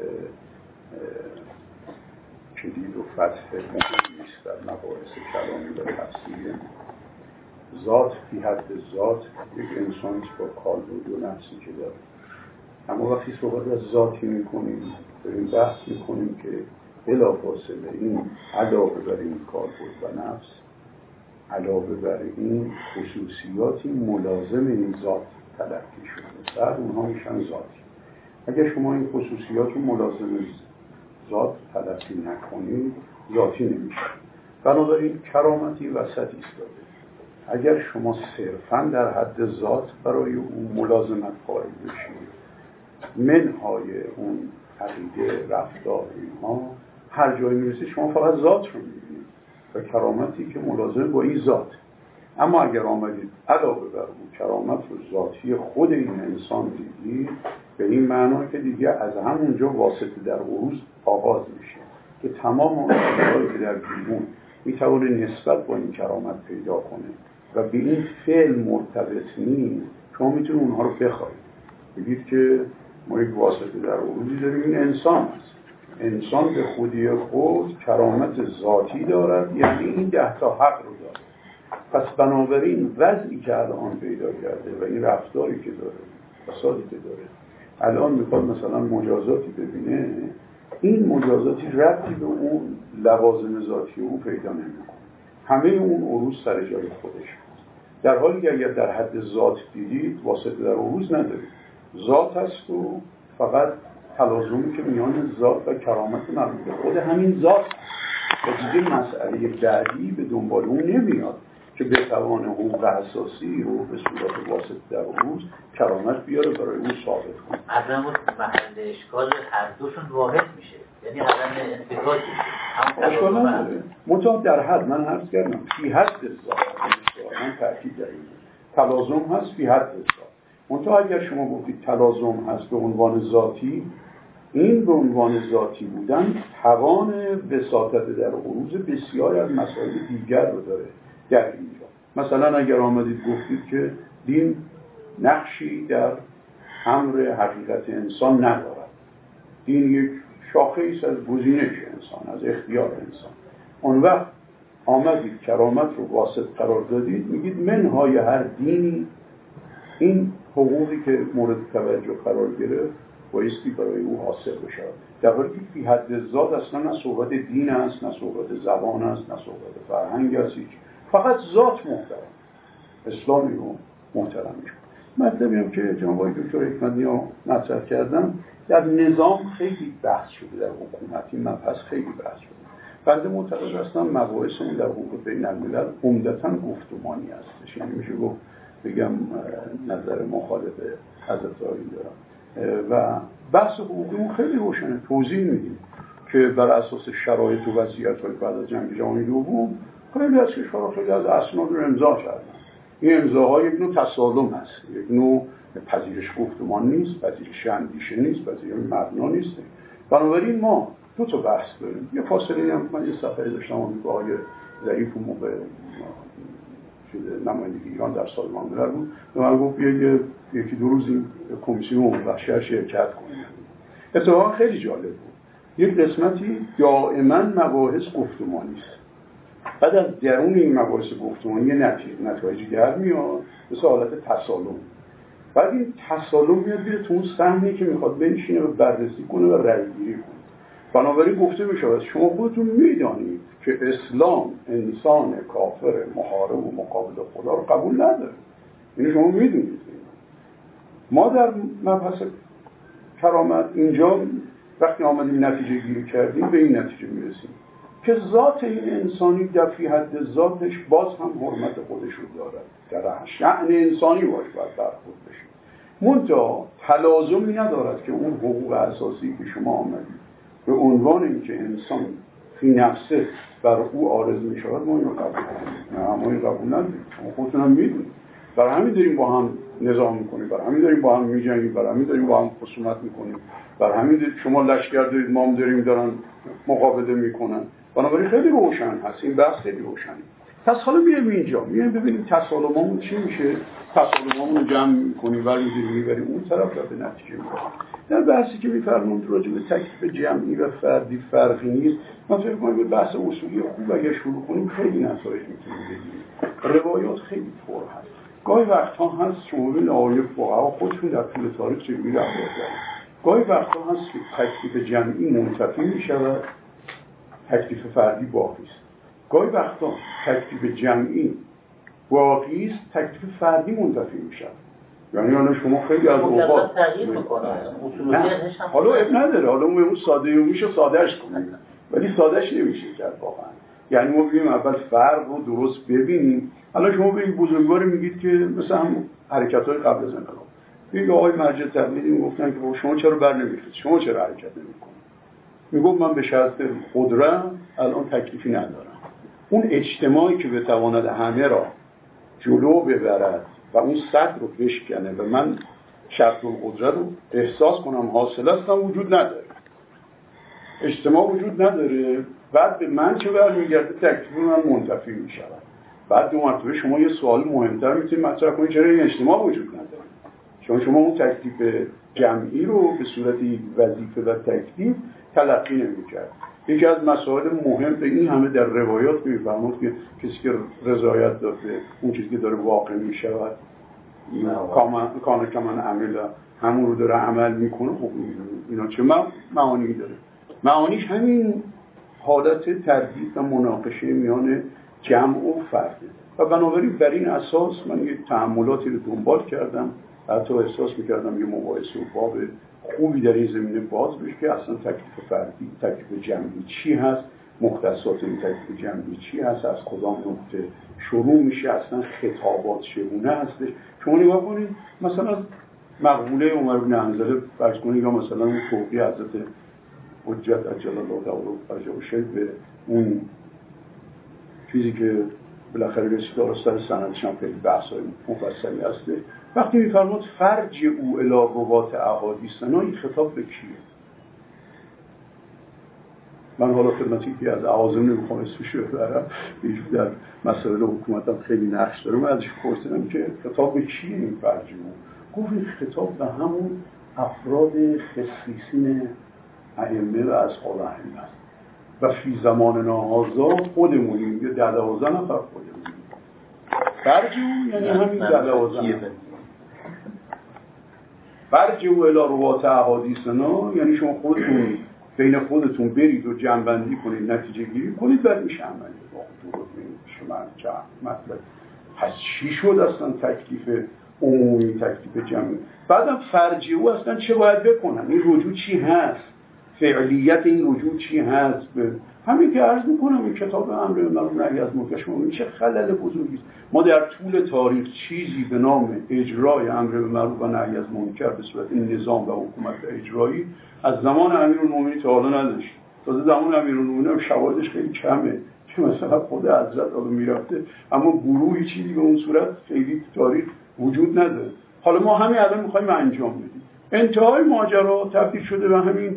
کلید و فتح مهمی است در مباحث کلامی و تفسیری. ذات فی حد ذات یک انسانی با کالبد و نفسی که داره، اما وقتی صحبت از ذاتی میکنیم داریم بحث میکنیم که بلافاصله این علاوه بر این کالبد و نفس، علاوه بر این خصوصیاتی ملازم این ذات تلقی شده، بعد اونها میشن ذاتی. اگر شما این خصوصیات رو ملازم ذات تلقی نکنید ذاتی نمیشه. بنابراین کرامتی وسط ایستاده. اگر شما صرفاً در حد ذات برای اون ملازمت قائل بشید، منهای اون عقیده رفتار اینها، هر جایی میرسید شما فقط ذات رو میبینید و کرامتی که ملازم با این ذات. اما اگر آمدید علاوه بر اون کرامت رو ذاتی خود این انسان دیدید، به این معنا که دیگه از همونجا واسطه در عروض آغاز میشه که تمام اون چیزهایی که در بیرون میتونه نسبت با این کرامت پیدا کنه و به این فعل مرتبط نیست، شما میتونید اونها رو بخواید. بگید که ما یک واسطه در عروضی داریم، این انسان است. انسان به خودی خود کرامت ذاتی دارد، یعنی این ده تا حق رو دارد. پس بنابراین وضعی که الان پیدا کرده و این رفتاری که داره، فسادی که داره، الان میخواد مثلا مجازاتی ببینه، این مجازاتی ربطی به اون لوازم ذاتی او پیدا نمیکنه. همه اون عروض سر جای خودش. در حالی که اگر در حد ذات دیدید واسطه در عروض ندارید، ذات هست و فقط تلازمی که میان ذات و کرامت مربوط به خود همین ذات و دیگه مسئله بعدی به دنبال اون نمیاد که بتوان حقوق اساسی رو به صورت واسطه در عروض کرامت بیاره برای اون ثابت کنه. عدم محل اشکال هر دوشون واحد میشه، یعنی عدم انفکاک میشه. اشکال نداره. منتها در حد من عرض کردم فی حد ذات، من تأکید دارم تلازم هست فی حد ذات. منتها اگر شما گفتید تلازم هست به عنوان ذاتی، این به عنوان ذاتی بودن توان وساطت در عروض بسیاری از مسائل دیگر رو داره در اینجا. مثلا اگر آمدید گفتید که دین نقشی در امر حقیقت انسان ندارد، دین یک شاخه ایست از گزینش انسان، از اختیار انسان، اون وقت آمدید کرامت رو واسط قرار دادید، میگید منهای هر دینی این حقوقی که مورد توجه قرار گرفت بایستی برای او حاصل بشه، در حالی که فی حد ذات اصلا نه صحبت دین است، نه صحبت زبان است، نه صحبت فرهنگ است، فقط ذات محترم، اسلامی رو محترم میشه. مطلبی هم که جناب آقای دکتر حکمت‌نیا مطرح کردن در نظام خیلی بحث شده، در حکومتی مبحث خیلی بحث شده. بنده معتقد هستم مباحثمون در حقوق بین الملل عمدتاً گفتمانی هستش، یعنی میشه گفت بگم نظر مخالف حضرت عالی دارم و بحث حقوقیمون خیلی روشنه، توضیح میدیم که بر اساس شرایط و وضعیت‌های بعد از جنگ جهانی دوم خیلی از کشورها خیلی از اسناد رو امضا کردن. این امضاها یک نوع تسالم هست، یک نوع پذیرش گفتمان نیست، پذیرش اندیشه نیست، پذیرش مبنا نیست. بنابراین ما دو تا بحث داریم. یه فاصله هم من یه صفحه داشتم آمریکاهای ضعیف و موقع نمایندگی ایران در سازمان ملل بود و من گفت یه یکی دو روز این کمیسیون بخشی شرکت کنیم. اتفاقا خیلی جالب بود. یک قسمتی دائما مباحث گفتمانی است. بعد از درون این مباحث گفتمانی نتیجه نتایجی در میاد مثل حالت تسالم. بعد این تسالم میاد بیره تو اون صحنه‌ای که میخواد بنشینه و بررسی کنه و رأی گیری کنه. بنابراین گفته میشه شما خودتون میدانید که اسلام انسان کافر محارب و مقابل خدا رو قبول نداره. اینو شما میدونید. ما در مبحث کرامت اینجا وقتی آمدیم نتیجه گیری کردیم به این نتیجه میرسیم که ذات این انسانی در فی حد ذاتش باز هم حرمت خودش رو دارد، در شأن انسانی باش باید برخورد بشه. منتها تلازمی ندارد که اون حقوق اساسی که شما آمدید به عنوان اینکه انسان فی نفسه بر او عارض می شود ما اینو قبول کنیم. نه ما این قبول نداریم. شما خودتون هم میدونید. برای همین داریم با هم نظام میکنیم، برای همین داریم با هم میجنگیم، برای همین داریم با هم خصومت میکنیم، برای همین داریم شما لشکر دارید ما هم داریم دارن مقابله میکنن. بنابراین خیلی روشن هست این بحث، خیلی روشنه. پس حالا میایم اینجا میایم ببینیم تسالممون چی میشه، تسالممون رو جمع میکنیم ولی میبریم اون طرف و به نتیجه میرسیم. در بحثی که میفرمایید راجع به تکلیف جمعی و فردی فرقی نیست. من فکر می‌کنم به بحث اصولی خوب اگه شروع کنیم خیلی نتایج میتونیم بگیریم. روایات خیلی پر هست. گاهی وقتها هست شما ببینید آقای فقها خودشون در طول تاریخ چه جوری رفتار کردن. گاهی وقتها هست که تکلیف جمعی منتفی میشود، تکلیف فردی باقی است. گاهی وقتا تکلیف جمعی واقعی است، تکلیف فردی منتفی میشه. یعنی الان شما خیلی از اوقات تغییر میکنه حالا اب نداره، حالا ما اون ساده میشه سادهش کنیم ولی سادهش نمیشه کرد واقعا. یعنی ما بگیم اول فرق رو درست ببینیم. حالا شما به این بزرگوار میگید که مثلا هم حرکت‌های قبل از انقلاب میگه آقای مرجع تقلیدی میگفتن که شما چرا بر نمی‌خیزید، شما چرا حرکت نمی‌کنید؟ میگفت من به شرط قدرت الان تکلیفی ندارم. اون اجتماعی که بتواند همه را جلو ببرد و اون سد رو بشکنه و من شرط القدرت رو احساس کنم حاصل هستم وجود نداره. اجتماع وجود نداره، بعد به من چه برمیگرده؟ تکلیف من منتفی میشود. بعد دو مرتبه شما یه سوال مهمتر میتونید مطرح کنید چرا این اجتماع وجود نداره؟ چون شما اون تکلیف جمعی رو به صورت وظیفه و تکلیف تلقی نمی‌کرد. یکی از مسائل مهم به این همه در روایات می‌فرماد که کسی که رضایت داده اون چیزی که داره واقع می‌شود کامل کامل عمل همون رو داره عمل میکنه. خب اینا چه معانی داره؟ معانیش همین حالت تردید و مناقشه میان جمع و فرده و بنابراین بر این اساس من یه تأملاتی رو دنبال کردم، حتی احساس میکردم یه مباحثه و باب خوبی در این زمینه باز بشه که اصلا تکلیف فردی، تکلیف جمعی چی هست، مختصات این تکلیف جمعی چی هست، از کدام نقطه شروع میشه، اصلا خطابات چگونه هستش. شما نگاه کنید مثلا مقوله عمر بن حنظله فرض کنید یا مثلا اون توقیه حضرت حجت عجل الله تعالی به اون چیزی که بالاخره رسید دارستان سندش هم خیلی بحث‌های مفصلی هسته. وقتی می‌فرماد فرج او الی روات احادیثنا، این خطاب به کیه؟ من حالا خدمتی که از اعاظم نمیخوام اسمش رو ببرم، در مسائل حکومت هم خیلی نقش داره. من ازش پرسیدم که خطاب به کیه این فرج او؟ گفت این خطاب به همون افراد خصیصین ائمه و اصحاب ائمه است و فی زماننا هذا خودمونیم، یه ده دوازده نفر خودمونیم. برجو یعنی همین ده دوازده نفر. برجو الی روات احادیثنا یعنی شما خودتون بین خودتون برید و جمع‌بندی کنید، نتیجه گیری کنید، بعد میشه عملی با درست میشه. من چه مطلب پس چی شد اصلا تکلیف عمومی، تکلیف جمعی؟ بعدم فرجی او اصلا چه باید بکنن؟ این رجوع چی هست؟ فعلیت این رجوع چی هست؟ به همین که عرض میکنم این کتاب امر معروف نهی از منکر شما این چه خلل بزرگی است. ما در طول تاریخ چیزی به نام اجرای امر معروف و نهی از منکر به صورت این نظام و حکومت اجرایی از زمان امیرالمومنین تا حالا نداشت. تازه زمان امیرالمومنین هم شواهدش خیلی کمه که مثلا خود حضرت حالا میرفته، اما گروهی چیزی به اون صورت خیلی تاریخ وجود نداره. حالا ما همین الان میخوایم انجام بدیم. انتهای ماجرا تبدیل شده به همین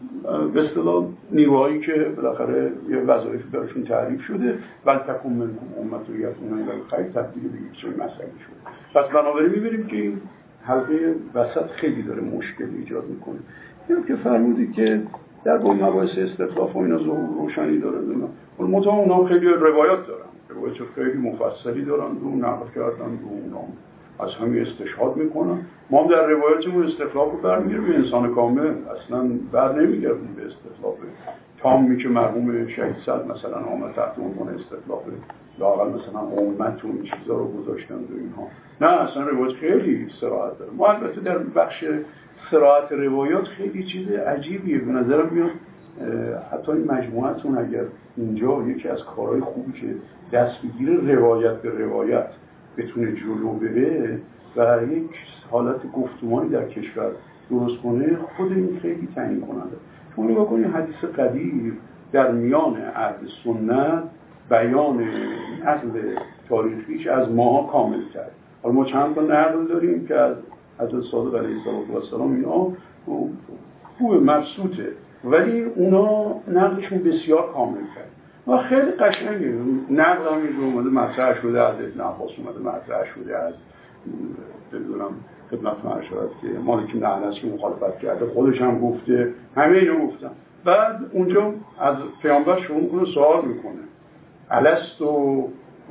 به اصطلاح نیروهایی که بالاخره یه وظایفی براشون تعریف شده، ولتکن منکم امة یدعون الی الخیر، تبدیل به یک سری مسئله شده. پس بنابراین می‌بینیم که این حلقه وسط خیلی داره مشکل ایجاد میکنه. اینو که فرمودی که در با مباحث استخلاف و اینا ظهور روشنی داره، اون متأ اونها خیلی روایات دارن، روایات خیلی مفصلی دارن و نقل کردن و اونها از همین استشهاد میکنن. ما هم در روایاتمون استخلاف رو برمیگردیم به انسان کامل، اصلا بر نمیگردیم به استخلاف تامی که مرحوم شهید صد مثلا آمد تحت عنوان استخلاف لااقل مثلا امت و این چیزا رو گذاشتن و اینها. نه اصلا روایات خیلی صراحت داره. ما البته در بخش صراحت روایات خیلی چیز عجیبیه به نظرم میاد. حتی این مجموعتون اگر اینجا یکی از کارهای خوبی که دست بگیره روایت به روایت بتونه جلو بره و یک حالت گفتمانی در کشور درست کنه، خود این خیلی تعیین کننده. شما نگاه کنید حدیث قدیر در میان اهل سنت بیان اصل تاریخیش از ماها کامل کرد. حالا ما چند تا نقل داریم که از حضرت صادق علیه السلام اینا خوب مبسوطه، ولی اونا نقلشون بسیار کامل کرد و خیلی قشنگه. نقل هم اینجا اومده مطرح شده، از ابن عباس اومده مطرح شده، از بدونم خدمت من شد که مالک بن انس که مخالفت کرده خودش هم گفته، همه اینو گفتن. بعد اونجا از پیامبر شروع میکنه سوال میکنه الستو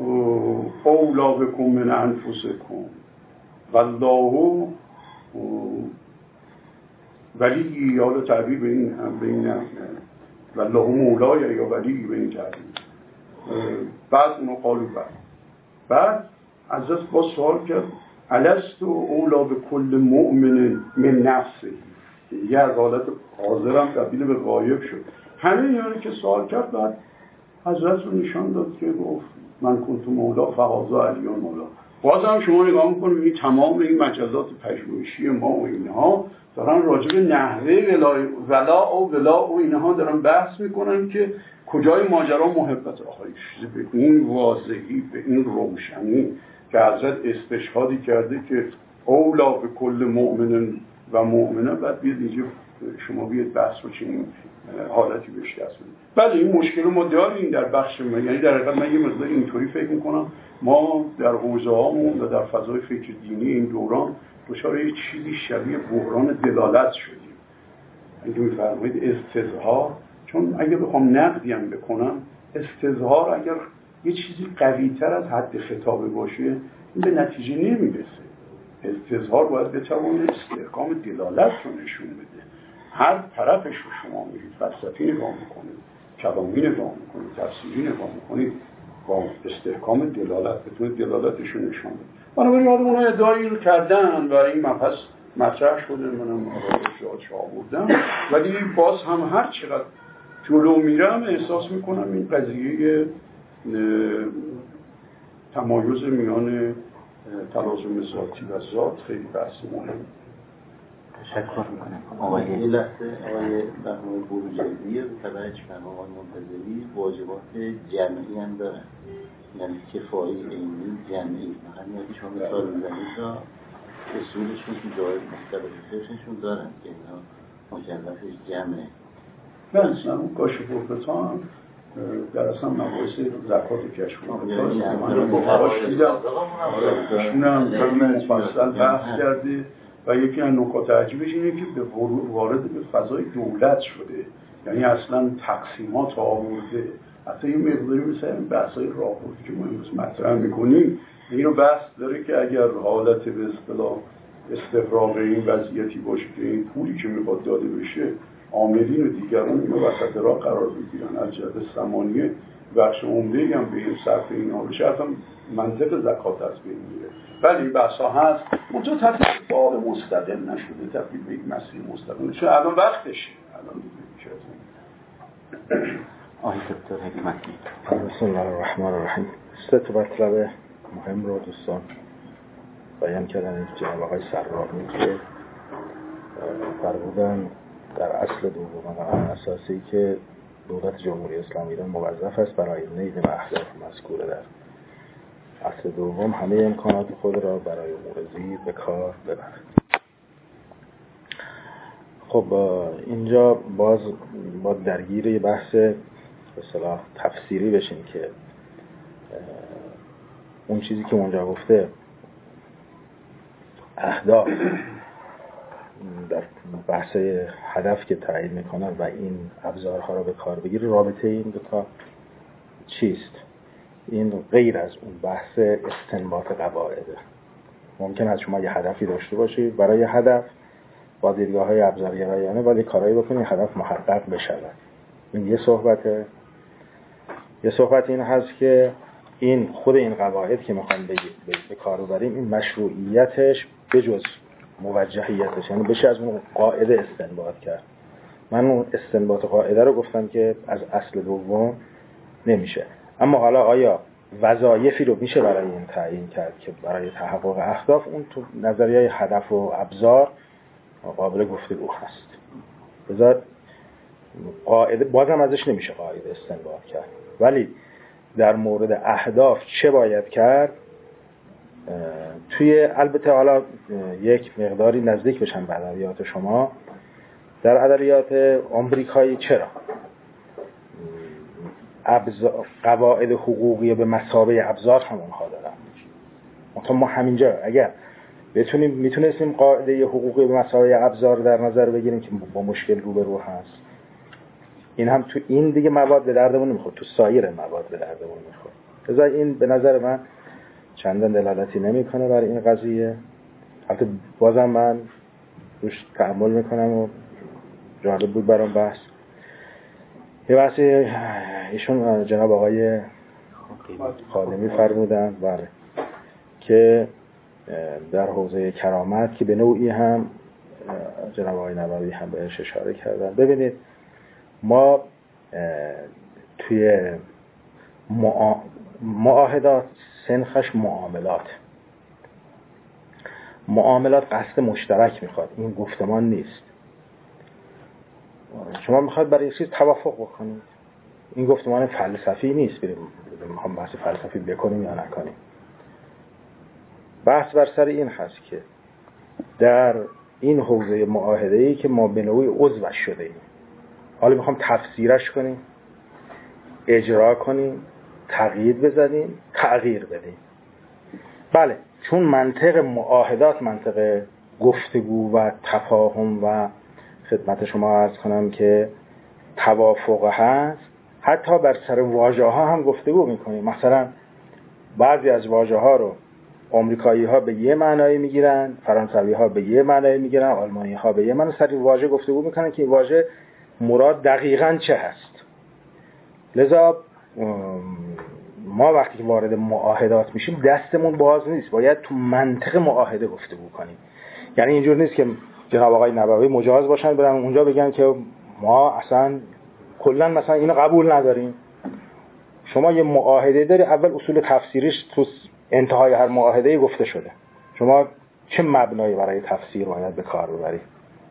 اولا بکم من انفسکم والله ولی یا رو تعبیر به این هم به این هم والله مولای یا ولی به این تعبیر. بعد اونو قالو بعد بعد عزیز با سوال کرد الستو اولا به کل مؤمن من نفسه، یه از حالت حاضرم تبدیل به غایب شد. همه یعنی که سوال کرد بعد حضرت رو نشان داد که گفت من کنت مولا فهازا علیون مولا. باز هم شما نگاه میکنید این تمام این مجازات پژوهشی ما و اینها دارن راجع به نحوه ولا و ولا و اینها دارن بحث میکنن که کجای ماجرا محبت آخریش به این واضحی، به این روشنی که حضرت استشهادی کرده که اولا به کل مؤمن و مؤمنه. بعد بیاد اینجا شما بیاد بحث رو چنین حالتی بهش دست بدید. بله این مشکل رو ما داریم در بخش ما، یعنی در حقیقت من یه مقدار اینطوری فکر میکنم ما در حوزه هامون و در فضای فکر دینی این دوران دچار یه چیزی شبیه بحران دلالت شدیم. اگه میفرمایید استظهار، چون اگه بخوام نقدی هم بکنم استظهار اگر یه چیزی قوی‌تر از حد خطابه باشه این به نتیجه نمیرسه. استظهار باید بتونه استحکام دلالت رو نشون بده. هر طرفش رو شما میرید فلسفی نگاه میکنید، کلامی نگاه میکنید، تفسیری نگاه میکنید، با استحکام دلالت بتونه دلالتشون نشون بده. بنابراین یادمون ادعایی رو کردن و این مبحث مطرح شده، منم آرایش آوردم، ولی باز هم هر چقدر جلو میرم احساس میکنم این قضیه تمایز میان تلازم ذاتی و ذات خیلی بحث مهم. تشکر میکنم. آقای یه لحظه آقای برنامه بروجردی تبع اجتماع آقای منتظری واجبات جمعی هم دارن، یعنی کفایی عینی جمعی. همین شما مثال میزنید تا اصولشون که جای مختلف فقهشون دارن که اینا مکلفش جمعه. من اصلا اون کاش پروفتا در اصلا مباحث زکات کشف کنم من رو بخواهاش دیدم ایشونم همین مفصل بحث کرده و یکی از نکات عجیبش اینه که به وارد به فضای دولت شده، یعنی اصلا تقسیمات آورده. حتی این مقداری مثل این بحثای راهبردی که ما امروز مطرح میکنیم اینو بحث داره که اگر حالت به اصطلاح استقرار این وضعیتی باشه که این پولی که میخواد داده بشه عاملین و دیگران اینو وسط راه قرار بگیرن، از جهت ثمانیه بخش عمده‌ای هم به این صرف اینا بشه، اصلا منطق زکات از بین میره. ولی بحثا هست منطقه تبدیل به بار مستقل نشده، تبدیل به یک مسیر مستقل شده. الان وقتشه، الان دیگه آقای دکتر حکمتی. بسم الله الرحمن الرحیم. سه تا مطلب مهم رو دوستان بیان کردن جناب آقای سرامی که فرمودن در اصل دوم قانون اساسی که دولت جمهوری اسلامی ایران موظف است برای نیل اهداف مذکوره در اصل دوم همه امکانات خود را برای امور زیر به کار ببرد. خب اینجا باز با درگیر یه بحث به اصطلاح تفسیری بشیم که اون چیزی که اونجا گفته اهداف در بحث هدف که تعیین میکنن و این ابزارها را به کار بگیره، رابطه این دو تا چیست؟ این غیر از اون بحث استنباط قواعده. ممکن است شما یه هدفی داشته باشید، برای هدف با دیدگاه‌های ابزارگرایانه باید کارایی بکنید هدف محقق بشود. این یه صحبته. یه صحبت این هست که این خود این قواعد که میخوام به کار ببریم این مشروعیتش بجز موجهیتش، یعنی بشه از اون قاعده استنباط کرد. من اون استنباط قاعده رو گفتم که از اصل دوم نمیشه. اما حالا آیا وظایفی رو میشه برای این تعیین کرد که برای تحقق اهداف؟ اون تو نظریه هدف و ابزار قابل گفتگو هست. بذار قاعده بازم ازش نمیشه قاعده استنباط کرد، ولی در مورد اهداف چه باید کرد؟ توی البته حالا یک مقداری نزدیک بشن به ادبیات شما، در ادبیات آمریکایی چرا ابزار قواعد حقوقی به مثابه ابزار هم اونها دارن. مثلا ما همینجا اگر بتونیم میتونستیم قاعده حقوقی به مثابه ابزار در نظر بگیریم که با مشکل روبرو هست، این هم تو این دیگه مواد به دردمون نمیخوره، تو سایر مواد به دردمون میخوره. لذا این به نظر من چندان دلالتی نمیکنه برای این قضیه. البته بازم من روش تأمل میکنم و جالب بود برام بحث. یه بحثی ایشون جناب آقای خادمی فرمودن بله که در حوزه کرامت که به نوعی هم جناب آقای نووی هم بهش اشاره کردن. ببینید ما توی معاهدات سنخش معاملات معاملات قصد مشترک میخواد، این گفتمان نیست. شما میخواد برای چیز توافق بکنید، این گفتمان فلسفی نیست بریم میخوام بحث فلسفی بکنیم یا نکنیم. بحث بر سر این هست که در این حوزه معاهده‌ای که ما به نوعی عضوش شده ایم، حالا میخوام تفسیرش کنیم، اجرا کنیم، تغییر بزنیم، تغییر بدیم. بله، چون منطق معاهدات منطق گفتگو و تفاهم و خدمت شما عرض کنم که توافق هست، حتی بر سر واژه ها هم گفتگو میکنیم. مثلا بعضی از واژه ها رو آمریکایی ها به یه معنایی میگیرن، فرانسوی ها به یه معنایی میگیرن، آلمانی ها به یه معنی، سر واژه گفتگو میکنن که این واژه مراد دقیقاً چه هست. لذا ما وقتی که وارد معاهدات میشیم دستمون باز نیست، باید تو منطق معاهده گفتگو کنیم. یعنی اینجور نیست که جناب آقای نبوی مجاز باشن برن اونجا بگن که ما اصلا کلا مثلا اینو قبول نداریم. شما یه معاهده داری، اول اصول تفسیریش تو انتهای هر معاهده گفته شده. شما چه مبنایی برای تفسیر باید به کار ببرید؟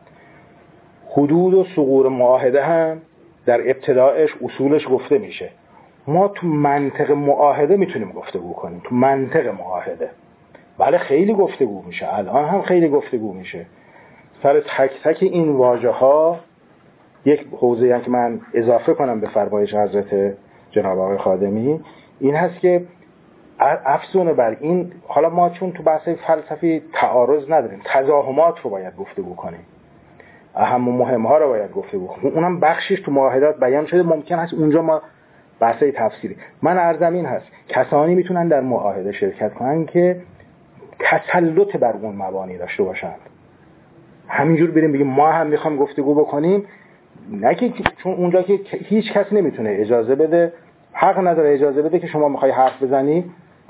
حدود و ثغور معاهده هم در ابتدایش اصولش گفته میشه. ما تو منطق معاهده میتونیم گفتگو کنیم، تو منطق معاهده. بله خیلی گفتگو میشه، الان هم خیلی گفتگو میشه سر تک تک این واژه ها. یک حوزه‌ای هم که من اضافه کنم به فرمایش حضرت جناب آقای خادمی این هست که افزون بر این، حالا ما چون تو بحث فلسفی تعارض نداریم، تزاحمات رو باید گفتگو کنیم، اهم و مهم ها رو باید گفتگو کنیم. اونم بخشش تو معاهدات بیان شده، ممکن هست اونجا ما بحث تفسیری. من عرضم این هست کسانی میتونن در معاهده شرکت کنن که تسلط بر اون مبانی داشته باشند. همینجور بریم بگیم ما هم میخوام گفتگو بکنیم، نه که چون اونجا که هیچ کس نمیتونه اجازه بده، حق نداره اجازه بده که شما میخوای حرف بزنی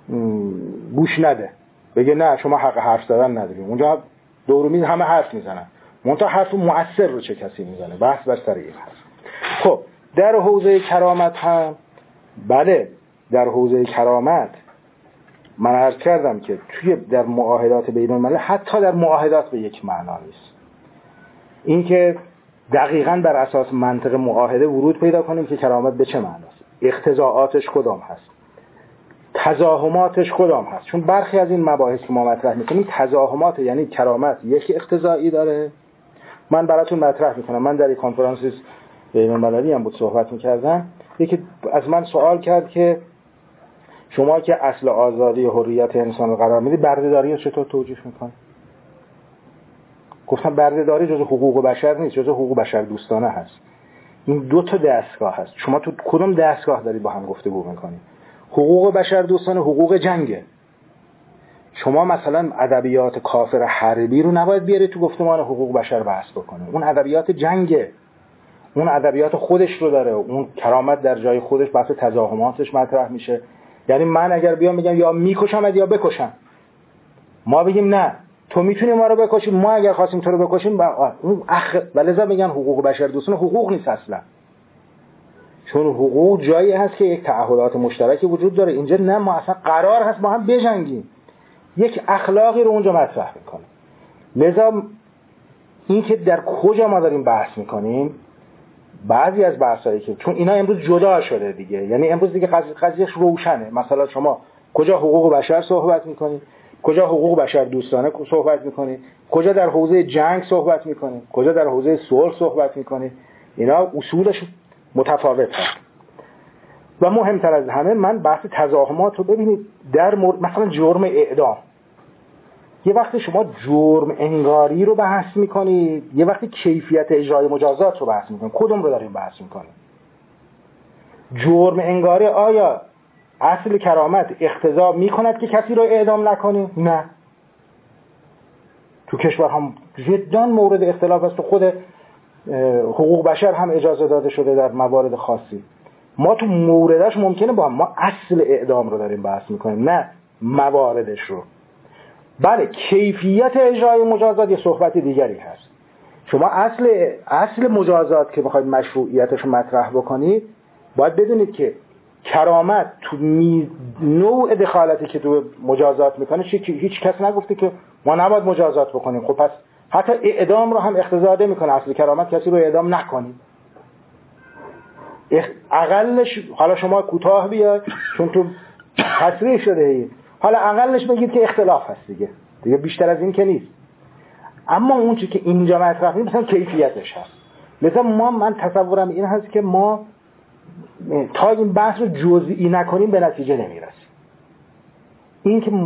گوش نده، بگه نه شما حق حرف زدن نداری. اونجا دور میز همه حرف میزنن، منتها حرف مؤثر رو چه کسی میزنه، بحث بر سر این هست. خب در حوزه کرامت هم بله، در حوزه کرامت من عرض کردم که توی در معاهدات بین الملل، حتی در معاهدات به یک معنا نیست. این که دقیقاً بر اساس منطق معاهده ورود پیدا کنیم که کرامت به چه معناست، اقتضاعاتش کدام هست، تزاحماتش کدام هست. چون برخی از این مباحث که ما مطرح میکنیم تزاحمات، یعنی کرامت یک اقتضایی داره. من براتون مطرح میکنم، من در یک کنفرانس بین المللی هم بود صحبت میکردم، یکی از من سوال کرد که شما که اصل آزادی و حریت انسان رو قرار میدی، بردهداری رو چطور توجیه میکنی؟ گفتم بردهداری جزء حقوق بشر نیست، جزء حقوق بشر دوستانه هست. این دو تا دستگاه هست، شما تو کدوم دستگاه دارید با هم گفتگو میکنید؟ حقوق بشر دوستانه حقوق جنگه. شما مثلا ادبیات کافر حربی رو نباید بیارید تو گفتمان حقوق بشر بحث بکنید، اون ادبیات جنگه، اون ادبیات خودش رو داره، اون کرامت در جای خودش، بحث تزاحماتش مطرح میشه. یعنی من اگر بیام بگم یا میکشم یا بکشم، ما بگیم نه تو میتونی ما رو بکشی، ما اگر خواستیم تو رو بکشیم، اون اخ ولذا میگن حقوق بشر دوستانه حقوق نیست اصلا. چون حقوق جایی هست که یک تعهدات مشترکی وجود داره، اینجا نه، ما اصلا قرار هست ما هم بجنگیم، یک اخلاقی رو اونجا مطرح میکنه. لذا این که در کجا ما داریم بحث میکنیم، بعضی از بحثایی که چون اینا امروز جدا شده دیگه، یعنی امروز دیگه قضیهش روشنه. مثلا شما کجا حقوق بشر صحبت میکنید، کجا حقوق بشر دوستانه صحبت میکنید، کجا در حوزه جنگ صحبت میکنید، کجا در حوزه صلح صحبت میکنید، اینا اصولش متفاوت هست. و مهمتر از همه من بحث تزاحمات رو ببینید در مورد مثلا جرم اعدام. یه وقتی شما جرم انگاری رو بحث میکنید، یه وقتی کیفیت اجرای مجازات رو بحث میکنید. کدوم رو داریم بحث میکنید؟ جرم انگاری آیا اصل کرامت اقتضا میکند که کسی رو اعدام نکنیم؟ نه. تو کشور هم جدا مورد اختلاف است، خود حقوق بشر هم اجازه داده شده در موارد خاصی. ما تو موردش ممکنه با هم ما اصل اعدام رو داریم بحث میکنیم، نه مواردش رو. بله کیفیت اجرای مجازات یه صحبت دیگری هست. شما اصل اصل مجازات که بخواید مشروعیتش رو مطرح بکنید، باید بدونید که کرامت تو می... نوع دخالتی که تو مجازات میکنه، هیچ کس نگفته که ما نباید مجازات بکنیم. خب پس حتی اعدام رو هم اقتضا میکنه. اصل کرامت کسی رو اعدام نکنید. اقلش حالا شما کوتاه بیاید چون تو تصریح شده اید، حالا اقلش بگید که اختلاف هست دیگه دیگه بیشتر از این که نیست. اما اون چیزی که اینجا مطرح میشه مثلا کیفیتش هست. مثلا ما من تصورم این هست که ما تا این بحث رو جزئی نکنیم به نتیجه نمیرسیم. این که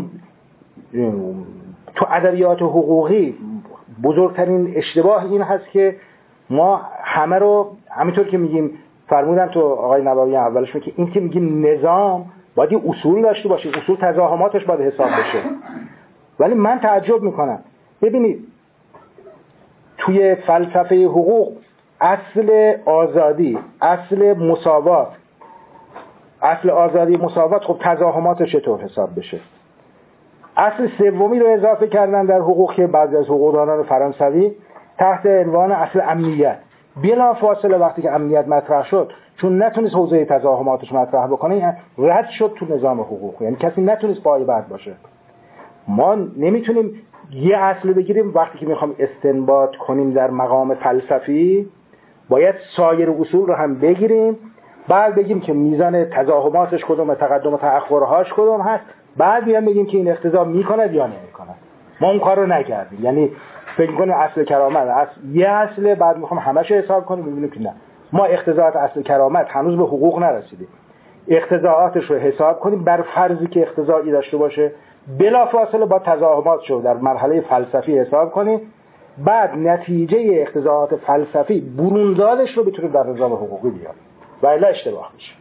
تو ادبیات حقوقی بزرگترین اشتباه این هست که ما همه رو همینطور که میگیم، فرمودن تو آقای نبوی اولش میگه این که میگیم نظام باید یه اصول داشته باشه، اصول تزاحماتش باید حساب بشه. ولی من تعجب میکنم، ببینید توی فلسفه حقوق اصل آزادی، اصل مساوات، اصل آزادی مساوات، خب تزاحماتش چطور حساب بشه؟ اصل سومی رو اضافه کردن در حقوق که بعضی از حقوقدانان فرانسوی تحت عنوان اصل امنیت. بلا فاصله وقتی که امنیت مطرح شد، چون نتونست حوزه تزاحماتش مطرح بکنه، رد شد تو نظام حقوقی، یعنی کسی نتونست پای بعد باشه. ما نمیتونیم یه اصل بگیریم وقتی که میخوام استنباط کنیم در مقام فلسفی، باید سایر اصول رو هم بگیریم، بعد بگیم که میزان تزاحماتش کدوم، تقدم و تأخرهاش کدوم هست، بعد بیان بگیم که این اقتضا میکند یا نمیکند. ما اون کار رو نکردیم. یعنی فکر کنیم اصل کرامت اصل یه اصله، بعد میخوام همش حساب کنیم، میبینیم که نه، ما اقتضاعات اصل کرامت هنوز به حقوق نرسیدیم. اقتضاعاتش رو حساب کنیم بر فرضی که اقتضایی داشته باشه، بلا فاصله با تزاحماتش رو در مرحله فلسفی حساب کنیم، بعد نتیجه اقتضاعات فلسفی برونزادش رو بتونیم در نظام حقوقی بیاریم، و الا اشتباه میشه.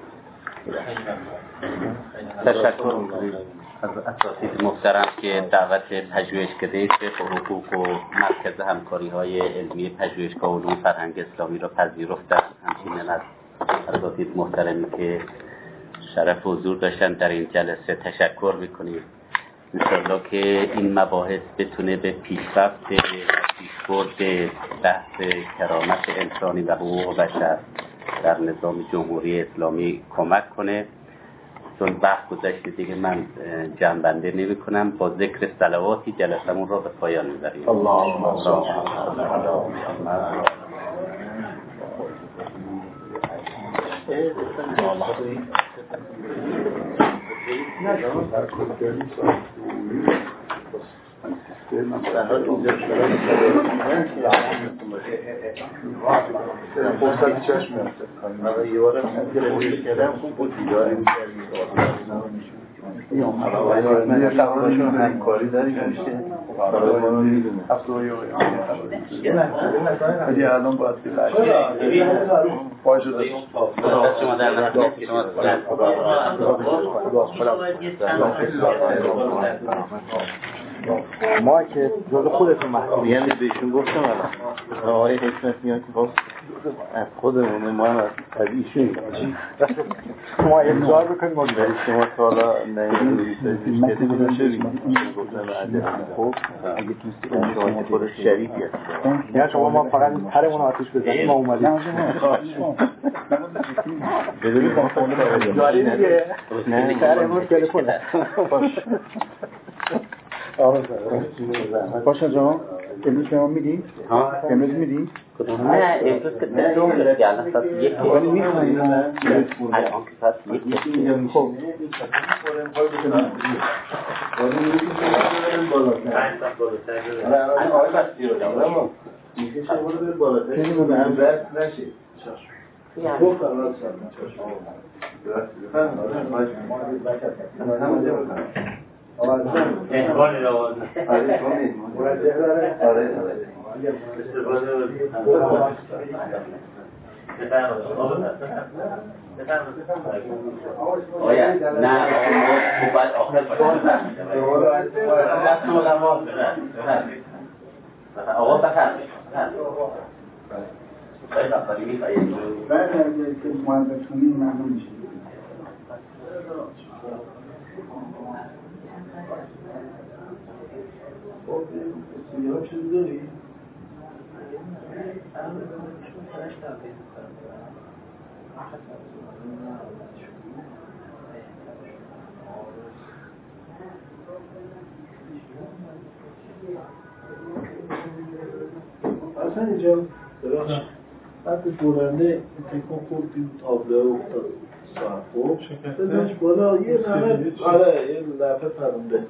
تشکر می‌کنم از اساتید محترم که دعوت پژوهشکده شیخ حقوق و مرکز همکاری‌های علمی پژوهشگاه علوم فرهنگ اسلامی را پذیرفتند. همچنین از اساتید محترمی که شرف حضور داشتن در این جلسه تشکر می‌کنیم. انشاءالله که این مباحث بتونه به پیشرفت پیشبرد بحث کرامت انسانی و حقوق بشر در نظام جمهوری اسلامی کمک کنه. چون وقت گذشته دیگه من جمع‌بندی نمی‌کنم، با ذکر صلواتی جلسمون را به پایان می‌بریم. اللهم صل علی محمد. فرصت چشم می‌افتاد. آقا یه بار تلفن کردم خوب دیدار می‌کردیم. یه خبرشون همکاری داریم میشه. برای ما می‌دونم. افسوی ولی الان باید که پای شده. شما در نخواهید شما ما که جز خودتون محکوم یعنی بهشون گفتم الان آقای حکمت میاد که باز از خودمونه، ما هم از ایشون ما انتظار بکنیم ما برای شما تا حالا نمیدونید کسی بودن شدید گفتم عجب. خب اگه توستی شما که خود شریفی هست یعنی شما ما فقط پرمون آتیش بزنیم ما اومدیم بدونید ما خونه داریم دیگه پرمون تلفونه باشه جان امروز شما میدی؟ امروز میدی؟ نه امروز که دارم که الان ساعت یک ولی میخونید الان که ساعت یک خب احوال روانی آره کنید آره استفاده آیا نه ما باید آخر باشیم آقا بفرمایید خیلی افضلی می‌خواهید بعد از که محبت کنید ممنون میشه. خب سیاه چیز داری؟ اصلا اینجا ببخش بعد بلنده تکون خورد این تابلو افتاد صاحب بزنش بالا یه نمه آره یه لفه پرونده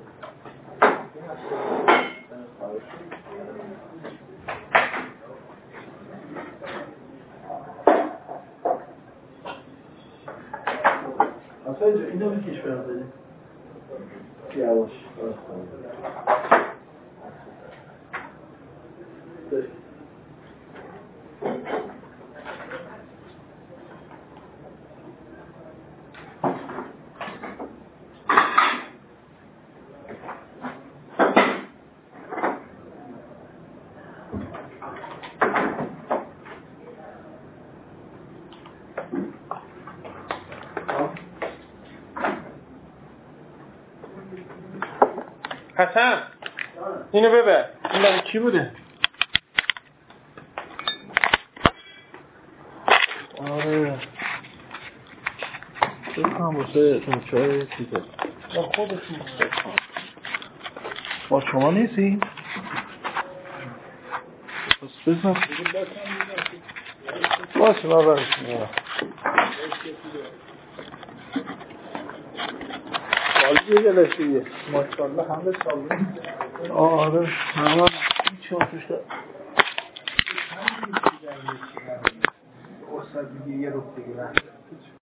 اصلا اینجا اینو بکش برده یواش حسن اینو ببر. این برای کی بوده؟ آره بکنم واسه نوچه چیزه با خودتون با شما نیستی؟ بس بزن باشه من برشون میرم سالی یه جلسیه ماشالله همه سالی آره همه هیچ هم توش دار استاد دیگه یه رو دیگه